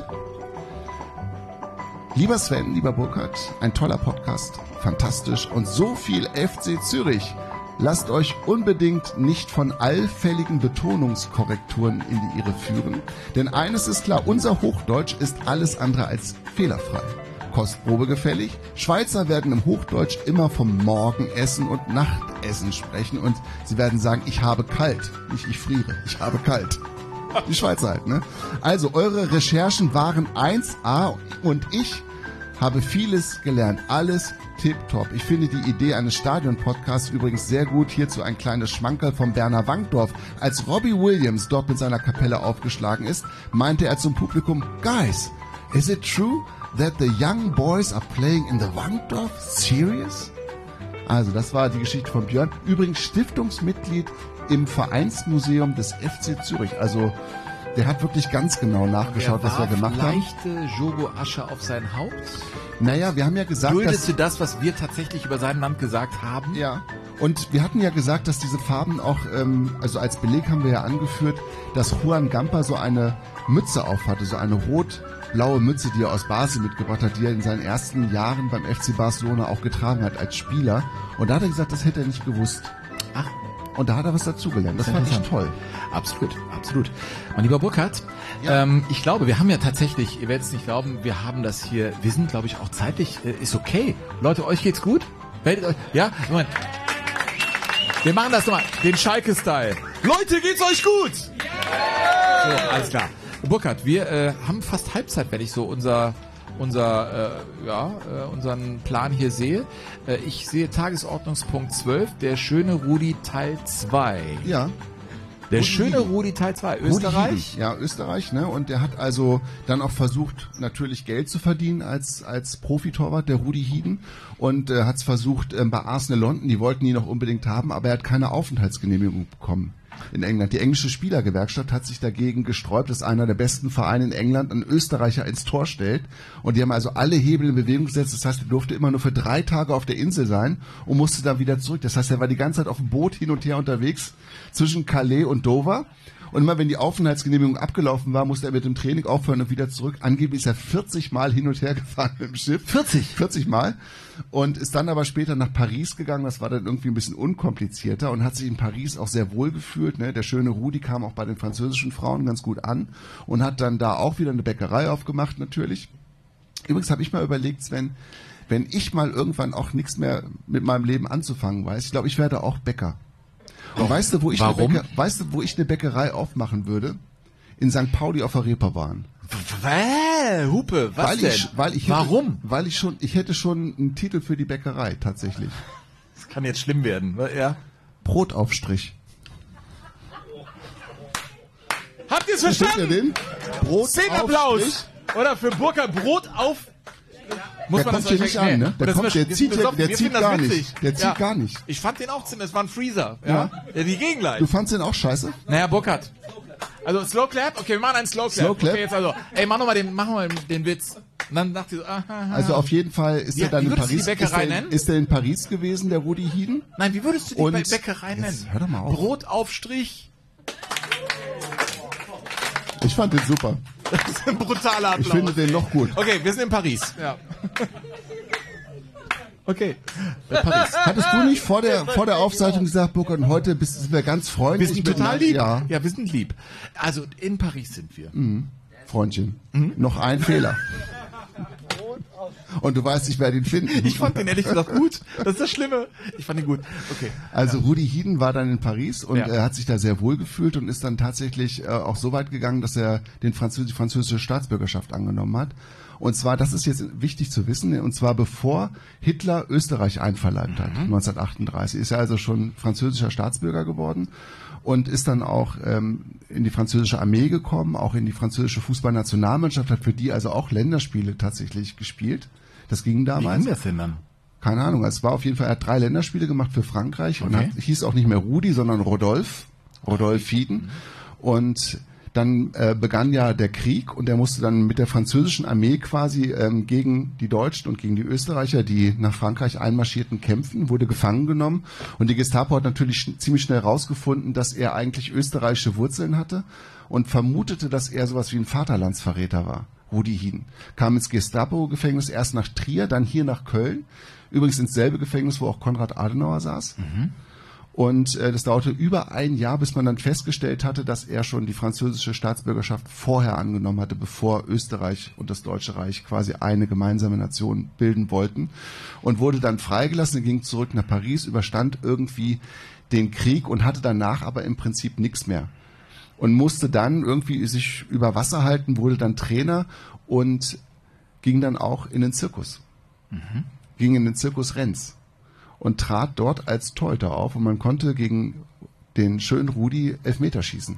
Lieber Sven, lieber Burkhard, ein toller Podcast, fantastisch und so viel F C Zürich. Lasst euch unbedingt nicht von allfälligen Betonungskorrekturen in die Irre führen, denn eines ist klar, unser Hochdeutsch ist alles andere als fehlerfrei. Kostprobe gefällig, Schweizer werden im Hochdeutsch immer vom Morgenessen und Nachtessen sprechen und sie werden sagen, ich habe kalt, nicht ich friere, ich habe kalt. Die Schweizer halt, ne? Also, eure Recherchen waren eins A und ich habe vieles gelernt. Alles tipptopp. Ich finde die Idee eines Stadion-Podcasts übrigens sehr gut. Hierzu ein kleines Schmankerl vom Berner Wankdorf. Als Robbie Williams dort mit seiner Kapelle aufgeschlagen ist, meinte er zum Publikum, Guys, is it true that the young boys are playing in the Wankdorf? Serious? Also, das war die Geschichte von Björn. Übrigens Stiftungsmitglied im Vereinsmuseum des F C Zürich. Also, der hat wirklich ganz genau nachgeschaut, was wir gemacht haben. Leichte Jogo-Asche auf sein Haupt? Naja, wir haben ja gesagt, Duldest dass... du das, was wir tatsächlich über sein Land gesagt haben? Ja. Und wir hatten ja gesagt, dass diese Farben auch, ähm, also als Beleg haben wir ja angeführt, dass Juan Gamper so eine Mütze aufhatte, so eine rot-blaue Mütze, die er aus Basel mitgebracht hat, die er in seinen ersten Jahren beim F C Barcelona auch getragen hat als Spieler. Und da hat er gesagt, das hätte er nicht gewusst. Ach. Und da hat er was dazugelernt. Das fand ich toll. Absolut, absolut. Mein lieber Burkhard, ja. ähm, ich glaube, wir haben ja tatsächlich, ihr werdet es nicht glauben, wir haben das hier, wir sind, glaube ich, auch zeitlich, äh, ist okay. Leute, euch geht's gut? Meldet euch, ja? Moment. Wir machen das nochmal, den Schalke-Style. Leute, geht's euch gut? Yeah! So, alles klar. Burkhard, wir äh, haben fast Halbzeit, wenn ich so unser... unser äh, ja äh, unseren Plan hier sehe. Äh, ich sehe Tagesordnungspunkt zwölf, der schöne Rudi Teil zwei. Ja. Der Rudi schöne Hieden. Rudi Teil zwei. Rudi Österreich? Hieden. Ja, Österreich, ne? Und der hat also dann auch versucht, natürlich Geld zu verdienen als als Profitorwart, der Rudi Hieden. Und äh, hat es versucht ähm, bei Arsenal London, die wollten ihn noch unbedingt haben, aber er hat keine Aufenthaltsgenehmigung bekommen in England. Die englische Spielergewerkschaft hat sich dagegen gesträubt, dass einer der besten Vereine in England einen Österreicher ins Tor stellt. Und die haben also alle Hebel in Bewegung gesetzt. Das heißt, er durfte immer nur für drei Tage auf der Insel sein und musste dann wieder zurück. Das heißt, er war die ganze Zeit auf dem Boot hin und her unterwegs zwischen Calais und Dover. Und immer wenn die Aufenthaltsgenehmigung abgelaufen war, musste er mit dem Training aufhören und wieder zurück. Angeblich ist er vierzig Mal hin und her gefahren mit dem Schiff. vierzig? vierzig Mal. Und ist dann aber später nach Paris gegangen. Das war dann irgendwie ein bisschen unkomplizierter und hat sich in Paris auch sehr wohl gefühlt. Ne? Der schöne Rudi kam auch bei den französischen Frauen ganz gut an und hat dann da auch wieder eine Bäckerei aufgemacht natürlich. Übrigens habe ich mal überlegt, Sven, wenn ich mal irgendwann auch nichts mehr mit meinem Leben anzufangen weiß, ich glaube, ich werde auch Bäcker. Und weißt du, wo ich, Warum? Eine Bäcker, weißt du, wo ich eine Bäckerei aufmachen würde? In Sankt Pauli auf der Reeperbahn. Wäh, Hupe, was weil denn? Ich, weil ich Warum? Hätte, weil ich schon, ich hätte schon einen Titel für die Bäckerei, tatsächlich. Das kann jetzt schlimm werden, ja? Brotaufstrich. Habt ihr es verstanden? Ihr den? Brot Zehn Applaus! Oder für Burkhard Brot auf... Muss der man kommt das hier euch nicht erklären? an, ne? Der, Das kommt, ist- der wir zieht, sind der, besoffen, der wir zieht finden das gar witzig. nicht. Der zieht Ja. gar nicht. Ich fand den auch ziemlich, das war ein Freezer. Ja? Ja. ja die Gegenlein. Du fandst den auch scheiße? Naja, Burkhard. Also Slow Clap? Okay, wir machen einen Slow Clap. Slow Clap? Okay, jetzt also. Ey, mach nochmal den, mach noch mal den Witz. Und dann dachte ich so, aha, aha. Also auf jeden Fall ist Wie- er dann wie in würdest du die Paris. Bäckerei ist, er, nennen? ist er in Paris gewesen, der Rudi Hieden? Nein, wie würdest du die Und- Bä- Bäckerei nennen? Jetzt hör doch mal auf. Brotaufstrich. Ich fand den super. Das ist ein brutaler Applaus. Ich finde den noch gut. Okay, wir sind in Paris. Ja. Okay. Bei Paris. Hattest du nicht vor der, vor der Aufzeichnung gesagt, Burkhard, und heute bist, sind wir ganz Wir freundlich? sind total lieb. Ja. ja, wir sind lieb. Also in Paris sind wir. Mhm. Freundchen. Noch ein Fehler. Und du weißt, ich werde ihn finden. Ich fand den ehrlich gesagt gut. Das ist das Schlimme. Ich fand ihn gut. Okay. Also Rudi Hieden war dann in Paris und Ja. er hat sich da sehr wohl gefühlt und ist dann tatsächlich äh, auch so weit gegangen, dass er den Französ die französische Staatsbürgerschaft angenommen hat. Und zwar, das ist jetzt wichtig zu wissen, und zwar bevor Hitler Österreich einverleibt hat, neunzehnhundertachtunddreißig. Ist er also schon französischer Staatsbürger geworden und ist dann auch ähm, in die französische Armee gekommen, auch in die französische Fußballnationalmannschaft, hat für die also auch Länderspiele tatsächlich gespielt. Das ging Wie damals. ging das denn dann? Keine Ahnung, es war auf jeden Fall, er hat drei Länderspiele gemacht für Frankreich und Okay. hat, hieß auch nicht mehr Rudi, sondern Rodolphe, Rodolphe Hieden. Und dann äh, begann ja der Krieg und er musste dann mit der französischen Armee quasi ähm, gegen die Deutschen und gegen die Österreicher, die nach Frankreich einmarschierten, kämpfen, wurde gefangen genommen und die Gestapo hat natürlich sch- ziemlich schnell herausgefunden, dass er eigentlich österreichische Wurzeln hatte und vermutete, dass er sowas wie ein Vaterlandsverräter war. Rudi Hieden kam ins Gestapo-Gefängnis, erst nach Trier, dann hier nach Köln, übrigens ins selbe Gefängnis, wo auch Konrad Adenauer saß. Mhm. Und äh, das dauerte über ein Jahr, bis man dann festgestellt hatte, dass er schon die französische Staatsbürgerschaft vorher angenommen hatte, bevor Österreich und das Deutsche Reich quasi eine gemeinsame Nation bilden wollten. Und wurde dann freigelassen, ging zurück nach Paris, überstand irgendwie den Krieg und hatte danach aber im Prinzip nichts mehr. Und musste dann irgendwie sich über Wasser halten, wurde dann Trainer und ging dann auch in den Zirkus. Mhm. Ging in den Zirkus Renz. Und trat dort als Torhüter auf und man konnte gegen den schönen Rudi Elfmeter schießen.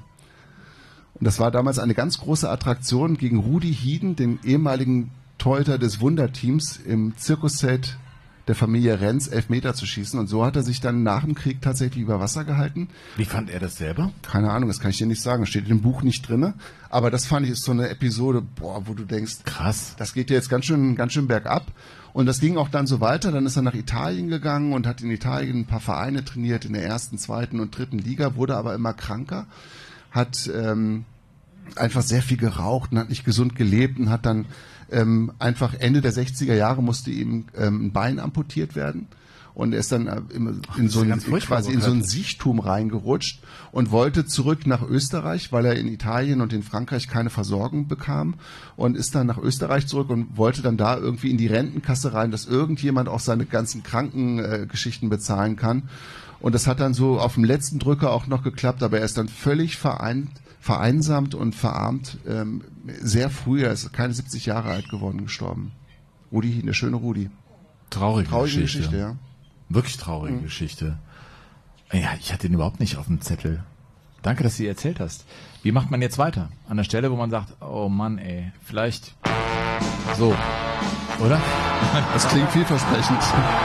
Und das war damals eine ganz große Attraktion, gegen Rudi Hieden, den ehemaligen Torhüter des Wunderteams, im Zirkuszelt der Familie Renz Elfmeter zu schießen. Und so hat er sich dann nach dem Krieg tatsächlich über Wasser gehalten. Wie fand er das selber? Keine Ahnung, das kann ich dir nicht sagen. Das steht in dem Buch nicht drinne. Aber das fand ich ist so eine Episode, boah, wo du denkst, krass, das geht dir jetzt ganz schön, ganz schön bergab. Und das ging auch dann so weiter. Dann ist er nach Italien gegangen und hat in Italien ein paar Vereine trainiert in der ersten, zweiten und dritten Liga, wurde aber immer kranker, hat ähm, einfach sehr viel geraucht und hat nicht gesund gelebt und hat dann ähm, einfach Ende der sechziger Jahre musste ihm ähm, ein Bein amputiert werden. Und er ist dann äh, in, Ach, in so ein, ja quasi in so ein Siechtum reingerutscht und wollte zurück nach Österreich, weil er in Italien und in Frankreich keine Versorgung bekam und ist dann nach Österreich zurück und wollte dann da irgendwie in die Rentenkasse rein, dass irgendjemand auch seine ganzen Krankengeschichten äh, bezahlen kann. Und das hat dann so auf dem letzten Drücker auch noch geklappt, aber er ist dann völlig vereint, vereinsamt und verarmt, ähm, sehr früh, er ist keine siebzig Jahre alt geworden, gestorben. Rudi, der schöne Rudi. Traurige, Traurige Geschichte. Geschichte, ja. Wirklich traurige mhm. Geschichte. Ja, ich hatte ihn überhaupt nicht auf dem Zettel. Danke, dass du sie erzählt hast. Wie macht man jetzt weiter? An der Stelle, wo man sagt, oh Mann, ey, vielleicht so, oder? Das klingt vielversprechend.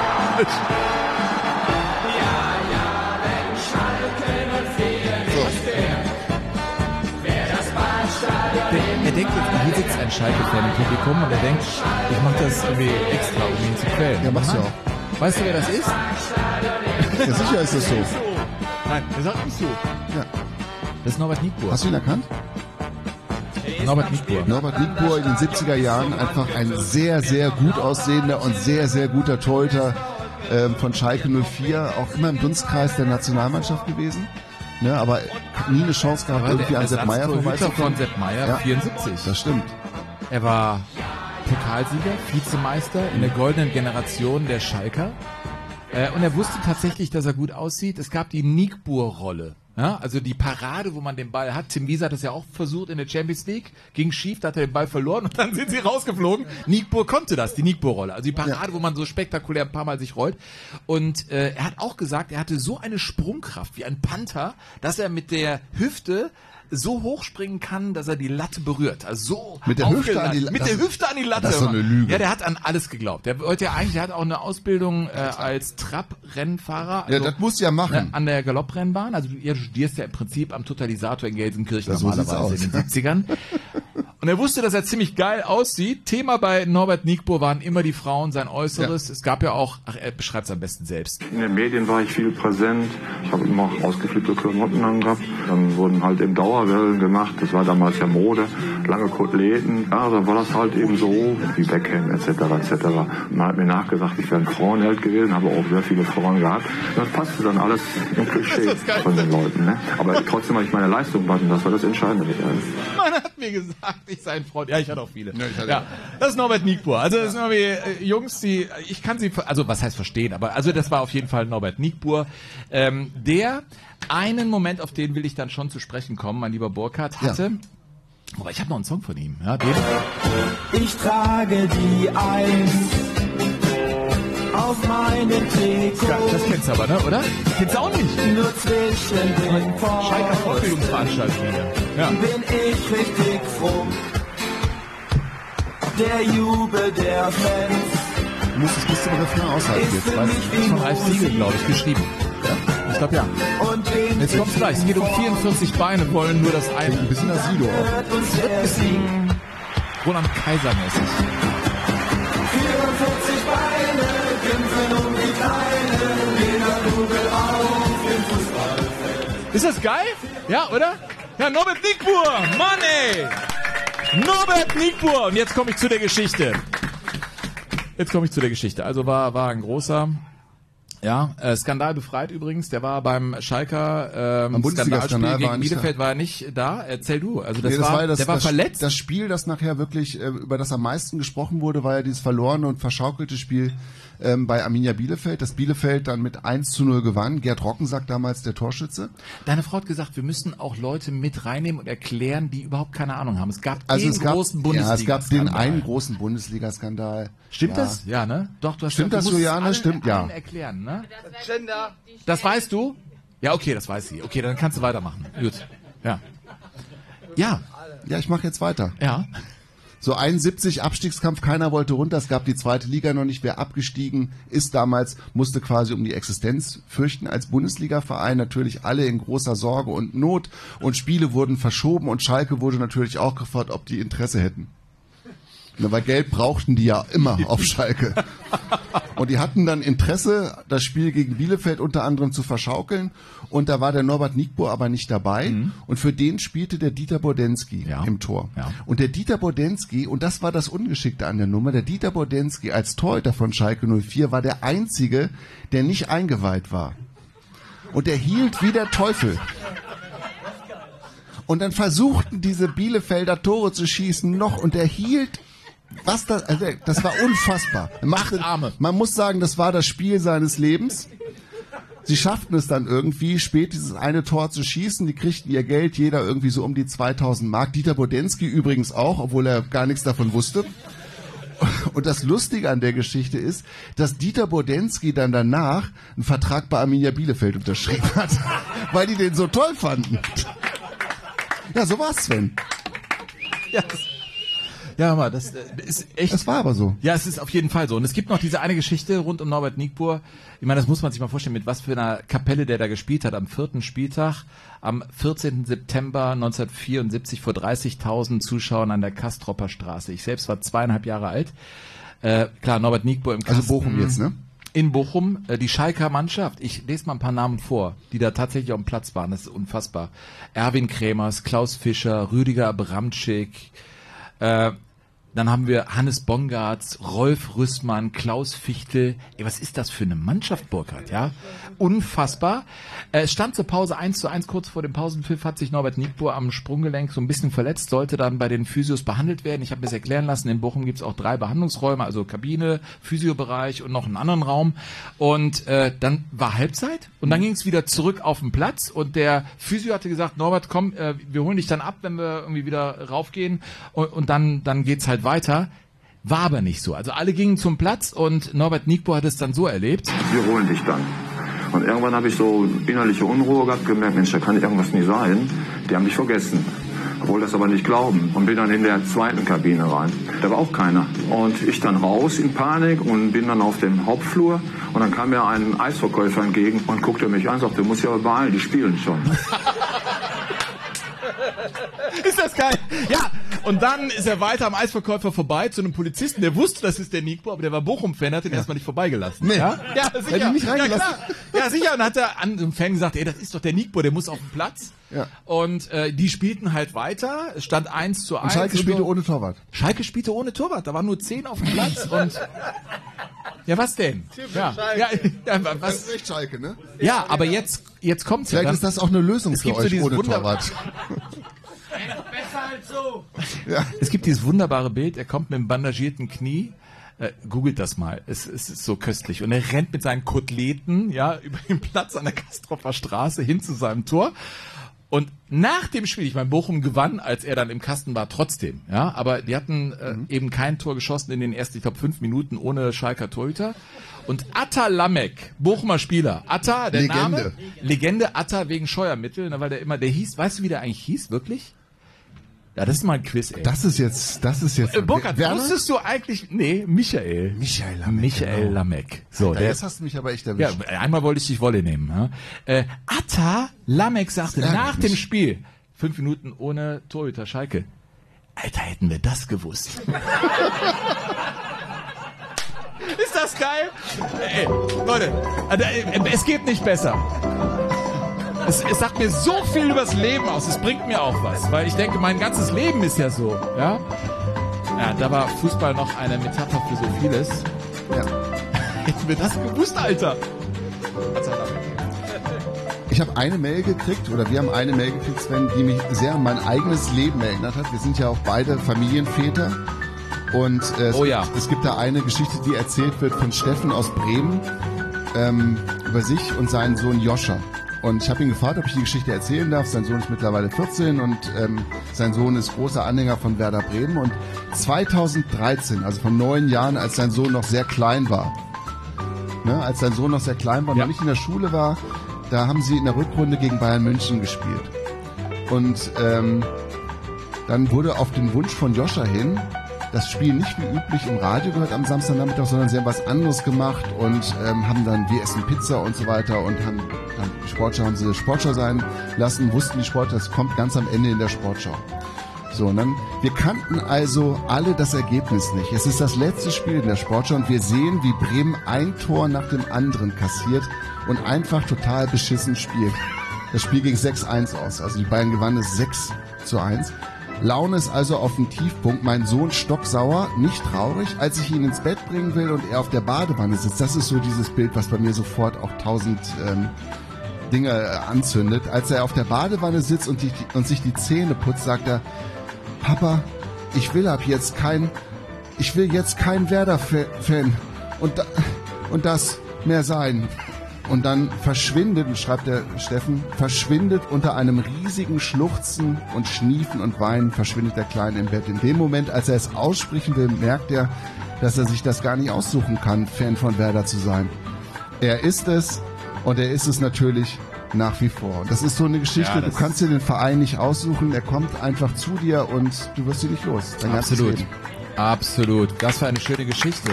Er denkt jetzt, hier sitzt ein Schalke-Fan im Publikum und er denkt, ich mache das irgendwie extra, um ihn zu quälen. Ja, machst du auch. Weißt du, wer das ist? Ja, sicher ist das so. Nein, er sagt nicht so. Ja. Das ist Norbert Nietbuhr. Hast du ihn erkannt? Norbert Nietbuhr. Norbert Nietbuhr in den siebziger Jahren einfach ein sehr, sehr gut aussehender und sehr, sehr guter Torhüter ähm, von Schalke null vier, auch immer im Dunstkreis der Nationalmannschaft gewesen. Ne, aber nie eine Chance gehabt, irgendwie an Sepp Meier vorbeizukommen. Von Sepp Meier, ja, vierundsiebzig. Das stimmt. Er war Pokalsieger, Vizemeister in der goldenen Generation der Schalker. Äh, und er wusste tatsächlich, dass er gut aussieht. Es gab die Nietbuhr-Rolle. Ja, also die Parade, wo man den Ball hat. Tim Wiese hat das ja auch versucht in der Champions League. Ging schief, da hat er den Ball verloren und dann sind sie rausgeflogen. Nietbuhr konnte das, die Nietbuhr-Rolle. Also die Parade, ja, wo man so spektakulär ein paar Mal sich rollt. Und äh, er hat auch gesagt, er hatte so eine Sprungkraft wie ein Panther, dass er mit der Hüfte so hoch springen kann, dass er die Latte berührt. Also so mit der Hüfte an die Latte. Mit der Hüfte an die Latte. Das ist so eine Lüge. Ja, der hat an alles geglaubt. Der wollte ja eigentlich, der hat auch eine Ausbildung äh, als Trab-Rennfahrer. Also, ja, das musst du ja machen. An der Galopprennbahn. Also du, ja, du studierst ja im Prinzip am Totalisator in Gelsenkirchen ja, so normalerweise in den siebzigern. Und er wusste, dass er ziemlich geil aussieht. Thema bei Norbert Nietbuhr waren immer die Frauen, sein Äußeres. Ja. Es gab ja auch, ach, er beschreibt es am besten selbst. In den Medien war ich viel präsent. Ich habe immer ausgeflippte Klamotten angehabt. Dann wurden halt eben Dauerwellen gemacht. Das war damals ja Mode. Lange Koteletten. Ja, dann war das halt eben so, wie Beckham et cetera et cetera. Man hat mir nachgesagt, ich wäre ein Frauenheld gewesen, habe auch sehr viele Frauen gehabt. Das passte dann alles im Klischee von den Leuten. Ne? Aber trotzdem habe ich meine Leistung gemacht und das war das Entscheidende. Man hat mir gesagt, ich sei ein Freund. Ja, ich hatte auch viele. Ja, ich hatte ja, das ist Norbert Nietbuhr. Also das sind irgendwie äh, Jungs, die, ich kann sie, also was heißt verstehen, aber also das war auf jeden Fall Norbert Nietbuhr, ähm, der einen Moment, auf den will ich dann schon zu sprechen kommen, mein lieber Burkhard, hatte. Ja. Aber ich habe noch einen Song von ihm. Ja, den. Ich trage die Eins auf meinen Trikot. Ja, das kennst du aber, ne, oder? Kennst du auch nicht? Nur zwischen den Pfosten. Schalker Fortbildungsveranstaltung hier. Ja. Bin ich richtig froh. Der Jubel der Fans. Du musst es bis zum Refrain aushalten jetzt, weißt du? Von Ralf Siegel, glaube ich, geschrieben. Ja. Ich glaube ja. Jetzt kommt's gleich. Es geht um vierundvierzig Beine, wollen nur das eine. Ein bisschen das Sido auch. Roland Kaiser mäßig. vierundvierzig Beine kämpfen um die Kleine, jeder Kugel auf dem Fußballfeld. Ist das geil? Ja, oder? Ja, Norbert Nigbur, Mann ey! Norbert Nigbur! Und jetzt komme ich zu der Geschichte. Jetzt komme ich zu der Geschichte. Also war, war ein großer... Ja, äh, Skandal befreit übrigens. Der war beim Schalker ähm, Skandalspiel gegen Bielefeld, war er nicht da. Erzähl du. Also das, nee, das war, war das, der war das, verletzt. Das Spiel, das nachher wirklich äh, über das am meisten gesprochen wurde, war ja dieses verlorene und verschaukelte Spiel ähm, bei Arminia Bielefeld. Das Bielefeld dann mit eins zu null gewann. Gerd Rockensack damals der Torschütze. Deine Frau hat gesagt, wir müssen auch Leute mit reinnehmen und erklären, die überhaupt keine Ahnung haben. Es gab also den es gab, großen Bundesliga-Skandal. Ja, es gab den einen großen Bundesliga-Skandal. Stimmt ja. das? Ja, ne? Doch, du hast Stimmt gesagt, das, du Juliane? allen, Stimmt, ja. allen erklären, ne? Das weißt du? Ja, okay, das weiß sie. Okay, dann kannst du weitermachen. Gut. Ja. Ja. Ja, ich mache jetzt weiter. Ja. So einundsiebzig, Abstiegskampf, keiner wollte runter, es gab die zweite Liga noch nicht, wer abgestiegen ist damals, musste quasi um die Existenz fürchten als Bundesliga-Verein, natürlich alle in großer Sorge und Not und Spiele wurden verschoben und Schalke wurde natürlich auch gefragt, ob die Interesse hätten. Na, weil Geld brauchten die ja immer auf Schalke. Und die hatten dann Interesse, das Spiel gegen Bielefeld unter anderem zu verschaukeln. Und da war der Norbert Nigbur aber nicht dabei. Mhm. Und für den spielte der Dieter Bodensky ja. im Tor. Ja. Und der Dieter Bodensky, und das war das Ungeschickte an der Nummer, der Dieter Bodensky als Torhüter von Schalke null vier war der Einzige, der nicht eingeweiht war. Und der hielt wie der Teufel. Und dann versuchten diese Bielefelder Tore zu schießen noch und er hielt... Was das, also das war unfassbar. Machte, man muss sagen, das war das Spiel seines Lebens. Sie schafften es dann irgendwie, spät dieses eine Tor zu schießen. Die kriegten ihr Geld, jeder irgendwie so um die zweitausend Mark. Dieter Bodensky übrigens auch, obwohl er gar nichts davon wusste. Und das Lustige an der Geschichte ist, dass Dieter Bodensky dann danach einen Vertrag bei Arminia Bielefeld unterschrieben hat, weil die den so toll fanden. Ja, so war's, Sven. Ja, das Ja, aber das ist echt... Das war aber so. Ja, es ist auf jeden Fall so. Und es gibt noch diese eine Geschichte rund um Norbert Nigbur. Ich meine, das muss man sich mal vorstellen, mit was für einer Kapelle der da gespielt hat. Am vierten Spieltag, am vierzehnten September neunzehnhundertvierundsiebzig vor dreißigtausend Zuschauern an der Kastropper Straße. Ich selbst war zweieinhalb Jahre alt. Äh, klar, Norbert Nigbur im Kasten. Also Bochum jetzt, ne? In Bochum, äh, die Schalker Mannschaft. Ich lese mal ein paar Namen vor, die da tatsächlich auf dem Platz waren. Das ist unfassbar. Erwin Kremers, Klaus Fischer, Rüdiger Abramczyk, Äh, dann haben wir Hannes Bongartz, Rolf Rüssmann, Klaus Fichtel. Ey, was ist das für eine Mannschaft, Burkhardt, ja? Unfassbar. Äh, es stand zur Pause eins zu eins, kurz vor dem Pausenpfiff hat sich Norbert Nigbur am Sprunggelenk so ein bisschen verletzt, sollte dann bei den Physios behandelt werden. Ich habe mir das erklären lassen, in Bochum gibt's auch drei Behandlungsräume, also Kabine, Physiobereich und noch einen anderen Raum. Und äh, dann war Halbzeit und dann ging's wieder zurück auf den Platz und der Physio hatte gesagt, Norbert, komm, äh, wir holen dich dann ab, wenn wir irgendwie wieder raufgehen und, und dann, dann geht's halt weiter. War aber nicht so. Also alle gingen zum Platz und Norbert Nigbur hat es dann so erlebt. Wir holen dich dann. Und irgendwann habe ich so innerliche Unruhe gehabt, gemerkt, Mensch, da kann irgendwas nicht sein. Die haben mich vergessen. Wollte das aber nicht glauben und bin dann in der zweiten Kabine rein. Da war auch keiner. Und ich dann raus in Panik und bin dann auf dem Hauptflur und dann kam mir ein Eisverkäufer entgegen und guckte mich an und sagte, du musst ja beeilen, die spielen schon. Ist das geil? Ja, und dann ist er weiter am Eisverkäufer vorbei zu einem Polizisten, der wusste, das ist der Nigbur, aber der war Bochum-Fan, hat ihn ja. erstmal nicht vorbeigelassen. Nee. Ja, ja sicher. Hätte ihn nicht reingelassen. Ja, klar. Ja, sicher. Und dann hat er an einem Fan gesagt, ey, das ist doch der Nigbur, der muss auf den Platz. Ja. Und äh, die spielten halt weiter. Es stand eins zu eins. Und Schalke spielte so. ohne Torwart. Schalke spielte ohne Torwart. Da waren nur zehn auf dem Platz. Und ja, was denn? Ja, ja, ja, was? Das ist echt Schalke, ne? Ja, aber jetzt, jetzt kommt's ja. Vielleicht ist das auch eine Lösung für euch so ohne Torwart. Besser als so. Ja. Es gibt dieses wunderbare Bild, er kommt mit einem bandagierten Knie, äh, googelt das mal, es, es ist so köstlich. Und er rennt mit seinen Koteletten, ja, über den Platz an der Kastropper Straße hin zu seinem Tor. Und nach dem Spiel, ich meine, Bochum gewann, als er dann im Kasten war, trotzdem, ja, aber die hatten äh, mhm. eben kein Tor geschossen in den ersten, ich glaube, fünf Minuten ohne Schalker Torhüter. Und Atta Lamek, Bochumer Spieler, Atta, der Legende. Name, Legende Atta wegen Scheuermittel, weil der immer, der hieß, weißt du, wie der eigentlich hieß, wirklich? Ja, das ist mal ein Quiz, ey. Das ist jetzt, das ist jetzt. Äh, Burkhard, wusstest du eigentlich, nee, Michael. Michael Lameck. Michael genau. Lameck. So, Alter, der, jetzt hast du mich aber echt erwischt. Ja, einmal wollte ich dich Wolle nehmen. Ja. Äh, Atta Lameck sagte nach dem Spiel, fünf Minuten ohne Torhüter Schalke. Alter, hätten wir das gewusst. Ist das geil? Ey, Leute, es geht nicht besser. Es, es sagt mir so viel übers Leben aus, es bringt mir auch was, weil ich denke, mein ganzes Leben ist ja so, ja. Ja, da war Fußball noch eine Metapher für so vieles. Ja. Hätten wir das gewusst, Alter. Ich habe eine Mail gekriegt, oder wir haben eine Mail gekriegt, Sven, die mich sehr an mein eigenes Leben erinnert hat. Wir sind ja auch beide Familienväter. Und äh, es, oh ja. gibt, es gibt da eine Geschichte, die erzählt wird von Steffen aus Bremen ähm, über sich und seinen Sohn Joscha. Und ich habe ihn gefragt, ob ich die Geschichte erzählen darf. Sein Sohn ist mittlerweile vierzehn und ähm, sein Sohn ist großer Anhänger von Werder Bremen. Und zweitausenddreizehn, also vor neun Jahren, als sein Sohn noch sehr klein war, ne, als sein Sohn noch sehr klein war, ja. noch nicht in der Schule war, da haben sie in der Rückrunde gegen Bayern München gespielt. Und ähm, dann wurde auf den Wunsch von Joscha hin das Spiel nicht wie üblich im Radio gehört am Samstagnachmittag, sondern sie haben was anderes gemacht und ähm, haben dann Wir essen Pizza und so weiter und haben dann die Sportschau haben sie Sportschau sein lassen, wussten die Sportschau, das kommt ganz am Ende in der Sportschau. So, und dann, wir kannten also alle das Ergebnis nicht. Es ist das letzte Spiel in der Sportschau und wir sehen, wie Bremen ein Tor nach dem anderen kassiert und einfach total beschissen spielt. Das Spiel ging sechs eins aus, also die Bayern gewannen es sechs zu eins. Laune ist also auf dem Tiefpunkt. Mein Sohn stocksauer, nicht traurig, als ich ihn ins Bett bringen will und er auf der Badewanne sitzt. Das ist so dieses Bild, was bei mir sofort auch tausend ähm, Dinge äh, anzündet. Als er auf der Badewanne sitzt und, die, und sich die Zähne putzt, sagt er, Papa, ich will ab jetzt kein, ich will jetzt kein Werder-Fan und, da, und das mehr sein. Und dann verschwindet, schreibt der Steffen, verschwindet unter einem riesigen Schluchzen und Schniefen und Weinen, verschwindet der Kleine im Bett. In dem Moment, als er es aussprechen will, merkt er, dass er sich das gar nicht aussuchen kann, Fan von Werder zu sein. Er ist es und er ist es natürlich nach wie vor. Und das ist so eine Geschichte, ja, du kannst dir den Verein nicht aussuchen, er kommt einfach zu dir und du wirst ihn nicht los. Dein Absolut, absolut. Das war eine schöne Geschichte.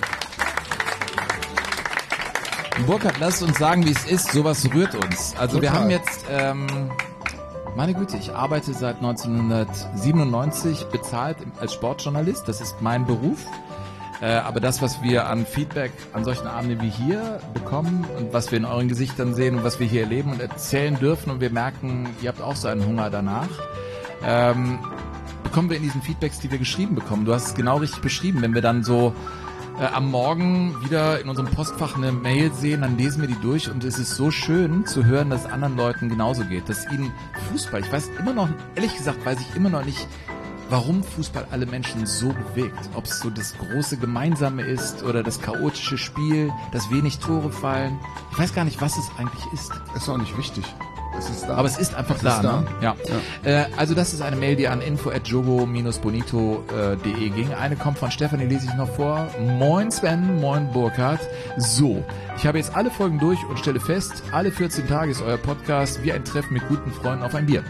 Burkhard, lass uns sagen, wie es ist. Sowas rührt uns. Also Total. Wir haben jetzt, ähm, meine Güte, ich arbeite seit neunzehnhundertsiebenundneunzig bezahlt als Sportjournalist. Das ist mein Beruf. Äh, aber das, was wir an Feedback an solchen Abenden wie hier bekommen und was wir in euren Gesichtern sehen und was wir hier erleben und erzählen dürfen und wir merken, ihr habt auch so einen Hunger danach, ähm, bekommen wir in diesen Feedbacks, die wir geschrieben bekommen. Du hast es genau richtig beschrieben. Wenn wir dann so Äh, am Morgen wieder in unserem Postfach eine Mail sehen, dann lesen wir die durch und es ist so schön zu hören, dass es anderen Leuten genauso geht, dass ihnen Fußball, ich weiß immer noch, ehrlich gesagt weiß ich immer noch nicht, warum Fußball alle Menschen so bewegt. Ob es so das große Gemeinsame ist oder das chaotische Spiel, dass wenig Tore fallen. Ich weiß gar nicht, was es eigentlich ist. Ist auch nicht wichtig. Es ist da. Aber es ist einfach es da. Ist da. Ne? Ja. ja. Äh, also das ist eine Mail, die an info at jogo bonito punkt de ging. Eine kommt von Stefan, die lese ich noch vor. Moin Sven, moin Burkhard. So, ich habe jetzt alle Folgen durch und stelle fest, alle vierzehn Tage ist euer Podcast wie ein Treffen mit guten Freunden auf ein Bier.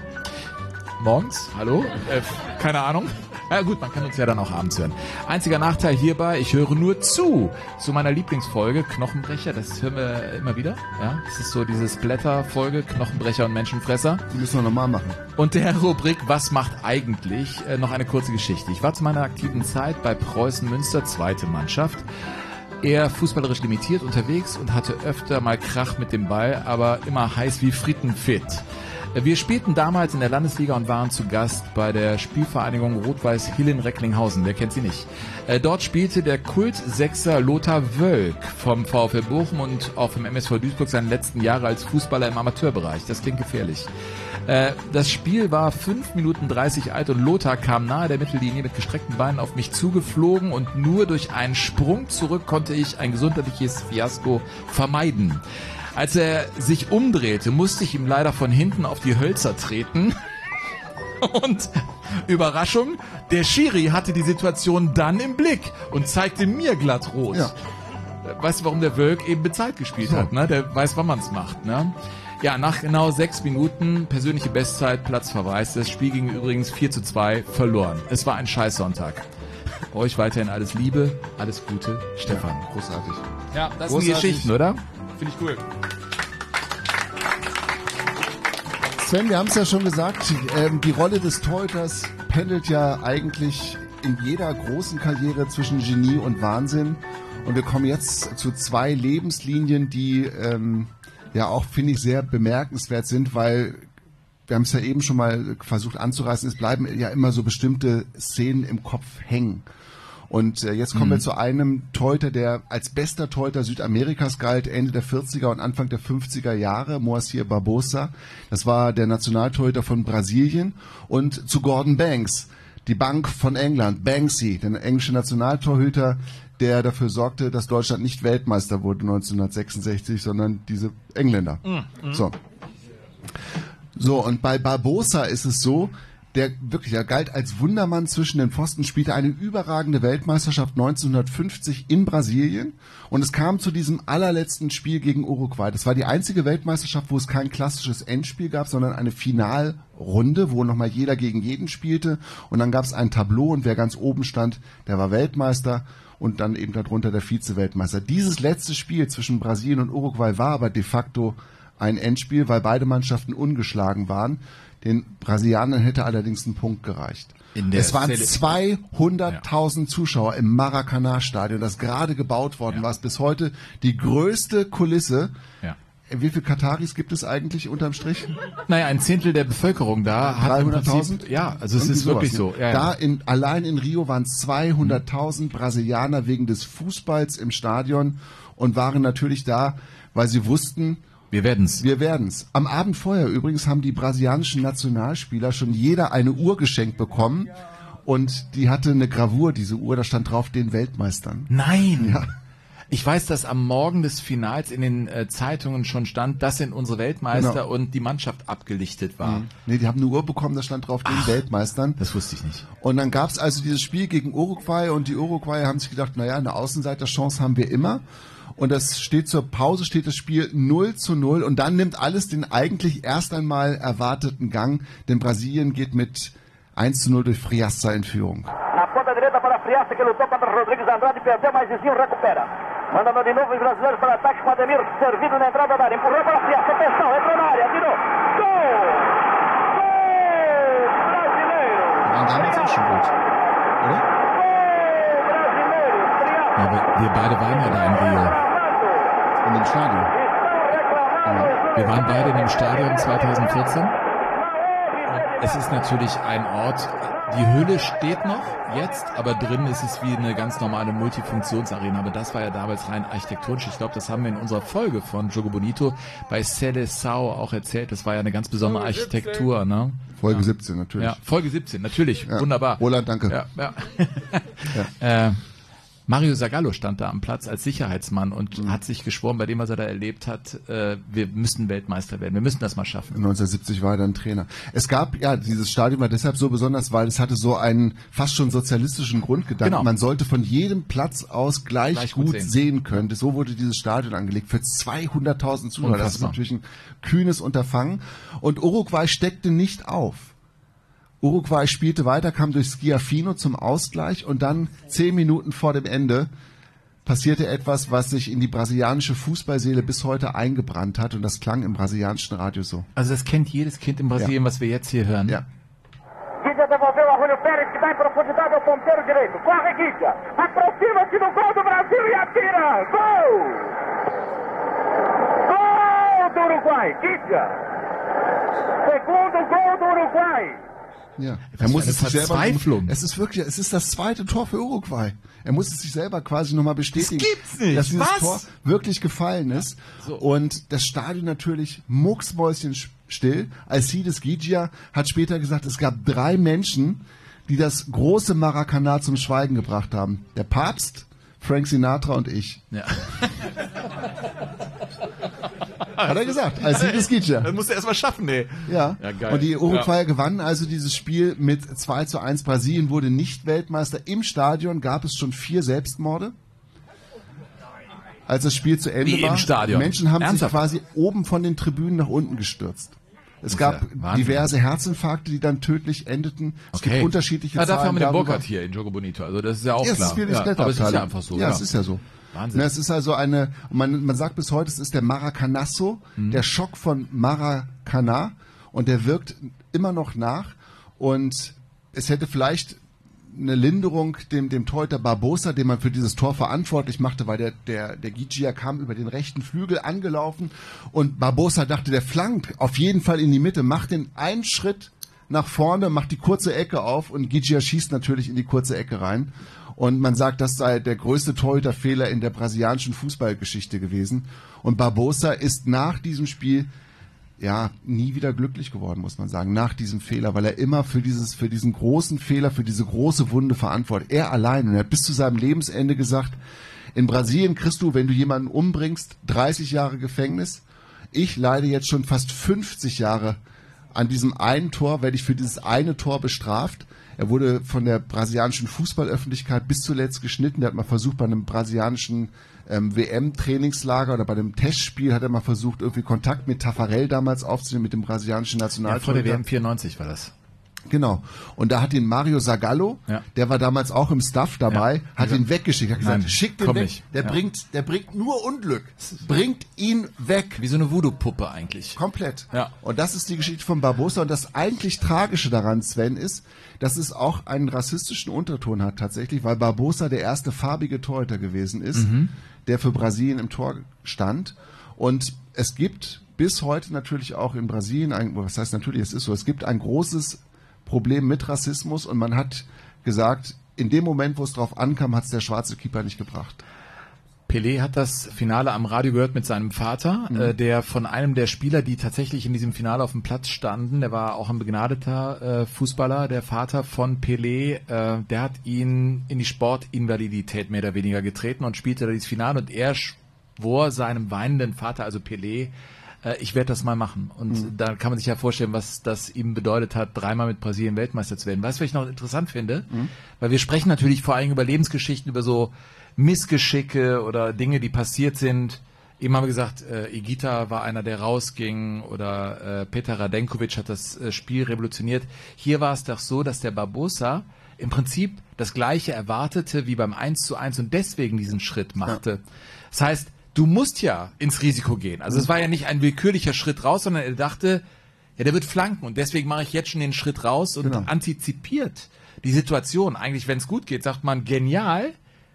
Morgens, hallo, äh, keine Ahnung. Ja gut, man kann uns ja dann auch abends hören. Einziger Nachteil hierbei, ich höre nur zu, zu meiner Lieblingsfolge, Knochenbrecher, das hören wir immer wieder. Ja, das ist so diese Splatter-Folge, Knochenbrecher und Menschenfresser. Die müssen wir nochmal machen. Und der Rubrik, was macht eigentlich, äh, noch eine kurze Geschichte. Ich war zu meiner aktiven Zeit bei Preußen Münster, zweite Mannschaft, eher fußballerisch limitiert unterwegs und hatte öfter mal Krach mit dem Ball, aber immer heiß wie Frittenfit. Wir spielten damals in der Landesliga und waren zu Gast bei der Spielvereinigung Rot-Weiß Hillen-Recklinghausen. Wer kennt sie nicht? Äh, dort spielte der Kult-Sechser Lothar Wölk vom VfL Bochum und auch vom M S V Duisburg seine letzten Jahre als Fußballer im Amateurbereich. Das klingt gefährlich. Äh, das Spiel war fünf Minuten dreißig alt und Lothar kam nahe der Mittellinie mit gestreckten Beinen auf mich zugeflogen und nur durch einen Sprung zurück konnte ich ein gesundheitliches Fiasko vermeiden. Als er sich umdrehte, musste ich ihm leider von hinten auf die Hölzer treten. Und Überraschung, der Schiri hatte die Situation dann im Blick und zeigte mir glatt rot. Ja. Weißt du, warum der Wölk eben bezahlt gespielt so. hat? Ne? Der weiß, wann man es macht. Ne? Ja, nach genau sechs Minuten, persönliche Bestzeit, Platzverweis. Das Spiel ging übrigens vier zu zwei verloren. Es war ein Scheißsonntag. Euch weiterhin alles Liebe, alles Gute, Stefan. Ja, großartig. Ja, das großartig. sind die Geschichten, oder? Finde ich cool. Sven, wir haben es ja schon gesagt, ähm, die Rolle des Torhüters pendelt ja eigentlich in jeder großen Karriere zwischen Genie und Wahnsinn. Und wir kommen jetzt zu zwei Lebenslinien, die ähm, ja auch, finde ich, sehr bemerkenswert sind, weil wir haben es ja eben schon mal versucht anzureißen, es bleiben ja immer so bestimmte Szenen im Kopf hängen. Und äh, jetzt kommen mhm. wir zu einem Torhüter, der als bester Torhüter Südamerikas galt, Ende der vierziger und Anfang der fünfziger Jahre, Moacir Barbosa. Das war der Nationaltorhüter von Brasilien. Und zu Gordon Banks, die Bank von England, Banksy, der englische Nationaltorhüter, der dafür sorgte, dass Deutschland nicht Weltmeister wurde neunzehnhundertsechsundsechzig, sondern diese Engländer. Mhm. So. So, und bei Barbosa ist es so, der wirklich, er galt als Wundermann zwischen den Pfosten, spielte eine überragende Weltmeisterschaft neunzehnhundertfünfzig in Brasilien und es kam zu diesem allerletzten Spiel gegen Uruguay. Das war die einzige Weltmeisterschaft, wo es kein klassisches Endspiel gab, sondern eine Finalrunde, wo nochmal jeder gegen jeden spielte und dann gab es ein Tableau und wer ganz oben stand, der war Weltmeister und dann eben darunter der Vize-Weltmeister. Dieses letzte Spiel zwischen Brasilien und Uruguay war aber de facto ein Endspiel, weil beide Mannschaften ungeschlagen waren. Den Brasilianern hätte allerdings ein Punkt gereicht. In der es waren zweihunderttausend ja. Zuschauer im Maracanã-Stadion, das gerade gebaut worden ja. war. Es bis heute die größte Kulisse. Ja. Wie viele Kataris gibt es eigentlich unterm Strich? Naja, ein Zehntel der Bevölkerung da hat dreihunderttausend? Ja, also es ist wirklich sowas, so. Ja, da ja. in, allein in Rio waren es zweihunderttausend Brasilianer wegen des Fußballs im Stadion und waren natürlich da, weil sie wussten, Wir werden's. Wir werden's. Am Abend vorher übrigens haben die brasilianischen Nationalspieler schon jeder eine Uhr geschenkt bekommen und die hatte eine Gravur, diese Uhr, da stand drauf, den Weltmeistern. Nein! Ja. Ich weiß, dass am Morgen des Finals in den äh, Zeitungen schon stand, das sind unsere Weltmeister genau. und die Mannschaft abgelichtet war. Mhm. Nee, die haben eine Uhr bekommen, da stand drauf, den Ach, Weltmeistern. Das wusste ich nicht. Und dann gab's also dieses Spiel gegen Uruguay und die Uruguayer haben sich gedacht, naja, eine Außenseiterchance haben wir immer. Und das steht zur Pause, steht das Spiel null zu null und dann nimmt alles den eigentlich erst einmal erwarteten Gang, denn Brasilien geht mit eins zu null durch Friassa in Führung. Na ponta direita para Friassa, que lutou contra Rodrigues Andrade, perdeu, mas Zizinho recupera. Mandando de novo os brasileiros para ataque com Ademir, servido na entrada da área, empurrou para Friassa, atenção, entrou na área, tirou. Gol! Gol brasileiro! Waren damals auch schon gut, oder? Ja, aber wir beide waren ja da in Rio. In dem Stadion. Ja. Wir waren beide in dem Stadion zweitausendvierzehn. Und es ist natürlich ein Ort, die Hülle steht noch jetzt, aber drin ist es wie eine ganz normale Multifunktionsarena. Aber das war ja damals rein architektonisch. Ich glaube, das haben wir in unserer Folge von Jogo Bonito bei Seleção auch erzählt. Das war ja eine ganz besondere Architektur, ne? Folge ja. siebzehn, natürlich. Ja, Folge siebzehn, natürlich. Ja. Wunderbar. Roland, danke. Ja, ja. ja. äh, Mario Zagallo stand da am Platz als Sicherheitsmann und mhm. hat sich geschworen, bei dem, was er da erlebt hat, äh, wir müssen Weltmeister werden, wir müssen das mal schaffen. neunzehnhundertsiebzig war er dann Trainer. Es gab, ja, dieses Stadion war deshalb so besonders, weil es hatte so einen fast schon sozialistischen Grundgedanken. Genau. Man sollte von jedem Platz aus gleich, gleich gut, gut sehen. sehen können. So wurde dieses Stadion angelegt für zweihunderttausend Zuschauer. Das ist natürlich ein kühnes Unterfangen. Und Uruguay steckte nicht auf. Uruguay spielte weiter, kam durch Schiaffino zum Ausgleich und dann zehn Minuten vor dem Ende passierte etwas, was sich in die brasilianische Fußballseele bis heute eingebrannt hat und das klang im brasilianischen Radio so. Also das kennt jedes Kind in Brasilien, ja. was wir jetzt hier hören. Ja. Guidia devolveu a Julio Pérez, que dá em profundidade ao ponteiro direito. Corre, Guidia. Aproxima-se do gol do Brasil e atira. Gol! Gol do Uruguai. Guidia. Segundo gol do Uruguai. Ja, er muss es sich selber, es ist wirklich, es ist das zweite Tor für Uruguay. Er muss es sich selber quasi nochmal bestätigen, das gibt's nicht. dass dieses Was? Tor wirklich gefallen ist. So. Und das Stadion natürlich mucksmäuschenstill. Alcides Guidia hat später gesagt, es gab drei Menschen, die das große Maracanã zum Schweigen gebracht haben. Der Papst, Frank Sinatra und ich. Ja. Hat er gesagt, Alcides Guidia. Das musst du erst mal schaffen, ey. Ja, ja geil. Und die Uruguayer ja. gewannen also dieses Spiel mit zwei zu eins. Brasilien wurde nicht Weltmeister. Im Stadion gab es schon vier Selbstmorde. als das Spiel zu Ende Wie war. im Stadion. Menschen haben Ernsthaft? sich quasi oben von den Tribünen nach unten gestürzt. Es Das gab ist ja Wahnsinn. diverse Herzinfarkte, die dann tödlich endeten. Es Okay. gibt unterschiedliche ja, Zahlen. dafür haben wir den darüber. Burkhardt hier in Jogo Bonito. Also das ist ja auch Ja, es klar. ist wie eine ja, aber es ist ja Skeletabteilung. einfach so. Ja, es ist ja so. Wahnsinn. Na, es ist also eine, man, man sagt bis heute, es ist der Maracanazo, Mhm. der Schock von Maracana, und der wirkt immer noch nach, und es hätte vielleicht eine Linderung dem, dem Torhüter Barbosa, den man für dieses Tor verantwortlich machte, weil der, der, der Gigia kam über den rechten Flügel angelaufen, und Barbosa dachte, der flankt auf jeden Fall in die Mitte, macht den einen Schritt nach vorne, macht die kurze Ecke auf, und Gigia schießt natürlich in die kurze Ecke rein. Und man sagt, das sei der größte Torhüterfehler in der brasilianischen Fußballgeschichte gewesen. Und Barbosa ist nach diesem Spiel ja nie wieder glücklich geworden, muss man sagen, nach diesem Fehler, weil er immer für dieses, für diesen großen Fehler, für diese große Wunde verantwortlich. Er allein. Und er hat bis zu seinem Lebensende gesagt, in Brasilien kriegst du, wenn du jemanden umbringst, dreißig Jahre Gefängnis. Ich leide jetzt schon fast fünfzig Jahre an diesem einen Tor, werde ich für dieses eine Tor bestraft. Er wurde von der brasilianischen Fußballöffentlichkeit bis zuletzt geschnitten. Der hat mal versucht, bei einem brasilianischen ähm, W M-Trainingslager oder bei einem Testspiel hat er mal versucht, irgendwie Kontakt mit Taffarel damals aufzunehmen, mit dem brasilianischen Ja, Nationaltorhüter. vor der W M vierundneunzig war das. Genau. Und da hat ihn Mario Zagallo, Ja. der war damals auch im Staff dabei, Ja. hat Ja. ihn weggeschickt. Hat gesagt, Nein, schick den komm weg. nicht. Der Ja. bringt, der bringt nur Unglück. Bringt ihn weg. Wie so eine Voodoo-Puppe eigentlich. Komplett. Ja. Und das ist die Geschichte von Barbosa. Und das eigentlich Tragische daran, Sven, ist, dass es auch einen rassistischen Unterton hat tatsächlich, weil Barbosa der erste farbige Torhüter gewesen ist, Mhm. der für Brasilien im Tor stand. Und es gibt bis heute natürlich auch in Brasilien, ein, was heißt natürlich, es ist so, es gibt ein großes Problem mit Rassismus, und man hat gesagt, in dem Moment, wo es drauf ankam, hat es der schwarze Keeper nicht gebracht. Pelé hat das Finale am Radio gehört mit seinem Vater, Mhm. äh, der von einem der Spieler, die tatsächlich in diesem Finale auf dem Platz standen, der war auch ein begnadeter äh, Fußballer, der Vater von Pelé, äh, der hat ihn in die Sportinvalidität mehr oder weniger getreten und spielte da dieses Finale, und er schwor seinem weinenden Vater, also Pelé, äh, ich werde das mal machen. Und Mhm. da kann man sich ja vorstellen, was das ihm bedeutet hat, dreimal mit Brasilien Weltmeister zu werden. Weißt du, was ich noch interessant finde? Mhm. Weil wir sprechen natürlich vor allem über Lebensgeschichten, über so Missgeschicke oder Dinge, die passiert sind. Eben haben wir gesagt, äh, Igita war einer, der rausging, oder äh, Petar Radenkovic hat das äh, Spiel revolutioniert. Hier war es doch so, dass der Barbosa im Prinzip das Gleiche erwartete wie beim eins zu eins und deswegen diesen Schritt machte. Ja. Das heißt, du musst ja ins Risiko gehen. Also es war ja nicht ein willkürlicher Schritt raus, sondern er dachte, ja, der wird flanken, und deswegen mache ich jetzt schon den Schritt raus und Genau. antizipiert die Situation. Eigentlich, wenn es gut geht, sagt man genial,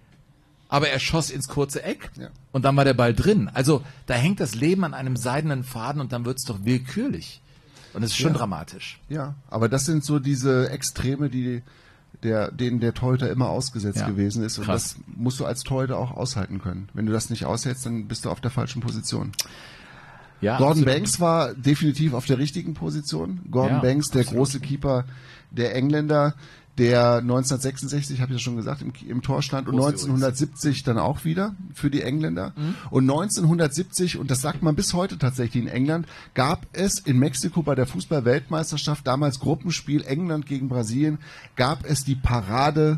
aber er schoss ins kurze Eck, Ja. und dann war der Ball drin. Also da hängt das Leben an einem seidenen Faden, und dann wird es doch willkürlich. Und das ist schon Ja. dramatisch. Ja, aber das sind so diese Extreme, die der, denen der Torhüter immer ausgesetzt Ja, gewesen ist. Und krass. das musst du als Torhüter auch aushalten können. Wenn du das nicht aushältst, dann bist du auf der falschen Position. Ja, Gordon absolut. Banks war definitiv auf der richtigen Position. Gordon Ja, Banks, der absolut. große Keeper der Engländer, der neunzehnhundertsechsundsechzig, habe ich ja schon gesagt, im, im Tor stand, und Groß neunzehnhundertsiebzig dann auch wieder für die Engländer. Mhm. Und neunzehnhundertsiebzig, und das sagt man bis heute tatsächlich in England, gab es in Mexiko bei der Fußball-Weltmeisterschaft, damals Gruppenspiel England gegen Brasilien, gab es die Parade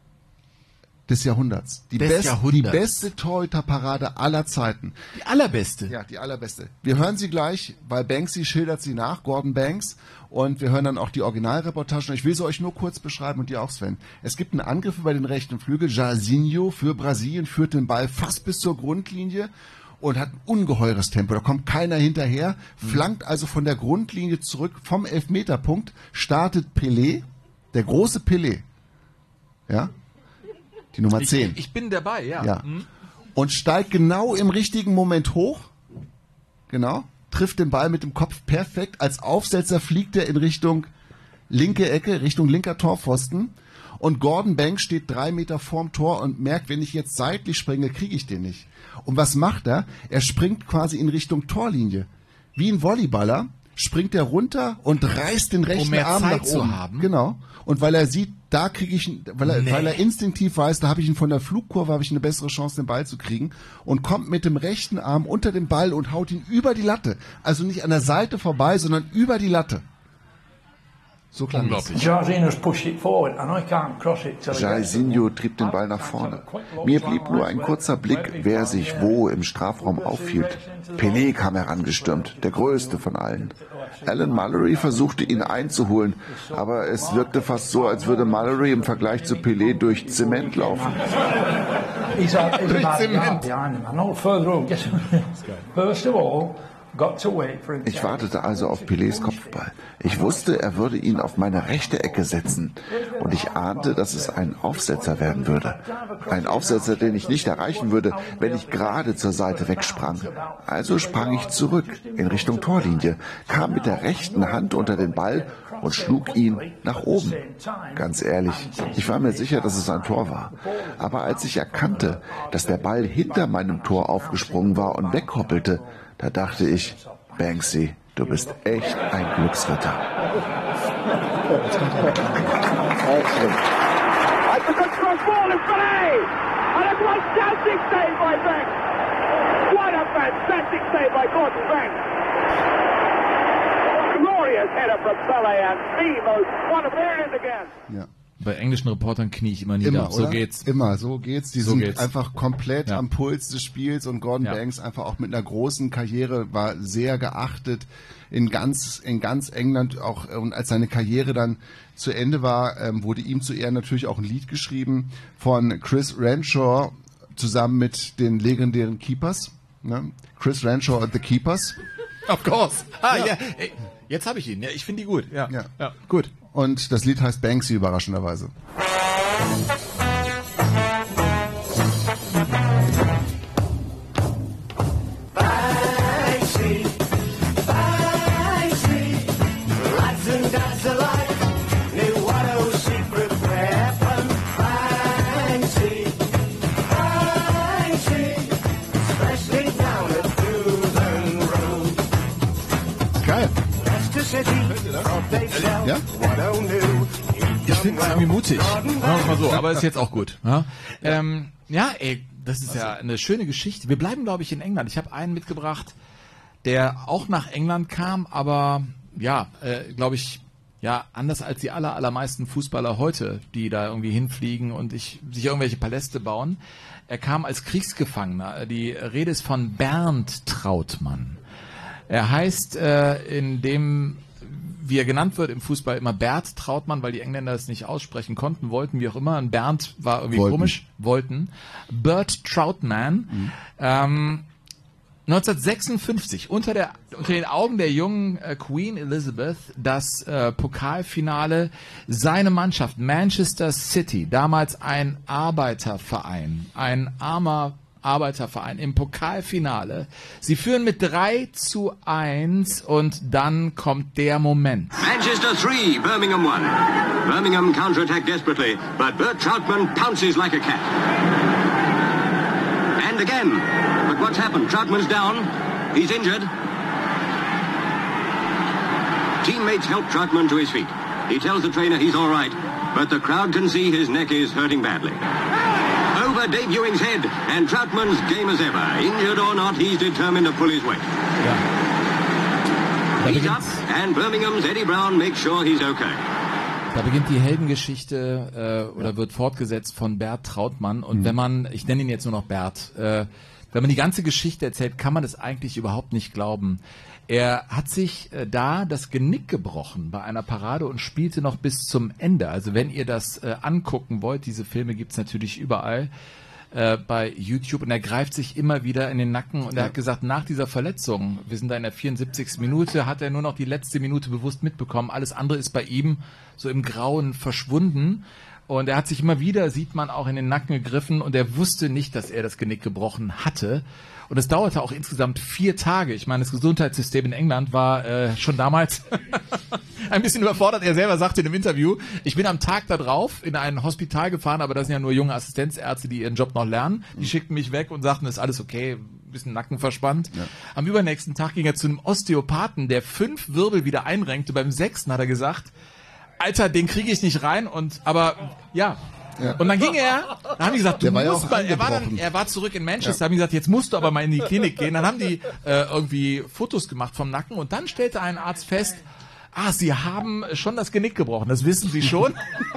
des Jahrhunderts. Die, Des best, Jahrhunderts. die beste Torhüterparade aller Zeiten. Die allerbeste. Ja, die allerbeste. Wir hören sie gleich, weil Banksy schildert sie nach, Gordon Banks, und wir hören dann auch die Originalreportagen. Ich will sie euch nur kurz beschreiben, und dir auch, Sven. Es gibt einen Angriff über den rechten Flügel. Jairzinho für Brasilien führt den Ball fast bis zur Grundlinie und hat ein ungeheures Tempo. Da kommt keiner hinterher, flankt also von der Grundlinie zurück vom Elfmeterpunkt, startet Pelé, der große Pelé. Ja? Die Nummer zehn. Ich, ich bin dabei, ja. Ja. Mhm. Und steigt genau im richtigen Moment hoch. Genau. Trifft den Ball mit dem Kopf perfekt. Als Aufsetzer fliegt er in Richtung linke Ecke, Richtung linker Torpfosten. Und Gordon Banks steht drei Meter vorm Tor und merkt, wenn ich jetzt seitlich springe, kriege ich den nicht. Und was macht er? Er springt quasi in Richtung Torlinie. Wie ein Volleyballer springt er runter und reißt den rechten Um mehr Arm Zeit nach zu oben. haben. Genau. Und weil er sieht, da kriege ich, ihn- weil er, Nee. weil er instinktiv weiß, da habe ich ihn von der Flugkurve, habe ich eine bessere Chance, den Ball zu kriegen, und kommt mit dem rechten Arm unter den Ball und haut ihn über die Latte. Also nicht an der Seite vorbei, sondern über die Latte. So klang Unglaublich. Jairzinho trieb den Ball nach vorne. Mir blieb nur ein kurzer Blick, wer sich wo im Strafraum aufhielt. Pelé kam herangestürmt, der größte von allen. Alan Mallory versuchte ihn einzuholen, aber es wirkte fast so, als würde Mallory im Vergleich zu Pelé durch Zement laufen. Durch Zement. Ich wartete also auf Pelés Kopfball. Ich wusste, er würde ihn auf meine rechte Ecke setzen. Und ich ahnte, dass es ein Aufsetzer werden würde. Ein Aufsetzer, den ich nicht erreichen würde, wenn ich gerade zur Seite wegsprang. Also sprang ich zurück in Richtung Torlinie, kam mit der rechten Hand unter den Ball und schlug ihn nach oben. Ganz ehrlich, ich war mir sicher, dass es ein Tor war. Aber als ich erkannte, dass der Ball hinter meinem Tor aufgesprungen war und weghoppelte, da dachte ich, Banksy, du bist echt ein Glücksritter. Ja. Bei englischen Reportern knie ich immer nieder. Immer, so oder? geht's. Immer, so geht's. Die so sind geht's. einfach komplett ja. am Puls des Spiels und Gordon ja. Banks einfach auch mit einer großen Karriere war sehr geachtet in ganz in ganz England auch. Und als seine Karriere dann zu Ende war, ähm, wurde ihm zu Ehren natürlich auch ein Lied geschrieben von Chris Renshaw zusammen mit den legendären Keepers. Ne? Chris Renshaw and the Keepers. Of course. Ah, ja. ja. Ey, jetzt habe ich ihn. Ja, ich finde die gut. Ja. Ja. ja, gut. Und das Lied heißt Banksy, überraschenderweise. Banksy, Banksy, lads and dads alike, knew what a secret weapon. Banksy, Banksy, especially down at Doothern Road. Geil. Ja? Ich finde es irgendwie mutig. Sagen wir mal so, aber ist jetzt auch gut. Ja, ähm, ja ey, das ist ja eine schöne Geschichte. Wir bleiben, glaube ich, in England. Ich habe einen mitgebracht, der auch nach England kam, aber ja, äh, glaube ich, ja, anders als die aller, allermeisten Fußballer heute, die da irgendwie hinfliegen und ich, sich irgendwelche Paläste bauen. Er kam als Kriegsgefangener. Die Rede ist von Bernd Trautmann. Er heißt äh, in dem, wie er genannt wird im Fußball, immer Bert Trautmann, weil die Engländer es nicht aussprechen konnten, wollten, wie auch immer. Ein Bernd war irgendwie wollten. komisch. Wollten. Bert Trautmann. Mhm. Ähm, neunzehnhundertsechsundfünfzig, unter, der, unter den Augen der jungen äh, Queen Elizabeth, das äh, Pokalfinale, seine Mannschaft Manchester City, damals ein Arbeiterverein, ein armer Arbeiterverein im Pokalfinale. Sie führen mit drei zu eins und dann kommt der Moment. Manchester three, Birmingham one. Birmingham counterattack desperately, but Bert Trautmann pounces like a cat. And again. But what's happened? Trautmann's down. He's injured. Teammates help Trautmann to his feet. He tells the trainer he's all right, but the crowd can see his neck is hurting badly. Over Dave Ewing's head, and Trautmann's game as ever. Injured or not, he's determined to pull his weight. Ja. He's up, and Birmingham's Eddie Brown makes sure he's okay. Da beginnt die Heldengeschichte äh, oder wird fortgesetzt von Bert Trautmann. Und mhm. wenn man, ich nenne ihn jetzt nur noch Bert, äh, wenn man die ganze Geschichte erzählt, kann man es eigentlich überhaupt nicht glauben. Er hat sich äh, da das Genick gebrochen bei einer Parade und spielte noch bis zum Ende. Also wenn ihr das äh, angucken wollt, diese Filme gibt's natürlich überall äh, bei YouTube. Und er greift sich immer wieder in den Nacken. Und er hat gesagt, nach dieser Verletzung, wir sind da in der vierundsiebzigsten Minute, hat er nur noch die letzte Minute bewusst mitbekommen. Alles andere ist bei ihm so im Grauen verschwunden. Und er hat sich immer wieder, sieht man, auch in den Nacken gegriffen und er wusste nicht, dass er das Genick gebrochen hatte. Und es dauerte auch insgesamt vier Tage. Ich meine, das Gesundheitssystem in England war äh, schon damals ein bisschen überfordert. Er selber sagte in einem Interview, ich bin am Tag da drauf in ein Hospital gefahren, aber das sind ja nur junge Assistenzärzte, die ihren Job noch lernen. Die schickten mich weg und sagten, ist alles okay, ein bisschen Nacken verspannt. Ja. Am übernächsten Tag ging er zu einem Osteopathen, der fünf Wirbel wieder einrenkte. Beim sechsten hat er gesagt, Alter, den kriege ich nicht rein. Und aber ja. Ja. Und dann ging er, dann haben die gesagt, du Der war ja musst auch mal, er war dann, er war zurück in Manchester, Ja. haben die gesagt, jetzt musst du aber mal in die Klinik gehen. Dann haben die äh, irgendwie Fotos gemacht vom Nacken und dann stellte ein Arzt fest, ah, Sie haben schon das Genick gebrochen, das wissen Sie schon.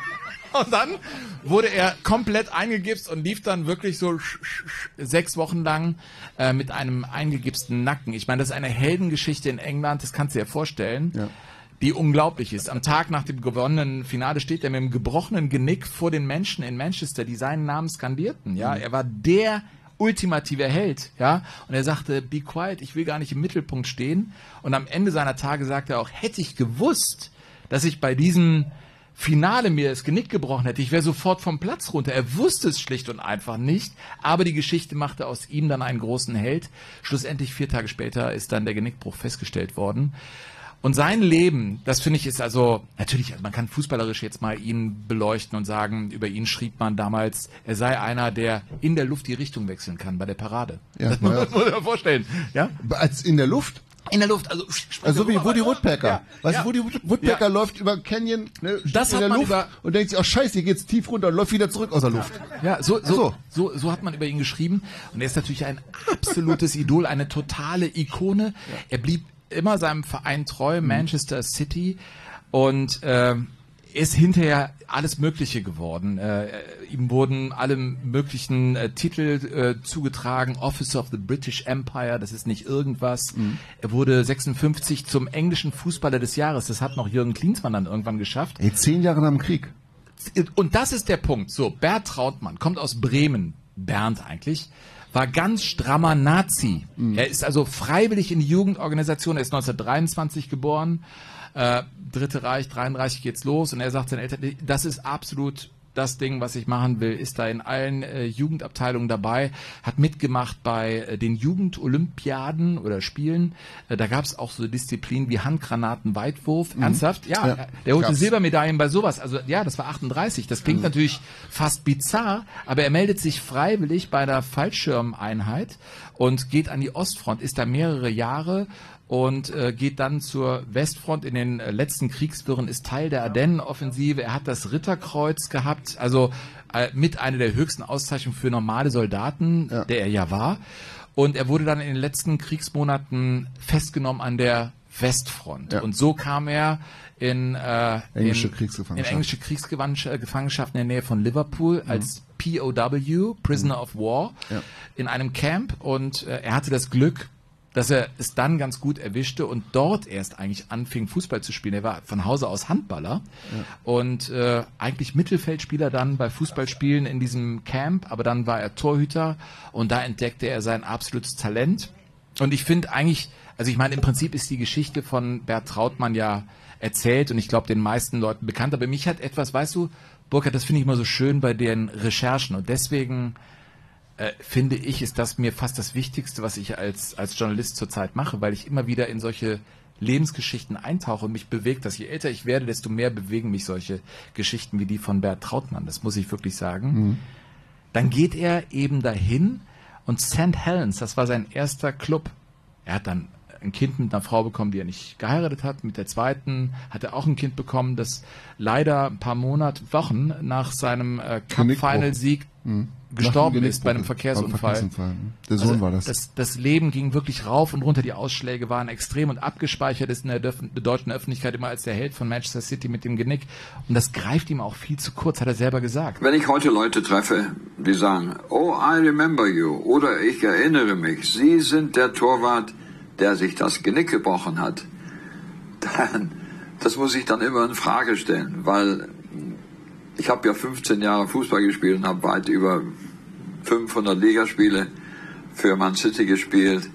Und dann wurde er komplett eingegipst und lief dann wirklich so sch, sch, sch, sechs Wochen lang äh, mit einem eingegipsten Nacken. Ich meine, das ist eine Heldengeschichte in England, das kannst du dir vorstellen, ja. die unglaublich ist. Am Tag nach dem gewonnenen Finale steht er mit einem gebrochenen Genick vor den Menschen in Manchester, die seinen Namen skandierten. Ja, mhm. Er war der ultimative Held, ja, und er sagte, be quiet, ich will gar nicht im Mittelpunkt stehen. Und am Ende seiner Tage sagte er auch, hätte ich gewusst, dass ich bei diesem Finale mir das Genick gebrochen hätte, ich wäre sofort vom Platz runter. Er wusste es schlicht und einfach nicht, aber die Geschichte machte aus ihm dann einen großen Held. Schlussendlich vier Tage später ist dann der Genickbruch festgestellt worden. Und sein Leben, das finde ich ist also, natürlich, also man kann fußballerisch jetzt mal ihn beleuchten und sagen, über ihn schrieb man damals, er sei einer, der in der Luft die Richtung wechseln kann bei der Parade. Ja, das muss man sich vorstellen. Ja? Als in der Luft? In der Luft, also also wie Woody Woodpecker. Ja, weißt ja. du, Woody Woodpecker ja. läuft über Canyon, ne, das in hat der man Luft über und denkt sich, oh scheiße, hier geht's tief runter und läuft wieder zurück aus der Luft. Ja, so, so, so. so, so hat man über ihn geschrieben. Und er ist natürlich ein absolutes Idol, eine totale Ikone. Ja. Er blieb immer seinem Verein treu, Manchester City, und äh, ist hinterher alles Mögliche geworden. Äh, ihm wurden alle möglichen äh, Titel äh, zugetragen, Officer of the British Empire, das ist nicht irgendwas. Mhm. Er wurde sechsundfünfzig zum englischen Fußballer des Jahres, das hat noch Jürgen Klinsmann dann irgendwann geschafft. Ey, zehn Jahre nach dem Krieg. Und das ist der Punkt. So, Bert Trautmann kommt aus Bremen, Bernd eigentlich, war ganz strammer Nazi. Mhm. Er ist also freiwillig in die Jugendorganisation, er ist neunzehnhundertdreiundzwanzig geboren, äh, Dritte Reich, dreiunddreißig geht's los, und er sagt seinen Eltern, das ist absolut das Ding, was ich machen will, ist da in allen äh, Jugendabteilungen dabei, hat mitgemacht bei äh, den Jugendolympiaden oder Spielen. Äh, da gab es auch so Disziplinen wie Handgranaten, Weitwurf. Mhm. Ernsthaft? Ja, ja, der holte gab's. Silbermedaillen bei sowas. Also ja, das war achtunddreißig. Das klingt mhm. natürlich fast bizarr, aber er meldet sich freiwillig bei der Fallschirmeinheit und geht an die Ostfront, ist da mehrere Jahre und äh, geht dann zur Westfront in den äh, letzten Kriegswirren, ist Teil der Ardennenoffensive. Er hat das Ritterkreuz gehabt, also äh, mit einer der höchsten Auszeichnungen für normale Soldaten, ja. der er ja war. Und er wurde dann in den letzten Kriegsmonaten festgenommen an der Westfront. Ja. Und so kam er in, äh, englische, in, Kriegsgefangenschaft. in englische Kriegsgefangenschaft in der Nähe von Liverpool mhm. als P O W, Prisoner mhm. of War, ja. in einem Camp. Und äh, er hatte das Glück, dass er es dann ganz gut erwischte und dort erst eigentlich anfing, Fußball zu spielen. Er war von Hause aus Handballer ja. und äh, eigentlich Mittelfeldspieler dann bei Fußballspielen in diesem Camp, aber dann war er Torhüter und da entdeckte er sein absolutes Talent. Und ich finde eigentlich, also ich meine, im Prinzip ist die Geschichte von Bert Trautmann ja erzählt und ich glaube den meisten Leuten bekannt, aber mich hat etwas, weißt du, Burkhard, das finde ich immer so schön bei den Recherchen und deswegen Äh, finde ich, ist das mir fast das Wichtigste, was ich als, als Journalist zurzeit mache, weil ich immer wieder in solche Lebensgeschichten eintauche und mich bewegt, dass je älter ich werde, desto mehr bewegen mich solche Geschichten wie die von Bert Trautmann, das muss ich wirklich sagen. Mhm. Dann geht er eben dahin und Sankt Helens, das war sein erster Club. Er hat dann ein Kind mit einer Frau bekommen, die er nicht geheiratet hat. Mit der zweiten hat er auch ein Kind bekommen, das leider ein paar Monate, Wochen nach seinem äh, Cup-Final-Sieg mhm. gestorben ist bei einem Verkehrsunfall. Verkehrsunfall. Der Sohn also war das. das. Das Leben ging wirklich rauf und runter, die Ausschläge waren extrem und abgespeichert ist in der, Döf der deutschen Öffentlichkeit immer als der Held von Manchester City mit dem Genick. Und das greift ihm auch viel zu kurz, hat er selber gesagt. Wenn ich heute Leute treffe, die sagen, oh, I remember you, oder ich erinnere mich, Sie sind der Torwart, der sich das Genick gebrochen hat, dann, das muss ich dann immer in Frage stellen, weil ich habe ja fünfzehn Jahre Fußball gespielt und habe weit über fünfhundert Ligaspiele für Man City gespielt,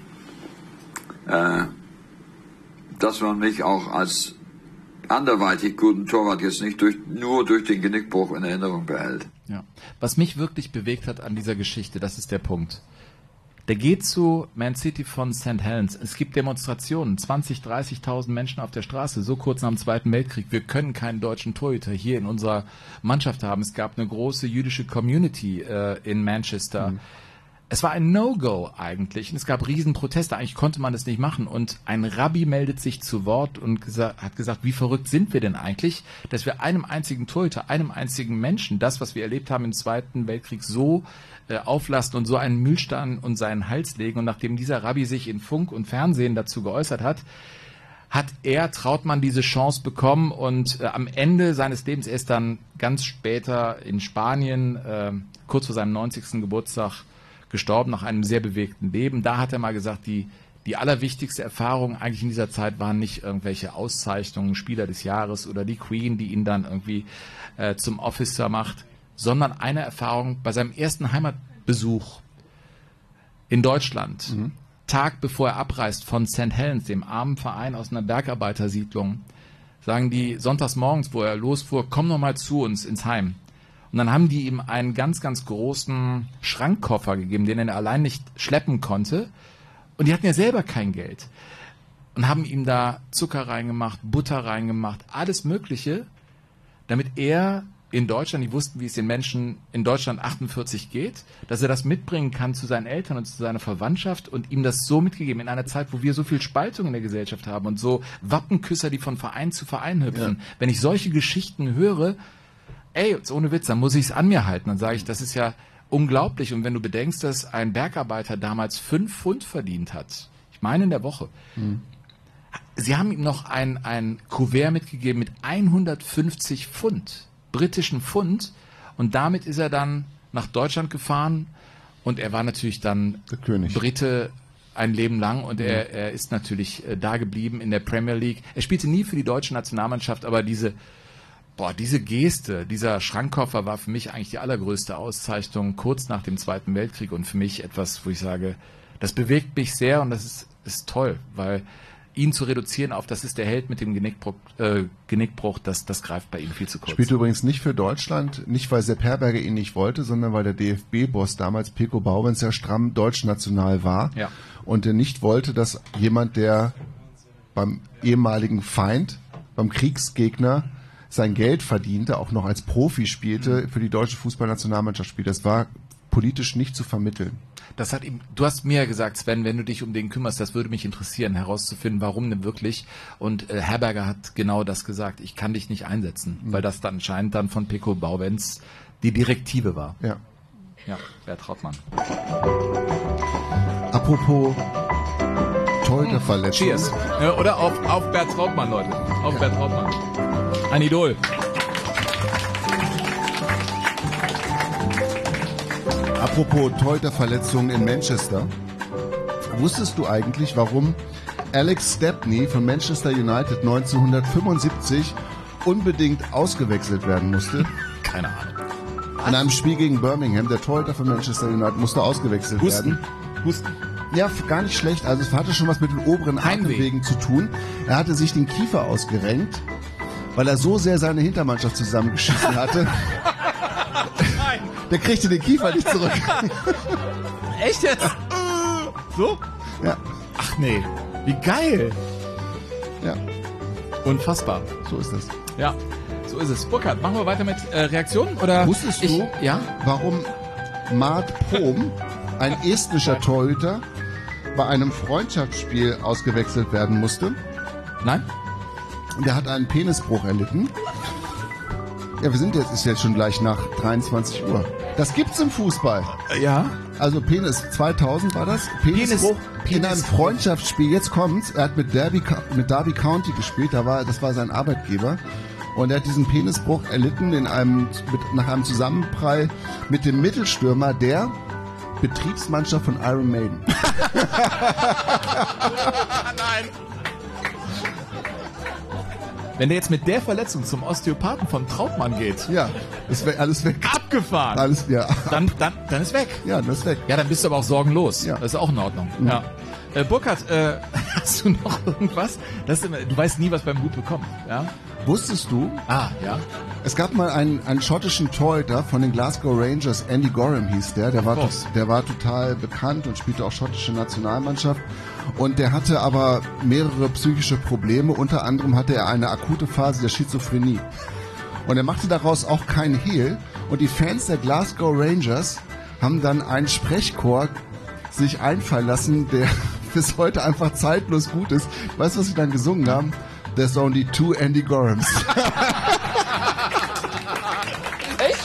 äh, dass man mich auch als anderweitig guten Torwart jetzt nicht durch, nur durch den Genickbruch in Erinnerung behält. Ja. Was mich wirklich bewegt hat an dieser Geschichte, das ist der Punkt. Der geht zu Man City von Sankt Helens. Es gibt Demonstrationen, zwanzig, dreißigtausend Menschen auf der Straße, so kurz nach dem Zweiten Weltkrieg. Wir können keinen deutschen Torhüter hier in unserer Mannschaft haben. Es gab eine große jüdische Community äh, in Manchester. Mhm. Es war ein No-Go eigentlich und es gab Riesenproteste. Eigentlich konnte man das nicht machen und ein Rabbi meldet sich zu Wort und gesa- hat gesagt, wie verrückt sind wir denn eigentlich, dass wir einem einzigen Torhüter, einem einzigen Menschen, das, was wir erlebt haben im Zweiten Weltkrieg, so äh, auflasten und so einen Mühlstein um seinen Hals legen. Und nachdem dieser Rabbi sich in Funk und Fernsehen dazu geäußert hat, hat er, Trautmann, diese Chance bekommen und äh, am Ende seines Lebens, er ist dann ganz später in Spanien, äh, kurz vor seinem neunzigsten Geburtstag gestorben, nach einem sehr bewegten Leben. Da hat er mal gesagt, die, die allerwichtigste Erfahrung eigentlich in dieser Zeit waren nicht irgendwelche Auszeichnungen, Spieler des Jahres oder die Queen, die ihn dann irgendwie äh, zum Officer macht, sondern eine Erfahrung bei seinem ersten Heimatbesuch in Deutschland. Mhm. Tag bevor er abreist von Sankt Helens, dem armen Verein aus einer Bergarbeitersiedlung, sagen die sonntags morgens, wo er losfuhr, komm noch mal zu uns ins Heim. Und dann haben die ihm einen ganz, ganz großen Schrankkoffer gegeben, den er allein nicht schleppen konnte. Und die hatten ja selber kein Geld. Und haben ihm da Zucker reingemacht, Butter reingemacht, alles Mögliche, damit er in Deutschland, die wussten, wie es den Menschen in Deutschland achtundvierzig geht, dass er das mitbringen kann zu seinen Eltern und zu seiner Verwandtschaft und ihm das so mitgegeben in einer Zeit, wo wir so viel Spaltung in der Gesellschaft haben und so Wappenküsser, die von Verein zu Verein hüpfen. Ja. Wenn ich solche Geschichten höre, ey, jetzt ohne Witz, dann muss ich es an mir halten. Dann sage ich, das ist ja unglaublich. Und wenn du bedenkst, dass ein Bergarbeiter damals fünf Pfund verdient hat, ich meine in der Woche, mhm. sie haben ihm noch ein, ein Kuvert mitgegeben mit hundertfünfzig Pfund. Britischen Pfund und damit ist er dann nach Deutschland gefahren und er war natürlich dann der König. Brite ein Leben lang und er, er ist natürlich äh, da geblieben in der Premier League. Er spielte nie für die deutsche Nationalmannschaft, aber diese, boah, diese Geste, dieser Schrankkoffer war für mich eigentlich die allergrößte Auszeichnung kurz nach dem Zweiten Weltkrieg und für mich etwas, wo ich sage, das bewegt mich sehr und das ist, ist toll, weil ihn zu reduzieren auf, das ist der Held mit dem Genickbruch, äh, Genickbruch das, das greift bei ihm viel zu kurz. Spielt übrigens nicht für Deutschland, nicht weil Sepp Herberger ihn nicht wollte, sondern weil der D F B-Boss damals, Peko Bauwens, ja stramm deutschnational war ja. und er nicht wollte, dass jemand, der beim ehemaligen Feind, beim Kriegsgegner sein Geld verdiente, auch noch als Profi spielte, mhm. für die deutsche Fußballnationalmannschaft spielt. Das war politisch nicht zu vermitteln. Das hat ihm, du hast mir ja gesagt, Sven, wenn du dich um den kümmerst, das würde mich interessieren, herauszufinden, warum denn wirklich. Und äh, Herberger hat genau das gesagt, ich kann dich nicht einsetzen, mhm. weil das dann anscheinend dann von Peko Bauwens die Direktive war. Ja. Ja, Bert Trautmann. Apropos Torhüterverletzung. Cheers. Ja, oder auf, auf Bert Trautmann, Leute. Auf ja. Bert Trautmann. Ein Idol. Apropos Torhüterverletzungen in Manchester. Wusstest du eigentlich, warum Alex Stepney von Manchester United neunzehnhundertfünfundsiebzig unbedingt ausgewechselt werden musste? Keine Ahnung. An einem Spiel gegen Birmingham, der Torhüter von Manchester United musste ausgewechselt Husten. werden. Husten. Ja, gar nicht schlecht. Also es hatte schon was mit den oberen Atemwegen zu tun. Er hatte sich den Kiefer ausgerenkt, weil er so sehr seine Hintermannschaft zusammengeschissen hatte. Der kriegte den Kiefer nicht zurück. Echt jetzt? So? Ja. Ach nee, wie geil. Ja. Unfassbar. So ist das. Ja, so ist es. Burkhard, machen wir weiter mit äh, Reaktionen? Oder? Wusstest ich, du, ja? warum Mart Prom, ein estnischer Torhüter, bei einem Freundschaftsspiel ausgewechselt werden musste? Nein. Und er hat einen Penisbruch erlitten. Ja, wir sind jetzt, ist jetzt schon gleich nach dreiundzwanzig Uhr. Das gibt's im Fußball. Ja. Also Penis, zweitausend war das? Penisbruch Penis, in einem Freundschaftsspiel. Jetzt kommt's. Er hat mit Derby, mit Derby County gespielt. Da war, das war sein Arbeitgeber. Und er hat diesen Penisbruch erlitten in einem, mit, nach einem Zusammenprall mit dem Mittelstürmer der Betriebsmannschaft von Iron Maiden. Nein. Wenn der jetzt mit der Verletzung zum Osteopathen von Trautmann geht. Ja, ist weg, alles weg. Abgefahren. Alles, ja. Dann, dann, dann ist weg. Ja, dann ist weg. Ja, dann bist du aber auch sorgenlos. Ja. Das ist auch in Ordnung. Mhm. Ja. Äh, Burkhard, äh, hast du noch irgendwas? Das ist immer, du weißt nie, was beim Blut bekommt. Ja? Wusstest du? Ah, ja. Es gab mal einen, einen schottischen Torhüter von den Glasgow Rangers, Andy Gorham hieß der. Der war, der war total bekannt und spielte auch schottische Nationalmannschaft. Und der hatte aber mehrere psychische Probleme. Unter anderem hatte er eine akute Phase der Schizophrenie. Und er machte daraus auch keinen Hehl. Und die Fans der Glasgow Rangers haben dann einen Sprechchor sich einfallen lassen, der bis heute einfach zeitlos gut ist. Weißt du, was sie dann gesungen haben? There's only two Andy Gorhams. Echt?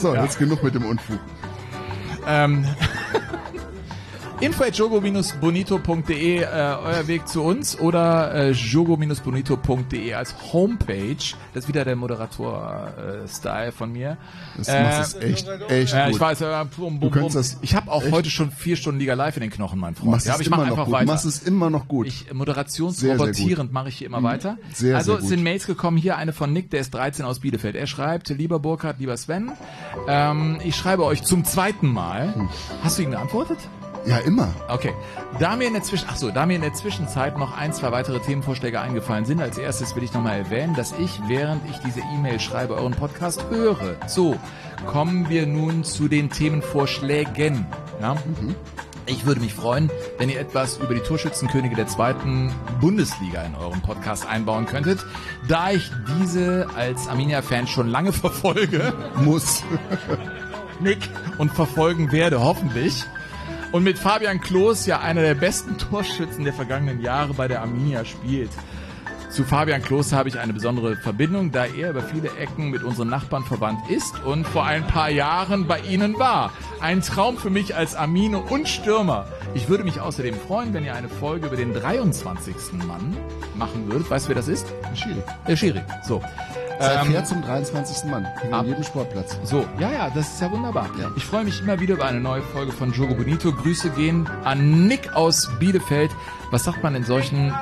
So, Ja. jetzt genug mit dem Unfug. Ähm, info at jogo Bindestrich bonito Punkt de, äh, euer Weg zu uns, oder äh, jogo Bindestrich bonito Punkt de als Homepage. Das ist wieder der Moderator-Style äh, von mir. Das machst du echt, echt ja, gut. ich weiß, äh, bum, bum, Du könntest bum. das Ich habe auch echt- heute schon vier Stunden Liga Live in den Knochen, mein Du Freund. machst Ja, es aber ich immer mache noch einfach gut. weiter. Du machst es immer noch gut. Ich Sehr, sehr moderationsrobotierend gut. mache ich hier immer Mhm. weiter. Sehr, also sehr gut. es sind Mails gekommen, hier eine von Nick, der ist dreizehn aus Bielefeld. Er schreibt, lieber Burkhard, lieber Sven, ähm, ich schreibe euch zum zweiten Mal. Hm. Hast du ihm geantwortet? Ja, immer. Okay. Da mir in der Zwischen, ach so, da mir in der Zwischenzeit noch ein, zwei weitere Themenvorschläge eingefallen sind, als erstes will ich nochmal erwähnen, dass ich, während ich diese E-Mail schreibe, euren Podcast höre. So, kommen wir nun zu den Themenvorschlägen. Ja? Ich würde mich freuen, wenn ihr etwas über die Torschützenkönige der zweiten Bundesliga in eurem Podcast einbauen könntet, da ich diese als Arminia-Fan schon lange verfolge. Muss. Nick, und verfolgen werde, hoffentlich. Und mit Fabian Klos ja einer der besten Torschützen der vergangenen Jahre bei der Arminia spielt. Zu Fabian Klos habe ich eine besondere Verbindung, da er über viele Ecken mit unseren Nachbarn verwandt ist und vor ein paar Jahren bei ihnen war. Ein Traum für mich als Armine und Stürmer. Ich würde mich außerdem freuen, wenn ihr eine Folge über den dreiundzwanzigsten Mann machen würdet. Weißt du, wer das ist? Der Schiri. Der Schiri, so. Er Ähm, fährt zum dreiundzwanzigsten Mann. An jedem Sportplatz. So, ja, ja, das ist ja wunderbar. Ich freue mich immer wieder über eine neue Folge von Jogo Bonito. Grüße gehen an Nick aus Bielefeld. Was sagt man in solchen...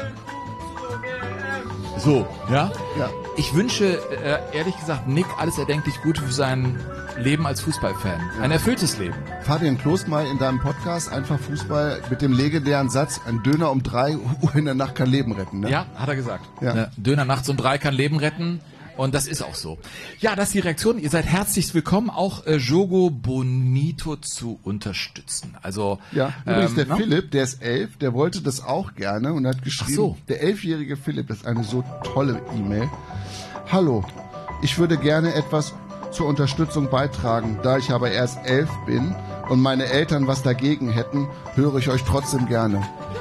So, ja? Ja. Ich wünsche, äh, ehrlich gesagt, Nick alles erdenklich Gute für sein Leben als Fußballfan. Ein erfülltes Leben. Fabian Klos mal in deinem Podcast einfach Fußball mit dem legendären Satz, ein Döner um drei Uhr in der Nacht kann Leben retten. Ne? Ja, hat er gesagt. Ja. Ne, Döner nachts um drei kann Leben retten. Und das ist auch so. Ja, das ist die Reaktion. Ihr seid herzlichst willkommen, auch äh, Jogo Bonito zu unterstützen. Also Ja, übrigens ähm, der ne? Philipp, der ist elf, der wollte das auch gerne und hat geschrieben, Ach so. der elfjährige Philipp, das ist eine so tolle E-Mail. Hallo, ich würde gerne etwas zur Unterstützung beitragen, da ich aber erst elf bin und meine Eltern was dagegen hätten, höre ich euch trotzdem gerne.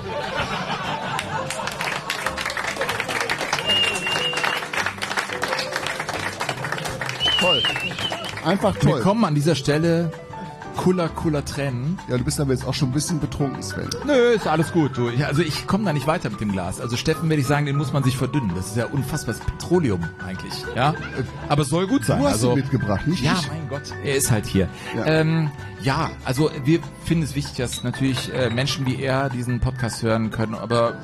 Toll. Einfach toll. Wir kommen an dieser Stelle cooler, cooler Tränen. Ja, du bist aber jetzt auch schon ein bisschen betrunken, Sven. Nö, ist alles gut. Du. Ich, also ich komme da nicht weiter mit dem Glas. Also Steffen werde ich sagen, den muss man sich verdünnen. Das ist ja unfassbares Petroleum eigentlich. Ja, aber es soll gut sein. Du hast also ihn mitgebracht, nicht ja, ich. mein Gott, er ist halt hier. Ja. Ja, ähm, ja also wir finden es wichtig, dass natürlich äh, Menschen wie er diesen Podcast hören können, aber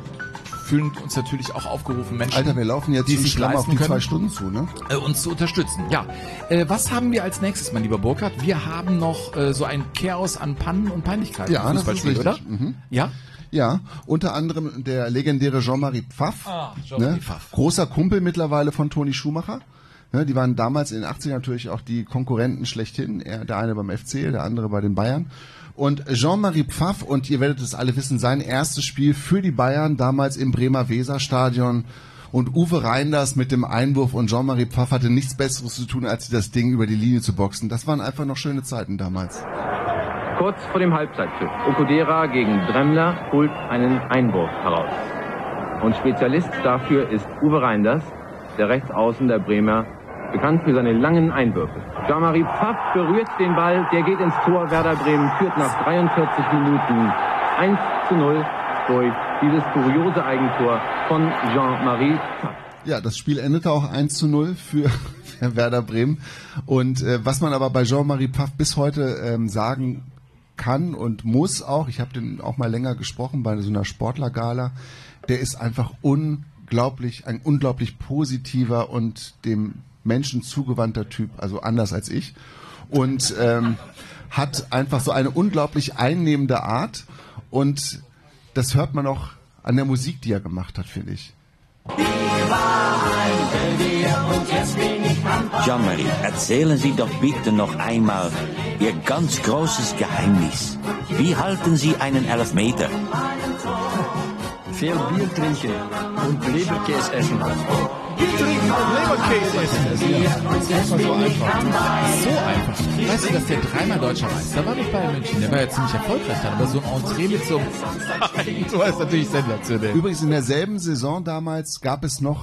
fühlen uns natürlich auch aufgerufen, Menschen, Alter, wir laufen jetzt die schon sich stramm auf leisten die können, zwei Stunden zu, ne? äh, uns zu unterstützen. Ja, äh, was haben wir als nächstes, mein lieber Burkhard? Wir haben noch äh, so ein Chaos an Pannen und Peinlichkeiten Ja, im das ist Fußballspiel, richtig. oder? Mhm. Ja? Ja, unter anderem der legendäre Jean-Marie Pfaff, Ah, Jean-Marie ne? Pfaff. Großer Kumpel mittlerweile von Toni Schumacher. Ne, die waren damals in den achtzigern natürlich auch die Konkurrenten schlechthin. Er, der eine beim F C, der andere bei den Bayern. Und Jean-Marie Pfaff, und ihr werdet es alle wissen, sein erstes Spiel für die Bayern, damals im Bremer Weserstadion. Und Uwe Reinders mit dem Einwurf und Jean-Marie Pfaff hatte nichts Besseres zu tun, als das Ding über die Linie zu boxen. Das waren einfach noch schöne Zeiten damals. Kurz vor dem Halbzeitpfiff. Okodera gegen Dremmler holt einen Einwurf heraus. Und Spezialist dafür ist Uwe Reinders, der Rechtsaußen der Bremer, bekannt für seine langen Einwürfe. Jean-Marie Pfaff berührt den Ball, der geht ins Tor. Werder Bremen führt nach dreiundvierzig Minuten eins zu null durch dieses kuriose Eigentor von Jean-Marie Pfaff. Ja, das Spiel endete auch eins zu null für, für Werder Bremen. Und äh, was man aber bei Jean-Marie Pfaff bis heute ähm, sagen kann und muss auch, ich habe den auch mal länger gesprochen bei so einer Sportlergala, der ist einfach unglaublich, ein unglaublich positiver und dem Menschen zugewandter Typ, also anders als ich. Und ähm, hat einfach so eine unglaublich einnehmende Art. Und das hört man auch an der Musik, die er gemacht hat, finde ich. Jean-Marie, erzählen Sie doch bitte noch einmal Ihr ganz großes Geheimnis. Wie halten Sie einen Elfmeter? Viel Bier trinken und Leberkäse essen. Bier trinken und Leberkäse essen. Das war so einfach. So einfach. Weißt du, dass der dreimal deutscher Meister war mit Bayern München? Der war ja ziemlich erfolgreich dann, aber so ein Entree mit so einem Eigentor ist natürlich sensationell. Übrigens in derselben Saison damals gab es noch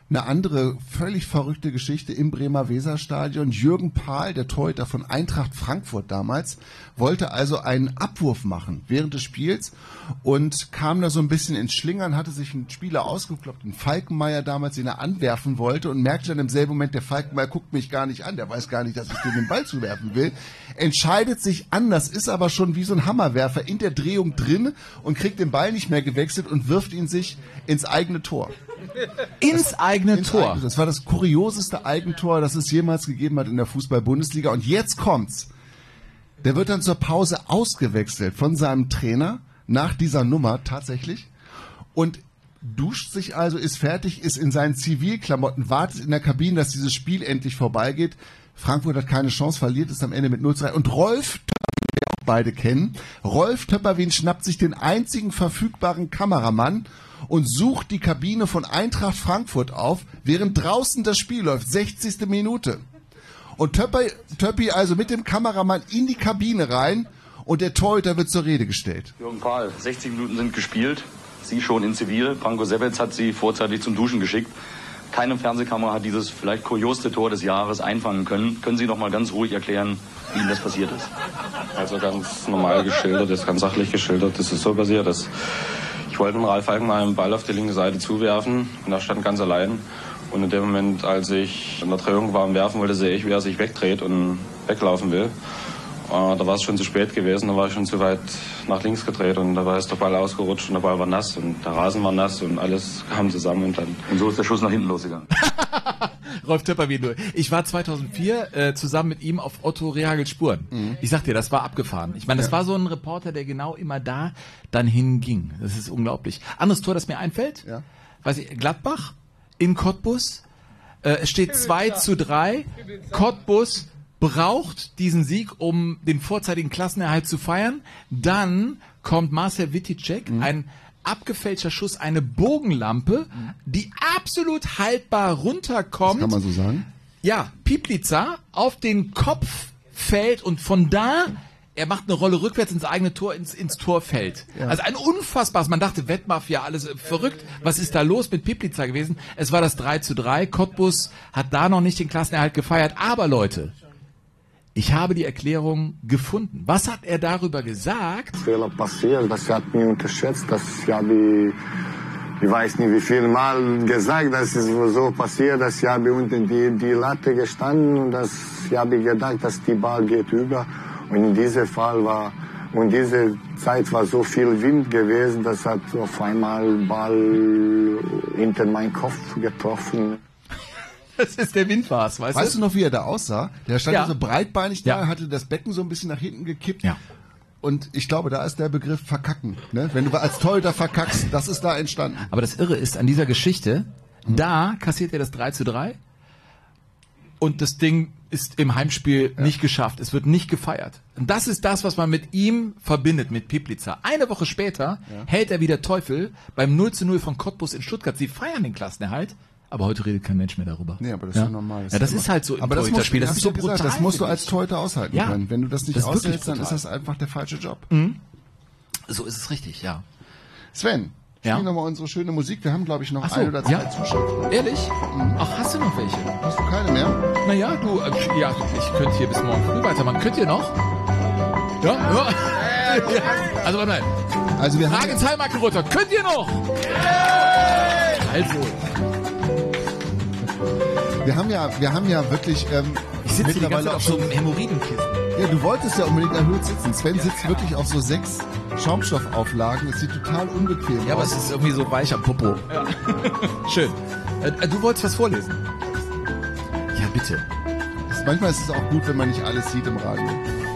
Eine andere völlig verrückte Geschichte im Bremer Weserstadion. Jürgen Pahl, der Torhüter von Eintracht Frankfurt damals, wollte also einen Abwurf machen während des Spiels und kam da so ein bisschen ins Schlingern, hatte sich einen Spieler ausgekloppt, einen Falkenmeier damals, den er anwerfen wollte und merkte dann im selben Moment, der Falkenmeier guckt mich gar nicht an, der weiß gar nicht, dass ich dem den Ball zuwerfen will, entscheidet sich anders, ist aber schon wie so ein Hammerwerfer in der Drehung drin und kriegt den Ball nicht mehr gewechselt und wirft ihn sich ins eigene Tor. Ins das, eigene ins Tor. Eigene. Das war das kurioseste Eigentor, das es jemals gegeben hat in der Fußball-Bundesliga. Und jetzt kommt's. Der wird dann zur Pause ausgewechselt von seinem Trainer nach dieser Nummer tatsächlich und duscht sich also, ist fertig, ist in seinen Zivilklamotten, wartet in der Kabine, dass dieses Spiel endlich vorbeigeht. Frankfurt hat keine Chance, verliert es am Ende mit null zu drei. Und Rolf, den wir auch beide kennen, Rolf Töpperwien schnappt sich den einzigen verfügbaren Kameramann und sucht die Kabine von Eintracht Frankfurt auf, während draußen das Spiel läuft, sechzigste Minute. Und Töppi, Töppi also mit dem Kameramann in die Kabine rein und der Torhüter wird zur Rede gestellt. Jürgen Pahl, sechzig Minuten sind gespielt, Sie schon in Zivil. Branko Sebec hat Sie vorzeitig zum Duschen geschickt. Keine Fernsehkamera hat dieses vielleicht kurioseste Tor des Jahres einfangen können. Können Sie noch mal ganz ruhig erklären, wie Ihnen das passiert ist? Also ganz normal geschildert, ist ganz sachlich geschildert. Das ist so passiert, dass ich wollte dem Ralf Falkenmeier einen Ball auf die linke Seite zuwerfen und er stand ganz allein. Und in dem Moment, als ich in der Drehung war am Werfen wollte, sehe ich, wie er sich wegdreht und weglaufen will. Uh, da war es schon zu spät gewesen, da war ich schon zu weit nach links gedreht und da war ist der Ball ausgerutscht und der Ball war nass und der Rasen war nass und alles kam zusammen und dann... Und so ist der Schuss nach hinten losgegangen. Rolf Töpperwien. Ich war zweitausendvier äh, zusammen mit ihm auf Otto Rehagels Spuren. Mhm. Ich sag dir, das war abgefahren. Ich meine, das ja. war so ein Reporter, der genau immer da dann hinging. Das ist unglaublich. Anderes Tor, das mir einfällt, ja. weiß ich, Gladbach in Cottbus. Äh, es steht zwei zu drei. Cottbus braucht diesen Sieg, um den vorzeitigen Klassenerhalt zu feiern. Dann kommt Marcel Wittitschek, mhm. ein abgefälschter Schuss, eine Bogenlampe, die absolut haltbar runterkommt. Das kann man so sagen. Ja, Piplica auf den Kopf fällt und von da, er macht eine Rolle rückwärts ins eigene Tor, ins, ins Tor fällt. Ja. Also ein unfassbares, man dachte, Wettmafia, alles verrückt. Was ist da los mit Piplica gewesen? Es war das drei zu drei. Cottbus hat da noch nicht den Klassenerhalt gefeiert. Aber Leute, ich habe die Erklärung gefunden. Was hat er darüber gesagt? Fehler passiert, das hat mich unterschätzt. Das habe ich, ich weiß nicht wie viel Mal gesagt, dass es so passiert, dass ich habe unter die, die Latte gestanden und das, ich habe gedacht, dass die Ball geht über. Und in diesem Fall war, und diese Zeit war so viel Wind gewesen, das hat auf einmal Ball hinter meinen Kopf getroffen. Das ist der Windfass, weißt du? Weißt du noch, wie er da aussah? Der stand ja so breitbeinig da, ja. hatte das Becken so ein bisschen nach hinten gekippt. Ja. Und ich glaube, da ist der Begriff verkacken. Ne? Wenn du als Torhüter verkackst, das ist da entstanden. Aber das Irre ist an dieser Geschichte, mhm. da kassiert er das drei zu drei und das Ding ist im Heimspiel ja. nicht geschafft. Es wird nicht gefeiert. Und das ist das, was man mit ihm verbindet, mit Piplica. Eine Woche später ja. hält er wieder Teufel beim null zu null von Cottbus in Stuttgart. Sie feiern den Klassenerhalt. Aber heute redet kein Mensch mehr darüber. Nee, aber das ja. ist ja normal. Das ja, das ist, ist halt so im aber das Torhüterspiel. Das, das ist so gesagt, brutal. Das musst du als Torhüter aushalten ja. können. Wenn du das nicht das aushältst, dann ist das einfach der falsche Job. Mhm. So ist es richtig, ja. Sven, ja? spielen wir mal unsere schöne Musik. Wir haben, glaube ich, noch so, ein oder zwei ja? Zuschriften. Ehrlich? Mhm. Ach, hast du noch welche? Hast du keine mehr? Naja, du, äh, ja, ich könnte hier bis morgen früh weitermachen. Könnt ihr noch? Ja? ja. Also, warte mal. Also wir Frage ins Heilmarkenrotter. Könnt ihr noch? Also... Wir haben ja, wir haben ja wirklich ähm, ich sitze die ganze Zeit auf so einem Hämorrhoidenkissen. Ja, du wolltest ja unbedingt erhöht sitzen. Sven sitzt wirklich auf so sechs Schaumstoffauflagen. Das sieht total unbequem aus. Ja, aber es ist irgendwie so weich am Popo. Ja. Schön. Äh, du wolltest was vorlesen? Ja, bitte. Das, manchmal ist es auch gut, wenn man nicht alles sieht im Radio.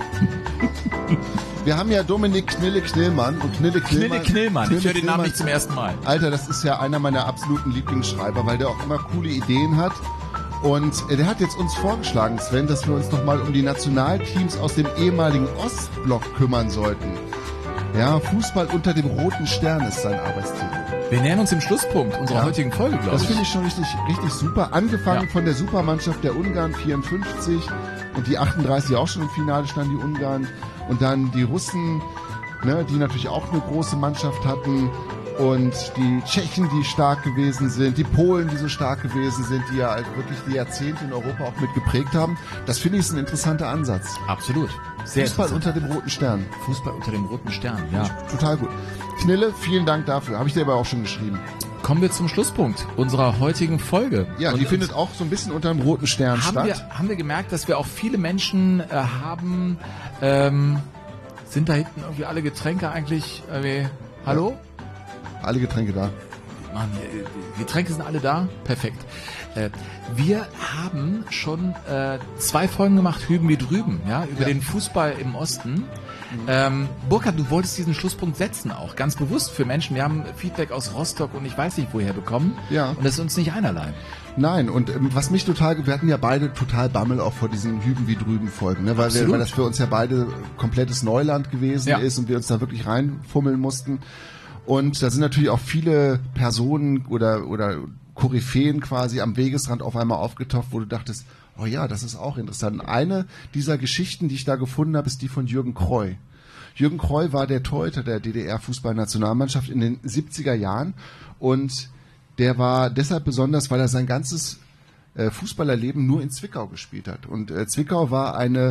Wir haben ja Dominik Knille-Knillmann und Knille Knillmann. Knille Knillmann, ich höre den Namen nicht zum ersten Mal. Alter, das ist ja einer meiner absoluten Lieblingsschreiber, weil der auch immer coole Ideen hat. Und der hat jetzt uns vorgeschlagen, Sven, dass wir uns nochmal um die Nationalteams aus dem ehemaligen Ostblock kümmern sollten. Ja, Fußball unter dem roten Stern ist sein Arbeitstitel. Wir nähern uns dem Schlusspunkt unserer ja, heutigen Folge, glaube ich. Das finde ich schon richtig, richtig super. Angefangen ja. von der Supermannschaft der Ungarn vierundfünfzig und die achtunddreißig auch schon im Finale standen, die Ungarn. Und dann die Russen, ne, die natürlich auch eine große Mannschaft hatten. und die Tschechen, die stark gewesen sind, die Polen, die so stark gewesen sind, die ja halt wirklich die Jahrzehnte in Europa auch mit geprägt haben. Das finde ich ist ein interessanter Ansatz. Absolut. Sehr Fußball unter dem roten Stern. Fußball unter dem roten Stern, ja. Total gut. Knille, vielen Dank dafür. Habe ich dir aber auch schon geschrieben. Kommen wir zum Schlusspunkt unserer heutigen Folge. Ja, und die findet auch so ein bisschen unter dem roten Stern haben statt. Wir, haben wir gemerkt, dass wir auch viele Menschen äh, haben, ähm, sind da hinten irgendwie alle Getränke eigentlich, äh, hallo? Ja. Alle Getränke da. Mann, die Getränke sind alle da? Perfekt. Äh, wir haben schon äh, zwei Folgen gemacht, hüben wie drüben, ja, über ja. den Fußball im Osten. Mhm. Ähm, Burkhard, du wolltest diesen Schlusspunkt setzen, auch ganz bewusst für Menschen. Wir haben Feedback aus Rostock und ich weiß nicht woher bekommen. Ja. Und das ist uns nicht einerlei. Nein, und ähm, was mich total, wir hatten ja beide total Bammel auch vor diesen Hüben wie drüben Folgen, ne? weil, wir, weil das für uns ja beide komplettes Neuland gewesen ja. ist und wir uns da wirklich reinfummeln mussten. Und da sind natürlich auch viele Personen oder, oder Koryphäen quasi am Wegesrand auf einmal aufgetaucht, wo du dachtest, oh ja, das ist auch interessant. Eine dieser Geschichten, die ich da gefunden habe, ist die von Jürgen Kreu. Jürgen Kreu war der Torhüter der D D R-Fußballnationalmannschaft in den siebziger Jahren und der war deshalb besonders, weil er sein ganzes äh, Fußballerleben nur in Zwickau gespielt hat. Und äh, Zwickau war eine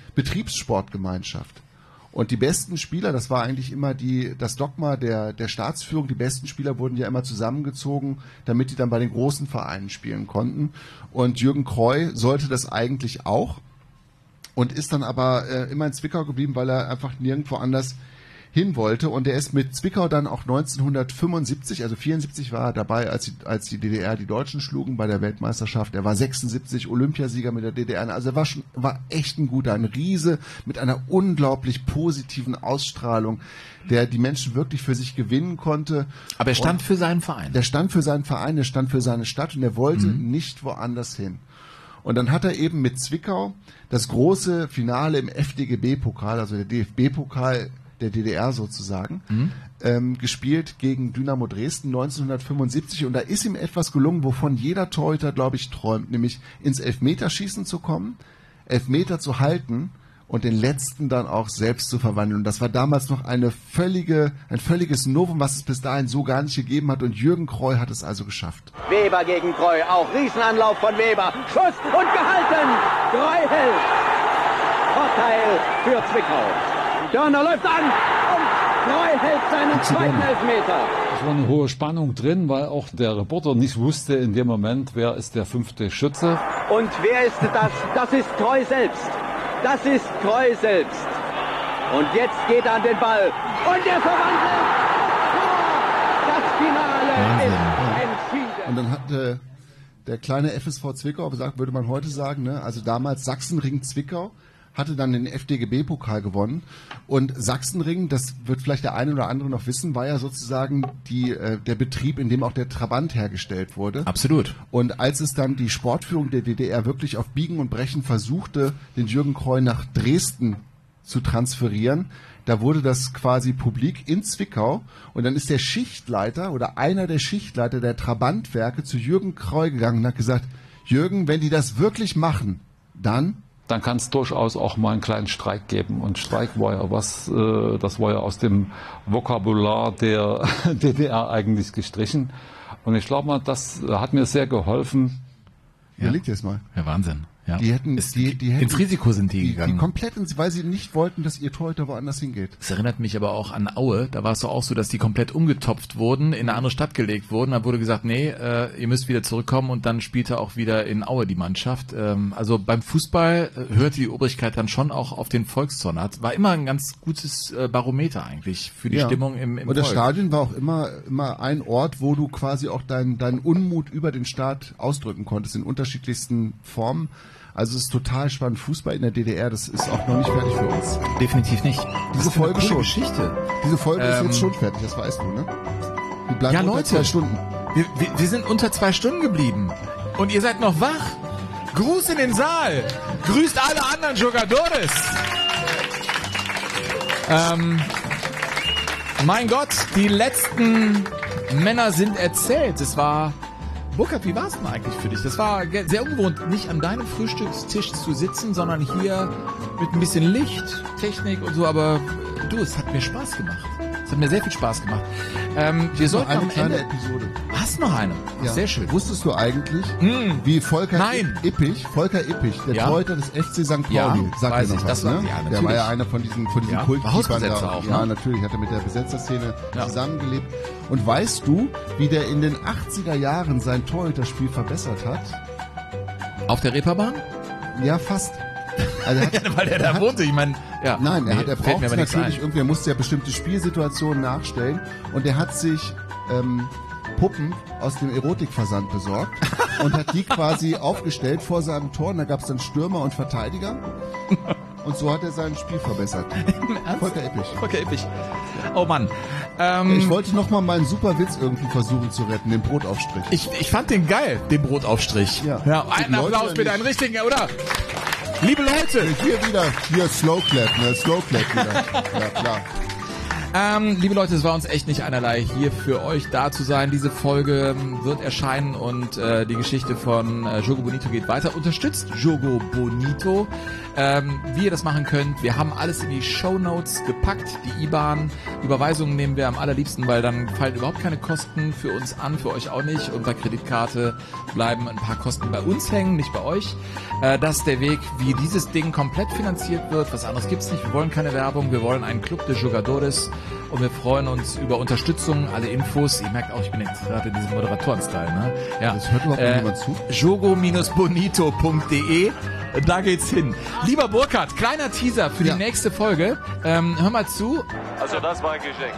Betriebssportgemeinschaft. Und die besten Spieler, das war eigentlich immer die, das Dogma der, der Staatsführung, die besten Spieler wurden ja immer zusammengezogen, damit die dann bei den großen Vereinen spielen konnten. Und Jürgen Kreu sollte das eigentlich auch und ist dann aber äh, immer in Zwickau geblieben, weil er einfach nirgendwo anders hin wollte. Und er ist mit Zwickau dann auch neunzehnhundertfünfundsiebzig, also vierundsiebzig war er dabei, als die, als die D D R die Deutschen schlugen bei der Weltmeisterschaft. Er war sechsundsiebzig Olympiasieger mit der D D R. Also er war schon, war echt ein guter, ein Riese mit einer unglaublich positiven Ausstrahlung, der die Menschen wirklich für sich gewinnen konnte. Aber er stand und für seinen Verein. Der stand für seinen Verein, der stand für seine Stadt und er wollte Mhm. nicht woanders hin. Und dann hat er eben mit Zwickau das große Finale im F D G B-Pokal, also der D F B-Pokal der D D R sozusagen, Mhm. ähm, gespielt gegen Dynamo Dresden neunzehnhundertfünfundsiebzig. Und da ist ihm etwas gelungen, wovon jeder Torhüter, glaube ich, träumt, nämlich ins Elfmeterschießen zu kommen, Elfmeter zu halten und den letzten dann auch selbst zu verwandeln. Und das war damals noch eine völlige, ein völliges Novum, was es bis dahin so gar nicht gegeben hat. Und Jürgen Kreu hat es also geschafft. Weber gegen Kreu, auch Riesenanlauf von Weber. Schuss und gehalten. Kreu hält. Vorteil für Zwickau. Dörner läuft an und Kreu hält seinen zweiten Elfmeter. Es war eine hohe Spannung drin, weil auch der Reporter nicht wusste in dem Moment, wer ist der fünfte Schütze. Und wer ist das? Das ist Kreu selbst. Das ist Kreu selbst. Und jetzt geht er an den Ball. Und er verwandelt. Das Finale ist entschieden. Und dann hat äh, der kleine F S V Zwickau, gesagt, würde man heute sagen, ne? Also damals Sachsenring Zwickau, hatte dann den F D G B-Pokal gewonnen. Und Sachsenring, das wird vielleicht der eine oder andere noch wissen, war ja sozusagen die, äh, der Betrieb, in dem auch der Trabant hergestellt wurde. Absolut. Und als es dann die Sportführung der D D R wirklich auf Biegen und Brechen versuchte, den Jürgen Kreu nach Dresden zu transferieren, da wurde das quasi publik in Zwickau. Und dann ist der Schichtleiter oder einer der Schichtleiter der Trabantwerke zu Jürgen Kreu gegangen und hat gesagt, Jürgen, wenn die das wirklich machen, dann... Dann kann es durchaus auch mal einen kleinen Streik geben. Und Streik war ja was, äh, das war ja aus dem Vokabular der D D R eigentlich gestrichen. Und ich glaube mal, das hat mir sehr geholfen. Ja. Überlegt ihr es mal. Ja, Wahnsinn. Ja. Die hätten, es, die, die hätten, ins Risiko sind die, die gegangen. Die komplett ins, weil sie nicht wollten, dass ihr Torhüter woanders hingeht. Das erinnert mich aber auch an Aue. Da war es doch auch so, dass die komplett umgetopft wurden, in eine andere Stadt gelegt wurden. Da wurde gesagt, nee, äh, ihr müsst wieder zurückkommen und dann spielte auch wieder in Aue die Mannschaft. Ähm, also beim Fußball äh, hörte die Obrigkeit dann schon auch auf den Volkszorn. War immer ein ganz gutes äh, Barometer eigentlich für die Ja. Stimmung im, im Und das Volk. Stadion war auch immer, immer ein Ort, wo du quasi auch deinen deinen Unmut über den Staat ausdrücken konntest, in unterschiedlichsten Formen. Also es ist total spannend. Fußball in der D D R, das ist auch noch nicht fertig für uns. Definitiv nicht. Diese Folge coole schon. Geschichte. Diese Folge Ähm, ist jetzt schon fertig, das weißt du, ne? Die bleibt Ja, unter Leute. zwei Stunden. Wir, wir, wir sind unter zwei Stunden geblieben. Und ihr seid noch wach. Gruß in den Saal. Grüßt alle anderen Jugadores. Ähm, mein Gott, die letzten Männer sind erzählt. Es war... Burkhard, wie war es denn eigentlich für dich? Das war ge- sehr ungewohnt, nicht an deinem Frühstückstisch zu sitzen, sondern hier mit ein bisschen Licht, Technik und so. Aber du, es hat mir Spaß gemacht. Es hat mir sehr viel Spaß gemacht. Ähm, wir sollten eine am kleine Ende... Episode. Hast noch eine? Ja. Sehr schön. Wusstest du eigentlich, Mm. wie Volker Nein. Ippich, Volker Ippich, der Ja. Torhüter des F C Sankt Ja, Pauli, sagt weiß dir ich, noch das was, war- ne? ja, Der natürlich. war ja einer von diesen, von diesen Ja, Kultkeepern Hausbesetzer da. auch, Ja, ne? natürlich, hat er mit der Besetzerszene Ja. zusammengelebt. Und weißt du, wie der in den achtziger Jahren sein Torhüterspiel verbessert hat? Auf der Reeperbahn? Ja, fast. Also er hat, Ja, weil der er da hat, wohnte, ich meine, ja. Nein, er Nee, hat, er fällt mir braucht aber nichts natürlich ein. irgendwie, er musste ja bestimmte Spielsituationen nachstellen und er hat sich ähm, Puppen aus dem Erotikversand besorgt und hat die quasi aufgestellt vor seinem Tor und da gab es dann Stürmer und Verteidiger und so hat er sein Spiel verbessert. Volker Ippich. Volker Ippich. Oh Mann. Ähm, Ich wollte noch mal meinen super Witz irgendwie versuchen zu retten, den Brotaufstrich. Ich, ich fand den geil, den Brotaufstrich. Ja. ja Die einen Leute Applaus ja bitte, nicht. einen richtigen, oder? Liebe Leute. Hier wieder, hier Slow Clap, ne? Slow Clap wieder. Ja, klar. Ähm, liebe Leute, es war uns echt nicht einerlei, hier für euch da zu sein. Diese Folge ähm, wird erscheinen und äh, die Geschichte von äh, Jogo Bonito geht weiter. Unterstützt Jogo Bonito. Ähm, wie ihr das machen könnt, wir haben alles in die Shownotes gepackt. Die I B A N, Überweisungen nehmen wir am allerliebsten, weil dann fallen überhaupt keine Kosten für uns an, für euch auch nicht. Und bei Kreditkarte bleiben ein paar Kosten bei uns hängen, nicht bei euch. Äh, das ist der Weg, wie dieses Ding komplett finanziert wird. Was anderes gibt's nicht. Wir wollen keine Werbung, wir wollen einen Club de Jogadores. Und wir freuen uns über Unterstützung, alle Infos. Ihr merkt auch, ich bin jetzt gerade in diesem Moderatoren-Style, ne? Ja. Das hört überhaupt noch niemand zu. jogo bonito punkt de. Da geht's hin. Lieber Burkhard, kleiner Teaser für Ja. die nächste Folge. Ähm, hör mal zu. Also das war ein Geschenk.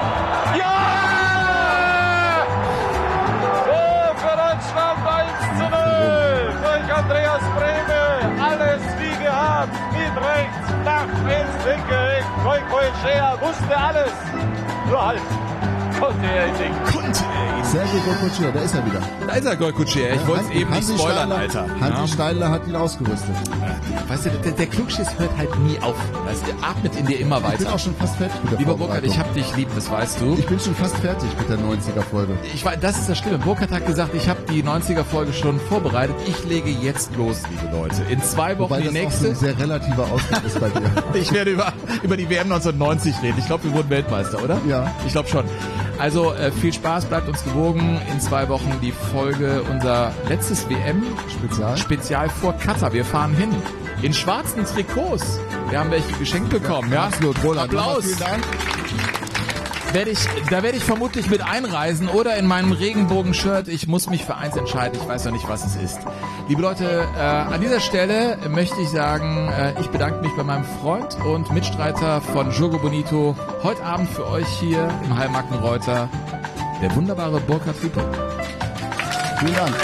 Ja! So, für Deutschland eins zu null. Durch Andreas Brehme. Alles wie gehabt. Mit rechts, nach ins linke Eck. Koi Koechea wusste alles. Nur halt. Konnte er ihn nicht. Konnte er ihn. Sergio Golcochea, da ist er wieder. Da ist er, Golkutscher. Ich wollte es eben nicht Hansi spoilern, Steidler- Alter. Hansi Ja. Steidler hat ihn ausgerüstet. Weißt du, der, der Klugschiss hört halt nie auf. Weißt du, der atmet in dir immer Ich bin weiter. auch schon fast fertig mit der Lieber Burkhard, Vorbereitung. ich hab dich lieb, das weißt du. Ich bin schon fast fertig mit der neunziger-Folge. Ich weiß, das ist das Schlimme. Burkhard hat gesagt, ich habe die neunziger-Folge schon vorbereitet. Ich lege jetzt los, liebe Leute. In zwei Wochen Wobei die das nächste. auch ein sehr relativer Ausdruck ist bei dir. Ich werde über, über die W M neunzehnhundertneunzig reden. Ich glaube, wir wurden Weltmeister, oder? Ja. Ich glaube schon. Also äh, viel Spaß, bleibt uns gewogen. In zwei Wochen die Folge, unser letztes W M-Spezial Spezial vor Katar. Wir fahren hin. In schwarzen Trikots. Wir haben welche geschenkt bekommen. Ja, Absolut. Roland, Applaus. vielen Dank. Werde ich, da werde ich vermutlich mit einreisen oder in meinem Regenbogen-Shirt. Ich muss mich für eins entscheiden. Ich weiß noch nicht, was es ist. Liebe Leute, äh, an dieser Stelle möchte ich sagen, äh, ich bedanke mich bei meinem Freund und Mitstreiter von Jogo Bonito. Heute Abend für euch hier im Heilmarkenreuter der wunderbare Burkhard Hüppe. Vielen Dank.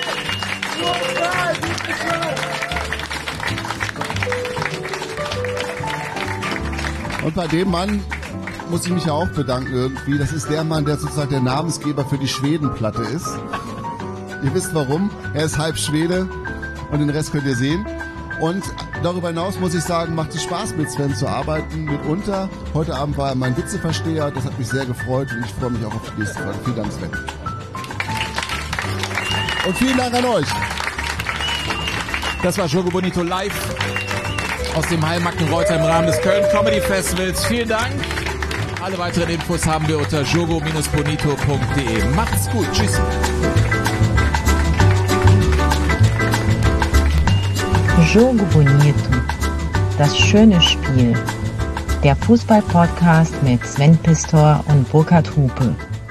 Und bei dem Mann muss ich mich ja auch bedanken irgendwie. Das ist der Mann, der sozusagen der Namensgeber für die Schwedenplatte ist. Ihr wisst warum. Er ist halb Schwede und den Rest könnt ihr sehen. Und darüber hinaus muss ich sagen, macht es Spaß mit Sven zu arbeiten, mitunter. Heute Abend war er mein Witzeversteher, das hat mich sehr gefreut und ich freue mich auch auf die nächste Folge. Vielen Dank, Sven. Und vielen Dank an euch. Das war Jogo Bonito live aus dem Heilmarkenreuter im Rahmen des Köln Comedy Festivals. Vielen Dank. Alle weiteren Infos haben wir unter jogo bonito punkt de. Macht's gut. Tschüss. Jogo Bonito. Das schöne Spiel. Der Fußball-Podcast mit Sven Pistor und Burkhard Hupe.